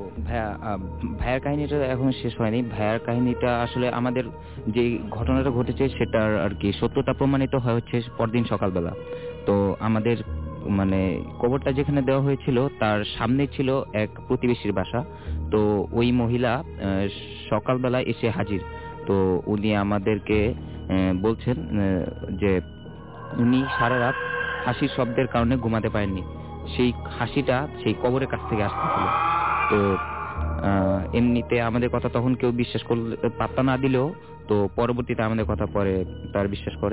ভাইয়ার কাহিনীটা এখন শেষ হয়নি। ভাইয়ার কাহিনীটা আসলে আমাদের যে ঘটনাটা ঘটেছে সেটার আর কি সত্যতা প্রমাণিত হয় হচ্ছে পরদিন সকালবেলা। তো আমাদের মানে কবরটা যেখানে দেওয়া হয়েছিল তার সামনে ছিল এক প্রতিবেশীর বাসা। তো ওই মহিলা সকালবেলা এসে হাজির। তো উনি আমাদেরকে বলছেন যে উনি সারা রাত হাসির শব্দের কারণে ঘুমাতে পারেননি, সেই হাসিটা সেই কবরের কাছ থেকে আসতেছিল। তো এমনিতে আমাদের কথা তখন কেউ বিশ্বাস করলে পাত্তা না দিলেও তো পরবর্তীতে আমাদের কথা পরে তার বিশ্বাস করে।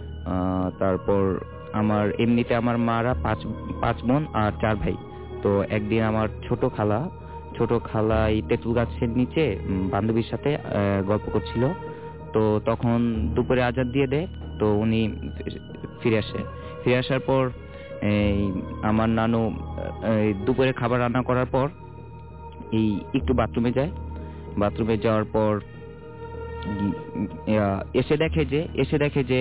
তারপর এমনিতে আমার মারা পাঁচ বোন আর 4 ভাই। তো একদিন আমার ছোট খালা এই তেঁতুল গাছের নিচে বান্ধবীর সাথে গল্প করছিল। তো তখন দুপুরে আজান দিয়ে দেয়, তো উনি ফিরে আসার পর আমার নানু দুপুরে খাবার রান্না করার পর এই একটু বাথরুমে যাওয়ার পর এসে দেখে যে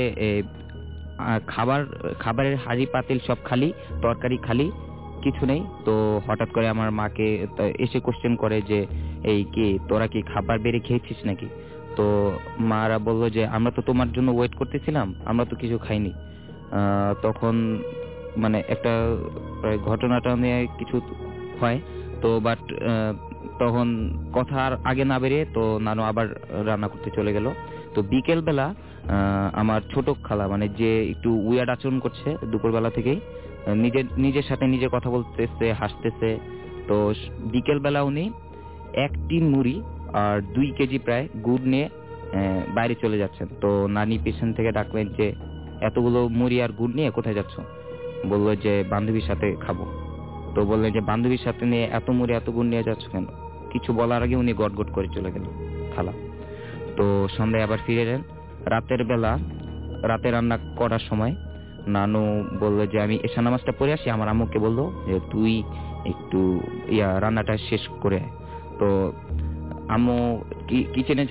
খাবারের হাঁড়ি পাতিল সব খালি, তরকারি খালি, কিছু নেই। তো হঠাৎ করে আমার মাকে এসে কোশ্চেন করে যে এই কি তোরা কি খাবার বেড়ে খেয়েছিস নাকি? তো মারা বললো যে আমরা তো তোমার জন্য ওয়েট করতেছিলাম, আমরা তো কিছু খাইনি। তখন মানে একটা ঘটনাটা নিয়ে কিছু হয়। তো বাট তখন কথা আর আগে না বেরিয়ে তো নানু আবার রান্না করতে চলে গেল। তো বিকেল বেলা আমার ছোট খালা মানে যে একটু উইয়ার্ড আচরণ করছে দুপুরবেলা থেকেই, নিজের সাথে নিজে কথা বলতেছে, হাসতেছে। তো বিকেল বেলা উনি 1 টিন মুড়ি আর 2 কেজি প্রায় গুড় নিয়ে বাইরে চলে যাচ্ছেন। তো নানি পেছন থেকে ডাকলেন যে এতগুলো মুড়ি আর গুড় নিয়ে কোথায় যাচ্ছ? বললো যে বান্ধবীর সাথে খাবো। তো বললেন যে বান্ধবীর সাথে নিয়ে এত মুড়ি এত গুড় নিয়ে যাচ্ছ কেন? কিছু বলার আগে উনি গটগট করে চলে গেল খালা। তো সন্ধ্যায় আবার ফিরে এলেন। রাতে রান্না করার সময় নানু বললো যে আমি এশা নামাজটা পড়ে আসি। আমার আম্মুকে বললো যে তুই একটু রান্নাটা শেষ করে। তো আম্মু কিচেনে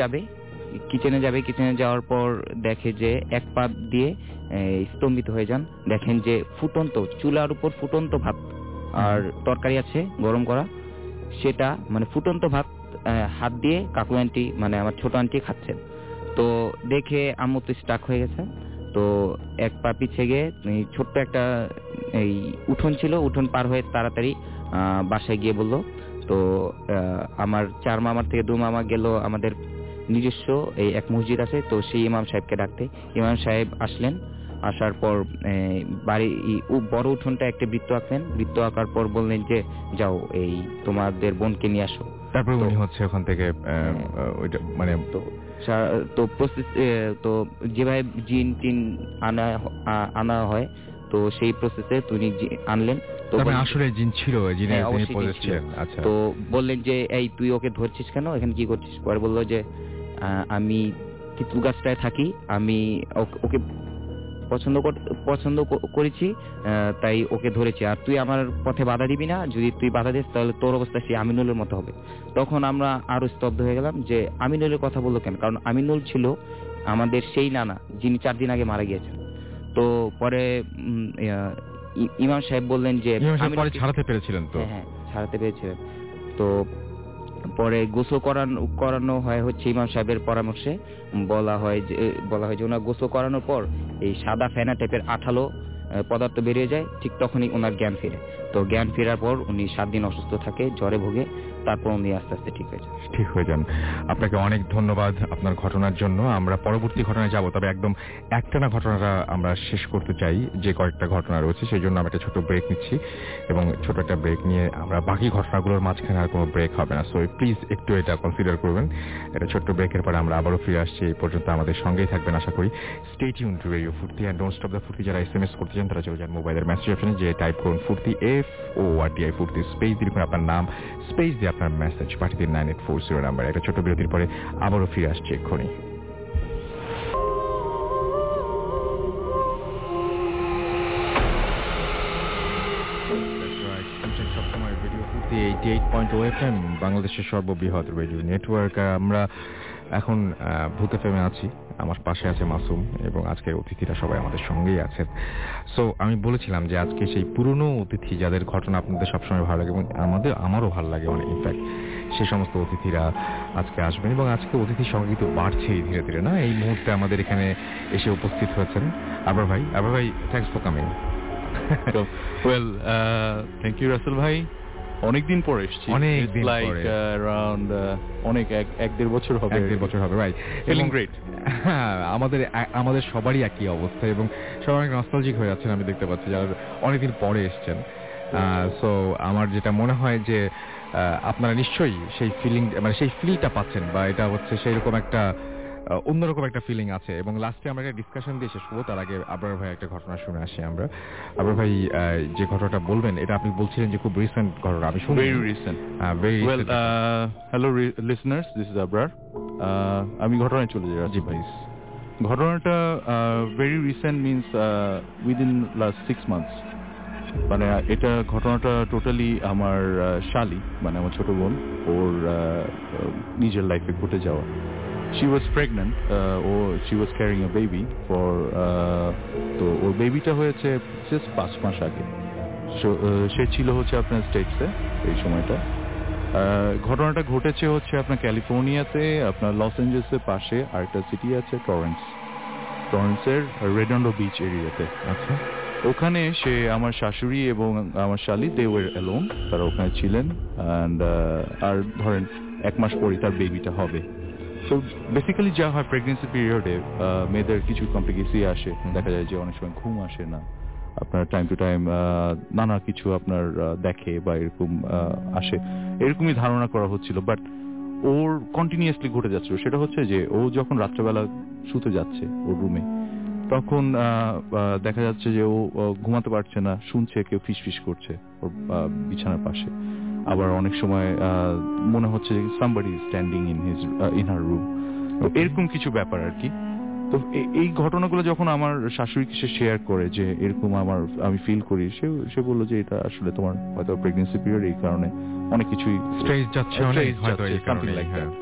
যাওয়ার পর দেখে যে এক পা দিয়ে স্তম্ভিত হয়ে যান। দেখেন যে চুলার উপর ফুটন্ত ভাত আর তরকারি আছে গরম করা, সেটা মানে ফুটন্ত ভাত হাত দিয়ে কাকু আন্টি মানে আমার ছোট আন্টি খাচ্ছেন। তো দেখে আম্মু তো স্টাক হয়ে গেছে। তো এক পা পিছিয়ে গিয়ে ছোট্ট একটা এই উঠোন ছিল, উঠোন পার হয়ে তাড়াতাড়ি বাসায় গিয়ে বললো। তো আমার 4 মামার থেকে 2 মামা গেল আমাদের নিজস্ব এই এক মসজিদ আছে, তো সেই ইমাম সাহেবকে ডাকতে। ইমাম সাহেব আসলেন। আসার পর বাড়ি বড় উঠোনটা একটা বৃত্ত আঁকলেন। বৃত্ত আঁকার পর বললেন যে যাও এই তোমাদের বোনকে নিয়ে আসো। তারপর উনি হচ্ছে ওখান থেকে ওইটা মানে তো প্রসেস তো যেভাবে জিন টিন আনা হয় তো সেই প্রসেসে উনি আনলেন। তো আসলে জিন ছিল, জিনের তিনি পজেস ছিলেন। আচ্ছা। তো বললেন যে এই তুই ওকে ধরছিস কেন, এখানে কি করছিস? পরে বললো যে আমি তিতুল গাছটায় থাকি, আমি ওকে পছন্দ করেছি, তাই ওকে ধরেছি। আর তুই আমার পথে বাধা দিবি না, যদি তুই বাধা দিস তাহলে তোর অবস্থা সেই আমিনুলের মতো হবে। তখন আমরা আরো স্তব্ধ হয়ে গেলাম যে আমিনুলের কথা বললো কেন, কারণ আমিনুল ছিল আমাদের সেই নানা যিনি 4 দিন আগে মারা গিয়েছেন। তো পরে ইমাম সাহেব বললেন যে ছাড়াতে পেরেছিলেন, তো হ্যাঁ ছাড়াতে পেরেছিলেন। তো পরে গোসল করানো হয় হচ্ছে ইমাম সাহেবের পরামর্শে। বলা হয় যে ওনার গোসল করানোর পর এই সাদা ফেনা টাইপের আঠালো পদার্থ বেরিয়ে যায়, ঠিক তখনই ওনার জ্ঞান ফিরে। তো জ্ঞান ফেরার পর উনি 7 দিন অসুস্থ থাকে, জ্বরে ভোগে, তারপর উনি আস্তে আস্তে ঠিক হয়ে যান। আপনাকে অনেক ধন্যবাদ আপনার ঘটনার জন্য। আমরা পরবর্তী ঘটনায় যাব, তবে একদম একটানা ঘটনাটা আমরা শেষ করতে চাই, যে কয়েকটা ঘটনা রয়েছে সেই জন্য আমরা একটা ছোট ব্রেক নিচ্ছি, এবং ছোট একটা ব্রেক নিয়ে আমরা বাকি ঘটনাগুলোর মাঝখানে আর কোনো ব্রেক হবে না। সো প্লিজ একটু এটা কনসিডার করবেন। এটা ছোট্ট ব্রেকের পরে আমরা আবারও ফিরে আসছি। এই পর্যন্ত আমাদের সঙ্গেই থাকবেন আশা করি। Stay tune to radio Foorti and don't stop the Foorti. যারা SMS করতে চান তারা চলে যান মোবাইলের মেসেজ অপশনে, যে টাইপ করুন ফুর্তি FORTI ফুর্তি, স্পেস দিয়ে লিখুন আপনার নাম, স্পেস দিয়ে আপনার মেসেজ পাঠিয়ে দিন 9840 নাম্বার। একটা ছোট বিরতির পরে আবারও ফিরে আসছে এক্ষুনি। সবসময় রেডিও ফুর্তি 88.0 FM, বাংলাদেশের সর্ববৃহৎ রেডিও নেটওয়ার্ক। আমরা এখন ভূত এফএমে আছি। আমার পাশে আছে মাসুম, এবং আজকের অতিথিরা সবাই আমাদের সঙ্গেই আছেন। সো আমি বলেছিলাম যে আজকে সেই পুরনো অতিথি যাদের ঘটনা আপনাদের সবসময় ভালো লাগে, এবং আমারও ভালো লাগে অনেক, ইনফ্যাক্ট সে সমস্ত অতিথিরা আজকে আসবেন, এবং আজকে অতিথির সংখ্যা কিন্তু বাড়ছেই ধীরে ধীরে না। এই মুহূর্তে আমাদের এখানে এসে উপস্থিত হয়েছেন আবরার ভাই, thanks for coming. Well, thank you Rasel ভাই, অনেকদিন পরে এসেছি, অনেকদিন পরে, লাইক অ্যারাউন্ড অনেক 1-1.5 বছর হবে, 1-1.5 বছর হবে, রাইট। Feeling great. হ্যাঁ, আমাদের সবারই একই অবস্থা, এবং সবাই অনেক নস্টালজিক হয়ে যাচ্ছেন, আমি দেখতে পাচ্ছি, যারা অনেকদিন পরে এসেছেন। সো আমার যেটা মনে হয় যে আপনারা নিশ্চয়ই সেই ফিলিং, মানে সেই ফিলটা পাচ্ছেন, বা এটা হচ্ছে সেই রকম একটা অন্যরকম একটা ফিলিং আছে। এবং লাস্টে আমরা একটা ডিসকাশন দিয়ে শেষ করবো, তার আগে আবরার ভাই একটা ঘটনা শুনে আসি আমরা। আবরার ভাই, যে ঘটনাটা বলবেন, এটা আপনি বলছিলেন যে খুব রিসেন্ট ঘটনা, আমি শুনি। Very recent. Well, hello listeners, this is Abrar. আমি ঘটনায় চলে যাচ্ছি ভাই। ঘটনাটা very recent means within last 6 months. মানে এটা ঘটনাটা টোটালি আমার শালি, মানে আমার ছোট বোন, ওর নিজের লাইফে ঘটে যাওয়া। She was pregnant, she was carrying a baby for তো ওর বেবিটা হয়েছে জাস্ট 5 মাস আগে। সে ছিল হচ্ছে আপনার স্টেটসে এই সময়টা। ঘটনাটা ঘটেছে হচ্ছে আপনার ক্যালিফোর্নিয়াতে, আপনার লস অ্যাঞ্জেলেসের পাশে আরেকটা সিটি আছে টরেন্সের রেডন্ডো বিচ এরিয়াতে। আচ্ছা, ওখানে সে, আমার শাশুড়ি এবং আমার শালি, দে ওয়ার অ্যালোন, তারা ওখানে ছিলেন। আর ধরেন 1 মাস পরে তার বেবিটা হবে। তো বেসিক্যালি যা হয় প্রেগনেন্সি পিরিয়ডে মেয়েদের কিছু কমপ্লিকেসি আসে, দেখা যায় যে অনেক সময় ঘুম আসে না, আপনার টাইম টু টাইম নানা কিছু আপনার দেখে বা এরকম আসে, এরকমই ধারণা করা হচ্ছিল। বাট ওর কন্টিনিউয়াসলি ঘটে যাচ্ছিল। সেটা হচ্ছে যে ও যখন রাত্রেবেলা শুতে যাচ্ছে ওর রুমে, তখন দেখা যাচ্ছে যে ও ঘুমাতে পারছে না, শুনছে কেউ ফিসফিস করছে ওর বিছানার পাশে। আবার অনেক সময় মনে হচ্ছে যে somebody is standing in her room, এরকম কিছু ব্যাপার আর কি। তো এই ঘটনাগুলো যখন আমার শাশুড়িকে সে শেয়ার করে যে এরকম আমি ফিল করি, সে বললো যে এটা আসলে তোমার হয়তো প্রেগন্যান্সি পিরিয়ড, এই কারণে অনেক কিছুই স্ট্রেস যাচ্ছে, হয়তো এই কারণে।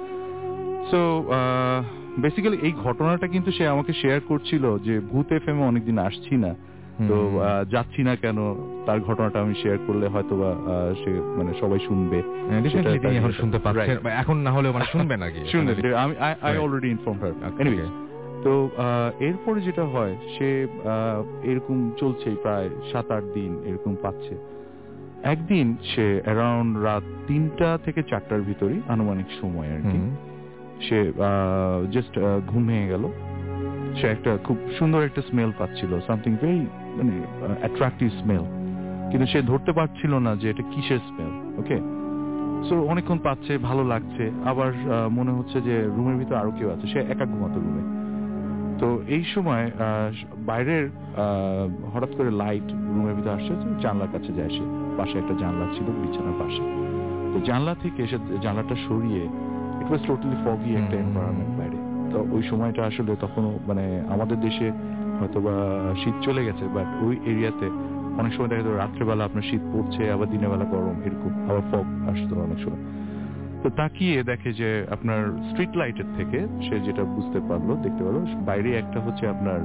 সো বেসিক্যালি এই ঘটনাটা কিন্তু সে আমাকে শেয়ার করছিল যে ভূত এফএমে অনেকদিন আসছি না, তো যাচ্ছি না কেন, তার ঘটনাটা আমি শেয়ার করলে হয়তো বা সে, মানে সবাই শুনবে, এখন শুনতে পাচ্ছেন, এখন না হলেও মানে শুনবেন আগে, শুনবে। I already informed her. Anyways, তো এরপরে যেটা হয়, সে এরকম চলছে প্রায় 7-8 দিন এরকম পাচ্ছে। একদিন সে অ্যারাউন্ড রাত 3টা থেকে 4টার ভিতরে আনুমানিক সময় আর কি, সে জাস্ট ঘুম ভেঙে গেল। সে একটা খুব সুন্দর একটা স্মেল পাচ্ছিল, সামথিং ভেরি মানে অ্যাট্রাক্টিভ স্মেল, কিন্তু সে ধরতে পারছিল না যে এটা কিসের স্মেল। ওকে, সো অনেকক্ষণ পাচ্ছে, ভালো লাগছে, আবার মনে হচ্ছে যে রুমের ভিতরে আরো কেউ আছে, সে একা ঘুমাতো রুমে। তো এই সময় বাইরের হঠাৎ করে লাইট রুমের ভিতরে আসছে, জানলার কাছে যায়, সে পাশে একটা জানলা ছিল বিছানার পাশে। তো জানলা থেকে এসে জানলাটা সরিয়ে, ইট ওয়াজ টোটালি ফগি একটা এনভায়রনমেন্ট বাইরে। তো ওই সময়টা আসলে তখনও মানে আমাদের দেশে হয়তোবা শীত চলে গেছে, বাট ওই এরিয়াতে অনেক সময় দেখা যেত রাত্রেবেলা আপনার শীত পড়ছে, আবার দিনের বেলা গরম, এরকম আবার ফগ আসতো অনেক সময়। তো তাকিয়ে দেখে যে আপনার স্ট্রিট লাইটের থেকে সে যেটা বুঝতে পারলো, দেখতে পারলো বাইরে একটা হচ্ছে আপনার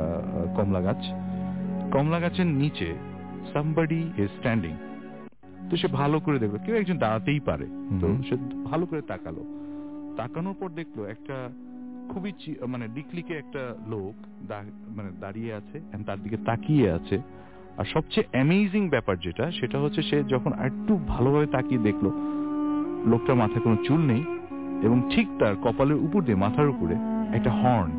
কমলা গাছের নিচে সামবডি ইজ স্ট্যান্ডিং। তো সে ভালো করে দেখলো কেউ একজন দাঁড়াতেই পারে, তো সে ভালো করে তাকানোর পর দেখলো একটা খুবই মানে ডিকলিকে একটা লোক মানে দাঁড়িয়ে আছে, তার দিকে তাকিয়ে আছে। আর সবচেয়ে অ্যামেজিং ব্যাপার যেটা, সেটা হচ্ছে সে যখন একটু ভালোভাবে তাকিয়ে দেখলো লোকটার মাথায় কোনো চুল নেই, এবং ঠিক তার কপালের উপর দিয়ে মাথার উপরে একটা হর্ন,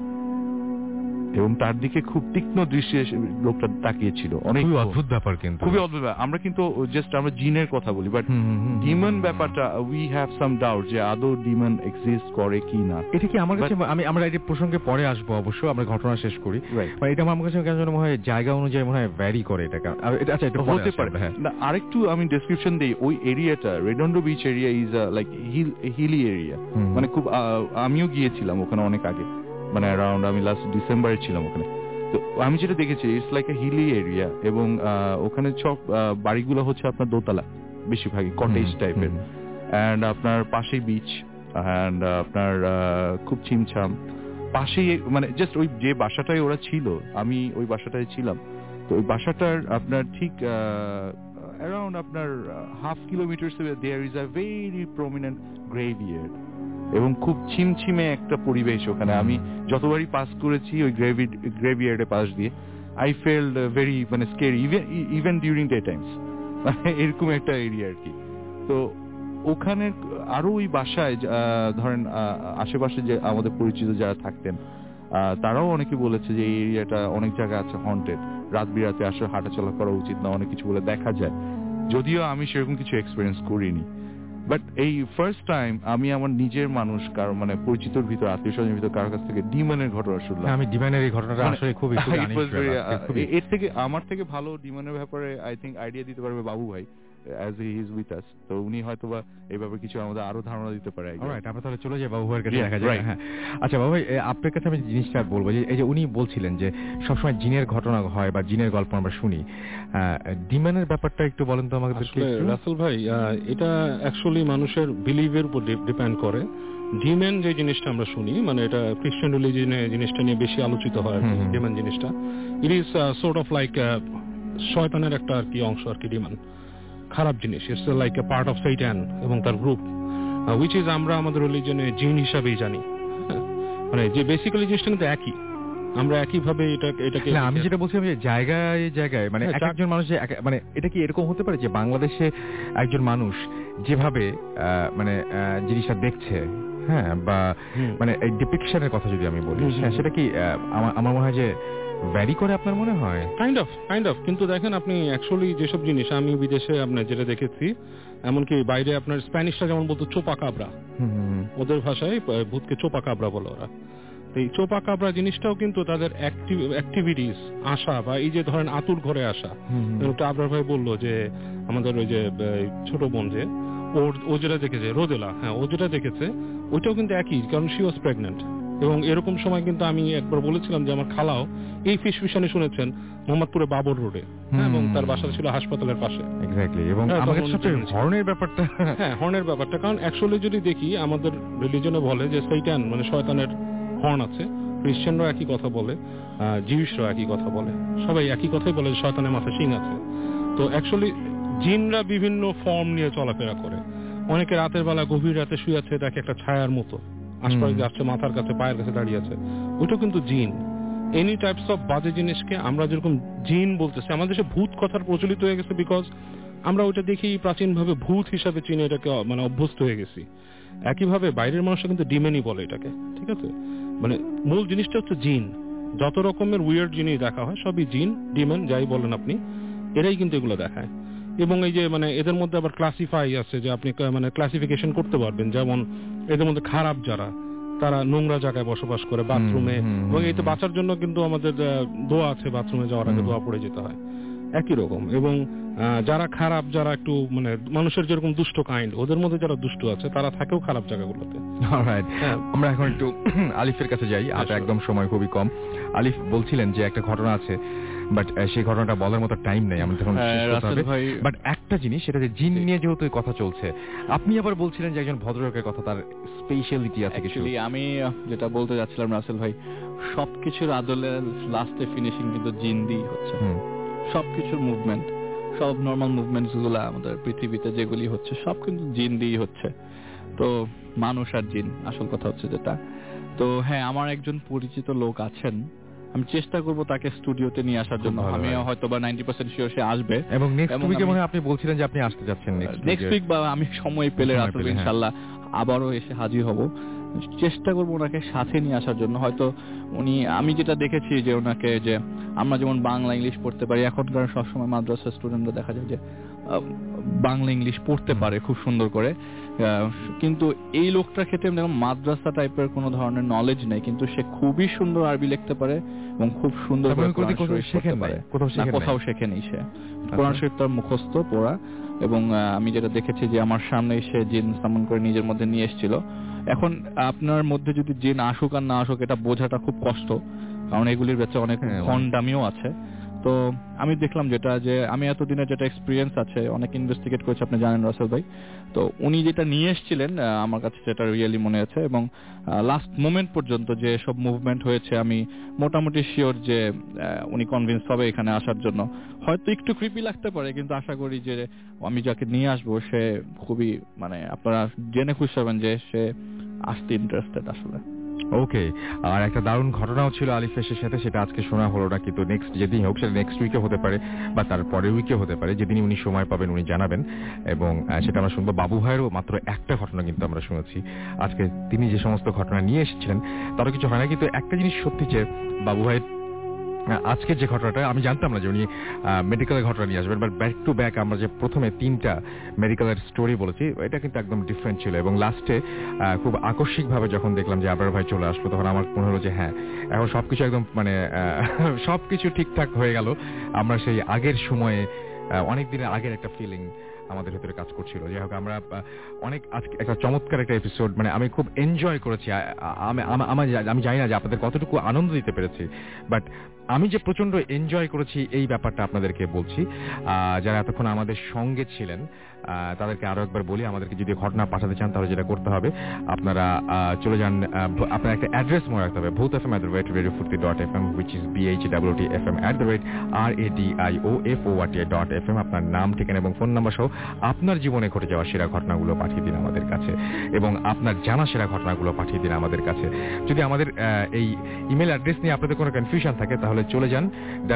এবং তার দিকে খুব তীক্ষ্ণ দৃষ্টি লোকটা তাকিয়েছিল। অনেক অদ্ভুত ব্যাপার, কিন্তু খুবই অদ্ভুত ব্যাপার। আমরা কিন্তু জাস্ট আমরা জিনের কথা বলি, বাট ডিমন ব্যাপারটা উই হ্যাভ সাম ডাউট যে আদৌ ডিমন এক্সিস্ট করে কি না। এটা কি আমার কাছে, আমরা এই প্রসঙ্গে পরে আসবো অবশ্য, আমরা ঘটনা শেষ করি। এটা আমার কাছে কেন মনে হয় জায়গা অনুযায়ী মনে হয় ভ্যারি করে এটা। আচ্ছা, এটা হতে পারে। না, আরেকটু আমি ডেসক্রিপশন দিই। ওই এরিয়াটা Redondo beach area is like hilly area, মানে খুব আমিও গিয়েছিলাম ওখানে অনেক আগে, মানে অ্যারাউন্ড আমি লাস্ট ডিসেম্বরে ছিলাম ওখানে। তো আমি যেটা দেখেছি it's like a hilly area, এবং ওখানে সব বাড়িগুলো হচ্ছে আপনার দোতলা, বেশিরভাগই কটেজ টাইপের, অ্যান্ড আপনার পাশেই বিচ, অ্যান্ড আপনার খুব ছিমছাম পাশেই, মানে জাস্ট ওই যে বাসাটায় ওরা ছিল, আমি ওই বাসাটায় ছিলাম। তো ওই বাসাটার আপনার ঠিক অ্যারাউন্ড আপনার 1/2 kilometre there is a very prominent graveyard, এবং খুব ছিমছিমে একটা পরিবেশ ওখানে। আমি যতবারই পাস করেছি ওই গ্রেভিয়ার্ডে পাশ দিয়ে, আই ফেল্ড ভেরি মানে scary even during day times, মানে এরকম একটা এরিয়া আর কি। তো ওখানে আরো ওই বাসায় ধরেন আশেপাশে যে আমাদের পরিচিত যারা থাকতেন, তারাও অনেকে বলেছে যে এই এরিয়াটা অনেক জায়গা আছে হন্টেড, রাত বিরাতে আসলে হাঁটাচলা করা উচিত না, অনেক কিছু বলে দেখা যায়। যদিও আমি সেরকম কিছু এক্সপিরিয়েন্স করিনি, বাট এই ফার্স্ট টাইম আমি আমার নিজের মানুষ কারো মানে পরিচিতর ভিতর, আত্মীয় স্বজনের ভিতর কারোর কাছ থেকে ডিমনের ঘটনা শুনলাম। আমি ডিমনের এই ঘটনাটা আসলে খুবই এর থেকে আমার থেকে ভালো ডিমনের ব্যাপারে আই থিঙ্ক আইডিয়া দিতে পারবে বাবু ভাই, as he is with us, তো উনি হয়তো বা এই ব্যাপারে কিছু আমাদের আরো ধারণা দিতে পারে। অলরাইট, আমরা তাহলে চলে যাই বাবু ভাইয়ের কাছে, দেখা যায়। হ্যাঁ, আচ্ছা বাবু ভাই, আপনার কাছে আমি জিনিসটা বলবো যে এই যে উনি বলছিলেন যে সবসময় জিনের ঘটনা হয় বা জিনের গল্প আমরা শুনি, ডিমনের ব্যাপারটা একটু বলেন তো আমাকে। রাসেল ভাই, এটা অ্যাকচুয়ালি মানুষের বিলিভের উপর ডিপেন্ড করে। ডিমেন যে জিনিসটা আমরা শুনি, মানে এটা খ্রিস্টান রিলিজিয়নে জিনিসটা নিয়ে বেশি আলোচিত হয় আর কি। ডিমেন জিনিসটা it is sort of like শয়তানের একটা আর কি অংশ আর কি। ডিমেন খারাপ জিনিস, it's like a part of শয়তান এবং তার গ্রুপ, হুইচ ইজ আমরা আমাদের রিলিজিয়নে জিন হিসাবেই জানি। মানে যে বেসিক্যালি জিনিসটা কিন্তু একই, আমরা একইভাবে এটাকে আমি যেটা বলছিলাম যে জায়গায় জায়গায় মানে একজন মানুষ যে মানে এটা কি এরকম হতে পারে যে বাংলাদেশে একজন মানুষ যেভাবে মানে জিনিসটা দেখছে, হ্যাঁ, বা মানে এই ডিপিকশনের কথা যদি আমি বলি, সেটা কি আমার মনে হয় যে ভ্যারি করে, আপনার মনে হয়? কাইন্ড অফ কিন্তু দেখেন আপনি অ্যাকচুয়ালি যেসব জিনিস আমি বিদেশে আপনার যেটা দেখেছি, এমনকি বাইরে আপনার স্প্যানিশটা যেমন বলতো চোপা কাবরা, ওদের ভাষায় ভূতকে চোপা কাবরা বলে ওরা। এই চোপা কাবরা জিনিসটাও কিন্তু তাদের অ্যাক্টিভিটিস, আশা, বা এই যে ধরেন আতুর ঘরে আসা। আবরার ভাই বললো যে আমাদের ওই যে ছোট বোন যে ও যেটা দেখেছে রোদেলা, হ্যাঁ, ও যেটা দেখেছে ওইটাও কিন্তু একই, কারণ শি ওয়াজ প্রেগনেন্ট। এবং এরকম সময় কিন্তু আমি একবার বলেছিলাম যে আমার খালাও এই ফিসফিসানি শুনেছেন মোহাম্মদপুরে বাবর রোডে, এবং তার বাসা ছিল হাসপাতালের পাশে। এক্স্যাক্টলি, এবং আমাদের সবচেয়ে হর্নের ব্যাপারটা, হ্যাঁ, হর্নের ব্যাপারটা, কারণ অ্যাকচুয়ালি যদি দেখি আমাদের রিলিজনে বলে যে শয়তান মানে শয়তানের হর্ন আছে, খ্রিস্টানরাও একই কথা বলে, জিউসরাও একই কথা বলে, সবাই একই কথাই বলে শয়তানের মাথায় শিং আছে। তো অ্যাকচুয়ালি জিনরা বিভিন্ন ফর্ম নিয়ে চলাফেরা করে। অনেকে রাতের বেলা গভীর রাতে শুয়ে আছে, দেখে একটা ছায়ার মতো আশপাশে যাচ্ছে, মাথার কাছে পায়ের কাছে দাঁড়িয়ে আছে, ওইটাও কিন্তু জিন। এনি টাইপস অফ বাজে জিনিসকে আমরা যেরকম জিন বলতেছি, আমাদের দেশে ভূত কথার প্রচলিত হয়ে গেছে, বিকজ আমরা ওইটা দেখি প্রাচীনভাবে ভূত হিসাবে চিনে এটাকে মানে অভ্যস্ত হয়ে গেছি। একইভাবে বাইরের মানুষরা কিন্তু ডিমেনই বলে এটাকে, ঠিক আছে? মানে মূল জিনিসটা হচ্ছে জিন। যত রকমের উইয়ার্ড জিনিস দেখা হয় সবই জিন, ডিমেন, যাই বলেন আপনি, এরাই কিন্তু এগুলো দেখায়। এবং এই যে মানে এদের মধ্যে আবার ক্লাসিফাই আছে, যে আপনি মানে ক্লাসিফিকেশন করতে পারবেন। যেমন এদের মধ্যে খারাপ যারা, তারা নোংরা জায়গায় বসবাস করে, বাথরুমে, এবং এই তো বাঁচার জন্য কিন্তু আমাদের দোয়া আছে, বাথরুমে যাওয়ার আগে দোয়া পড়ে যেতে হয়। একই রকম। এবং যারা খারাপ, যারা একটু মানে মানুষের যেরকম দুষ্ট কাইন্ড, ওদের মধ্যে যারা দুষ্ট আছে তারা থাকেও খারাপ জায়গাগুলোতে। অলরাইট, আমরা এখন একটু আলিফের কাছে যাই। একদম সময় খুবই কম। আলিফ বলছিলেন যে একটা ঘটনা আছে, বাট সেই ঘটনাটা বলার মতো টাইম নেই, আমরা তখন বাট একটা জিনিস, সেটা যে জিন নিয়ে যেহেতু কথা চলছে, আপনি আবার বলছিলেন যে একজন ভদ্রলোকের কথা, তার স্পেশালিটি আছে কিছু। আমি যেটা বলতে যাচ্ছিলাম রাসেল ভাই, সবকিছুর আদলে লাস্টে ফিনিশিং কিন্তু জিন দিয়ে হচ্ছে। সবকিছুর মুভমেন্ট, সব নর্মাল মুভমেন্টস গুলা আমাদের পৃথিবীতে যেগুলি হচ্ছে সব কিন্তু জিন দিয়ে হচ্ছে। তো মানুষ আর জিন আসল কথা হচ্ছে যেটা। তো হ্যাঁ, আমার একজন পরিচিত লোক আছেন, আমি চেষ্টা করব তাকে স্টুডিওতে নিয়ে আসার জন্য। আমি হয়তো বা 90% শিওর সে আসবে। এবং নেক্সট উইকে মনে হয় আপনি বলছিলেন যে আপনি আসতে যাচ্ছেন নেক্সট উইক, বা আমি সময় পেলে রাসেল ইনশাআল্লাহ আবারও এসে হাজির হব। চেষ্টা করবো ওনাকে সাথে নিয়ে আসার জন্য। হয়তো উনি, আমি যেটা দেখেছি যে ওনাকে, যে আমরা যেমন বাংলা ইংলিশ পড়তে পারি, এখনকার সবসময় মাদ্রাসা স্টুডেন্টরা দেখা যায় যে বাংলা ইংলিশ পড়তে পারে খুব সুন্দর করে, কিন্তু এই লোকটার ক্ষেত্রে মাদ্রাসা টাইপের কোনো ধরনের নলেজ নেই, কিন্তু সে খুবই সুন্দর আরবি লিখতে পারে এবং খুব সুন্দর কোথাও শেখেনি। সে কোরআন শরীফ তার মুখস্থ পড়া, এবং আমি যেটা দেখেছি যে আমার সামনে সে জিন সামন করে নিজের মধ্যে নিয়ে এসেছিল। এখন আপনার মধ্যে যদি জিন আসুক আর না আসুক এটা বোঝাটা খুব কষ্ট, কারণ এগুলির ভেতরে অনেক ভণ্ডামিও আছে। তো আমি দেখলাম যেটা, যে আমি এতদিনের যেটা এক্সপিরিয়েন্স আছে, অনেক ইনভেস্টিগেট করেছি, আপনি জানেন রাসেল ভাই। তো উনি যেটা নিয়ে এসেছিলেন আমার কাছে যেটা রিয়েলি মনে আছে, এবং লাস্ট মোমেন্ট পর্যন্ত যে সব মুভমেন্ট হয়েছে, আমি মোটামুটি শিওর যে উনি কনভিন্স হবে এখানে আসার জন্য। হয়তো একটু ক্রিপি লাগতে পারে, কিন্তু আশা করি যে আমি যাকে নিয়ে আসবো সে খুবই, মানে আপনারা জেনে খুশি হবেন যে সে আসতে ইন্টারেস্টেড আসলে। ওকে, আর একটা দারুণ ঘটনাও ছিল আলিফের সাথে, সেটা আজকে শোনা হলো না, কিন্তু নেক্সট যেদিন হোক, সেটা নেক্সট উইকে হতে পারে বা তার পরের উইকে হতে পারে, যেদিনই উনি সময় পাবেন উনি জানাবেন, এবং সেটা আমরা শুনবো। বাবু ভাইয়েরও মাত্র একটা ঘটনা কিন্তু আমরা শুনেছি আজকে। তিনি যে সমস্ত ঘটনা নিয়ে এসেছিলেন তারও কিছু হয় না, কিন্তু একটা জিনিস সত্যি যে বাবু ভাইয়ের আজকের যে ঘটনাটা, আমি জানতাম না যে উনি মেডিকেলের ঘটনা নিয়ে আসবেন, বাট ব্যাক টু ব্যাক আমরা যে প্রথমে 3টা মেডিকেলের স্টোরি বলেছি, এটা কিন্তু একদম ডিফারেন্ট ছিল। এবং লাস্টে খুব আকস্মিকভাবে যখন দেখলাম যে আবরার ভাই চলে আসলো, তখন আমার মনে হলো যে হ্যাঁ, এখন সবকিছু একদম মানে সবকিছু ঠিকঠাক হয়ে গেল। আমরা সেই আগের সময়ে, অনেক দিনের আগের একটা ফিলিং আমাদের ভেতরে কাজ করছিল। যাই হোক, আমরা অনেক আজকে একটা চমৎকার একটা এপিসোড, মানে আমি খুব এনজয় করেছি। আমি জানি না যে আপনাদের কতটুকু আনন্দ দিতে পেরেছি, বাট আমি যে প্রচন্ড এনজয় করেছি এই ব্যাপারটা আপনাদেরকে বলছি। যারা এতক্ষণ আমাদের সঙ্গে ছিলেন তাদেরকে আরো একবার বলি, আমাদেরকে যদি ঘটনা পাঠাতে চান তাহলে যেটা করতে হবে, আপনারা চলে যান, আপনার একটা অ্যাড্রেস মনে রাখতে হবে, bhutfm@radiofurti.fm, which is bhutfm@radiofurti.fm। আপনার নাম, ঠিকানা এবং ফোন নাম্বার সহ আপনার জীবনে ঘটে যাওয়া সেরা ঘটনাগুলো পাঠিয়ে দিন আমাদের কাছে, এবং আপনার জানা সেরা ঘটনাগুলো পাঠিয়ে দিন আমাদের কাছে। যদি আমাদের এই ইমেল অ্যাড্রেস নিয়ে আপনাদের কোনো কনফিউশন থাকে তাহলে চলে যান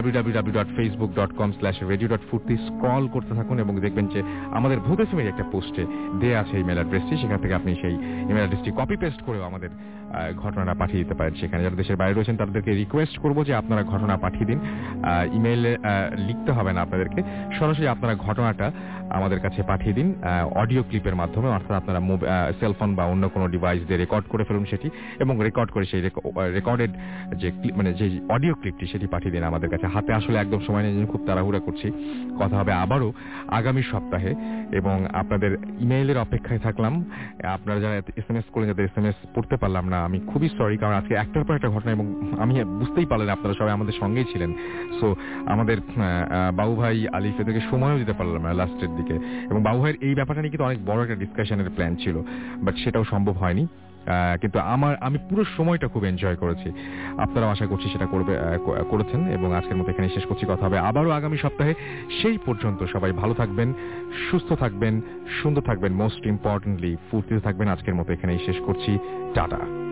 www.facebook.com/radio.furti, স্ক্রল করতে থাকুন এবং দেখবেন যে আমাদের ভূত এফএমের একটা পোস্টে দেয়া আছে ইমেল অ্যাড্রেসটি। সেখান থেকে আপনি সেই ইমেল অ্যাড্রেসটি কপি পেস্ট করেও আমাদের ঘটনাটা পাঠিয়ে দিতে পারেন। সেখানে যারা দেশের বাইরে রয়েছেন তাদেরকে রিকোয়েস্ট করবো যে আপনারা ঘটনা পাঠিয়ে দিন। ইমেইলে লিখতে হবে না আপনাদেরকে, সরাসরি আপনারা ঘটনাটা আমাদের কাছে পাঠিয়ে দিন অডিও ক্লিপের মাধ্যমে, অর্থাৎ আপনারা সেলফোন বা অন্য কোনো ডিভাইস দিয়ে রেকর্ড করে ফেলুন সেটি, এবং রেকর্ড করে সেই রেকর্ডেড যে মানে যে অডিও ক্লিপটি সেটি পাঠিয়ে দিন আমাদের কাছে। হাতে আসলে একদম সময় নেই, খুব তাড়াহুড়া করছি। কথা হবে আবারও আগামী সপ্তাহে, এবং আপনাদের ইমেইলের অপেক্ষায় থাকলাম। আপনারা যারা SMS করলেন, যাদের SMS পড়তে পারলাম না, আমি খুবই সরি, কারণ আজকে একটার পর একটা ঘটনা, এবং আমি বুঝতেই পারলেন আপনারা সবাই আমাদের সঙ্গেই ছিলেন। সো আমাদের বাবু ভাই, আলিফ, এদেরকে সময়ও দিতে পারলাম না লাস্টের দিকে, এবং বাবু ভাইয়ের এই ব্যাপারটা নিয়ে কিন্তু অনেক বড় একটা ডিসকাশনের প্ল্যান ছিল, বাট সেটাও সম্ভব হয়নি। কিন্তু আমি পুরো সময়টা খুব এনজয় করেছি, আপনারাও আশা করছি সেটা করেছেন। এবং আজকের মতো এখানে শেষ করছি, কথা হবে আবারও আগামী সপ্তাহে। সেই পর্যন্ত সবাই ভালো থাকবেন, সুস্থ থাকবেন, সুন্দর থাকবেন, মোস্ট ইম্পর্টেন্টলি ফুর্তিতে থাকবেন। আজকের মতো এখানেই শেষ করছি, টাটা।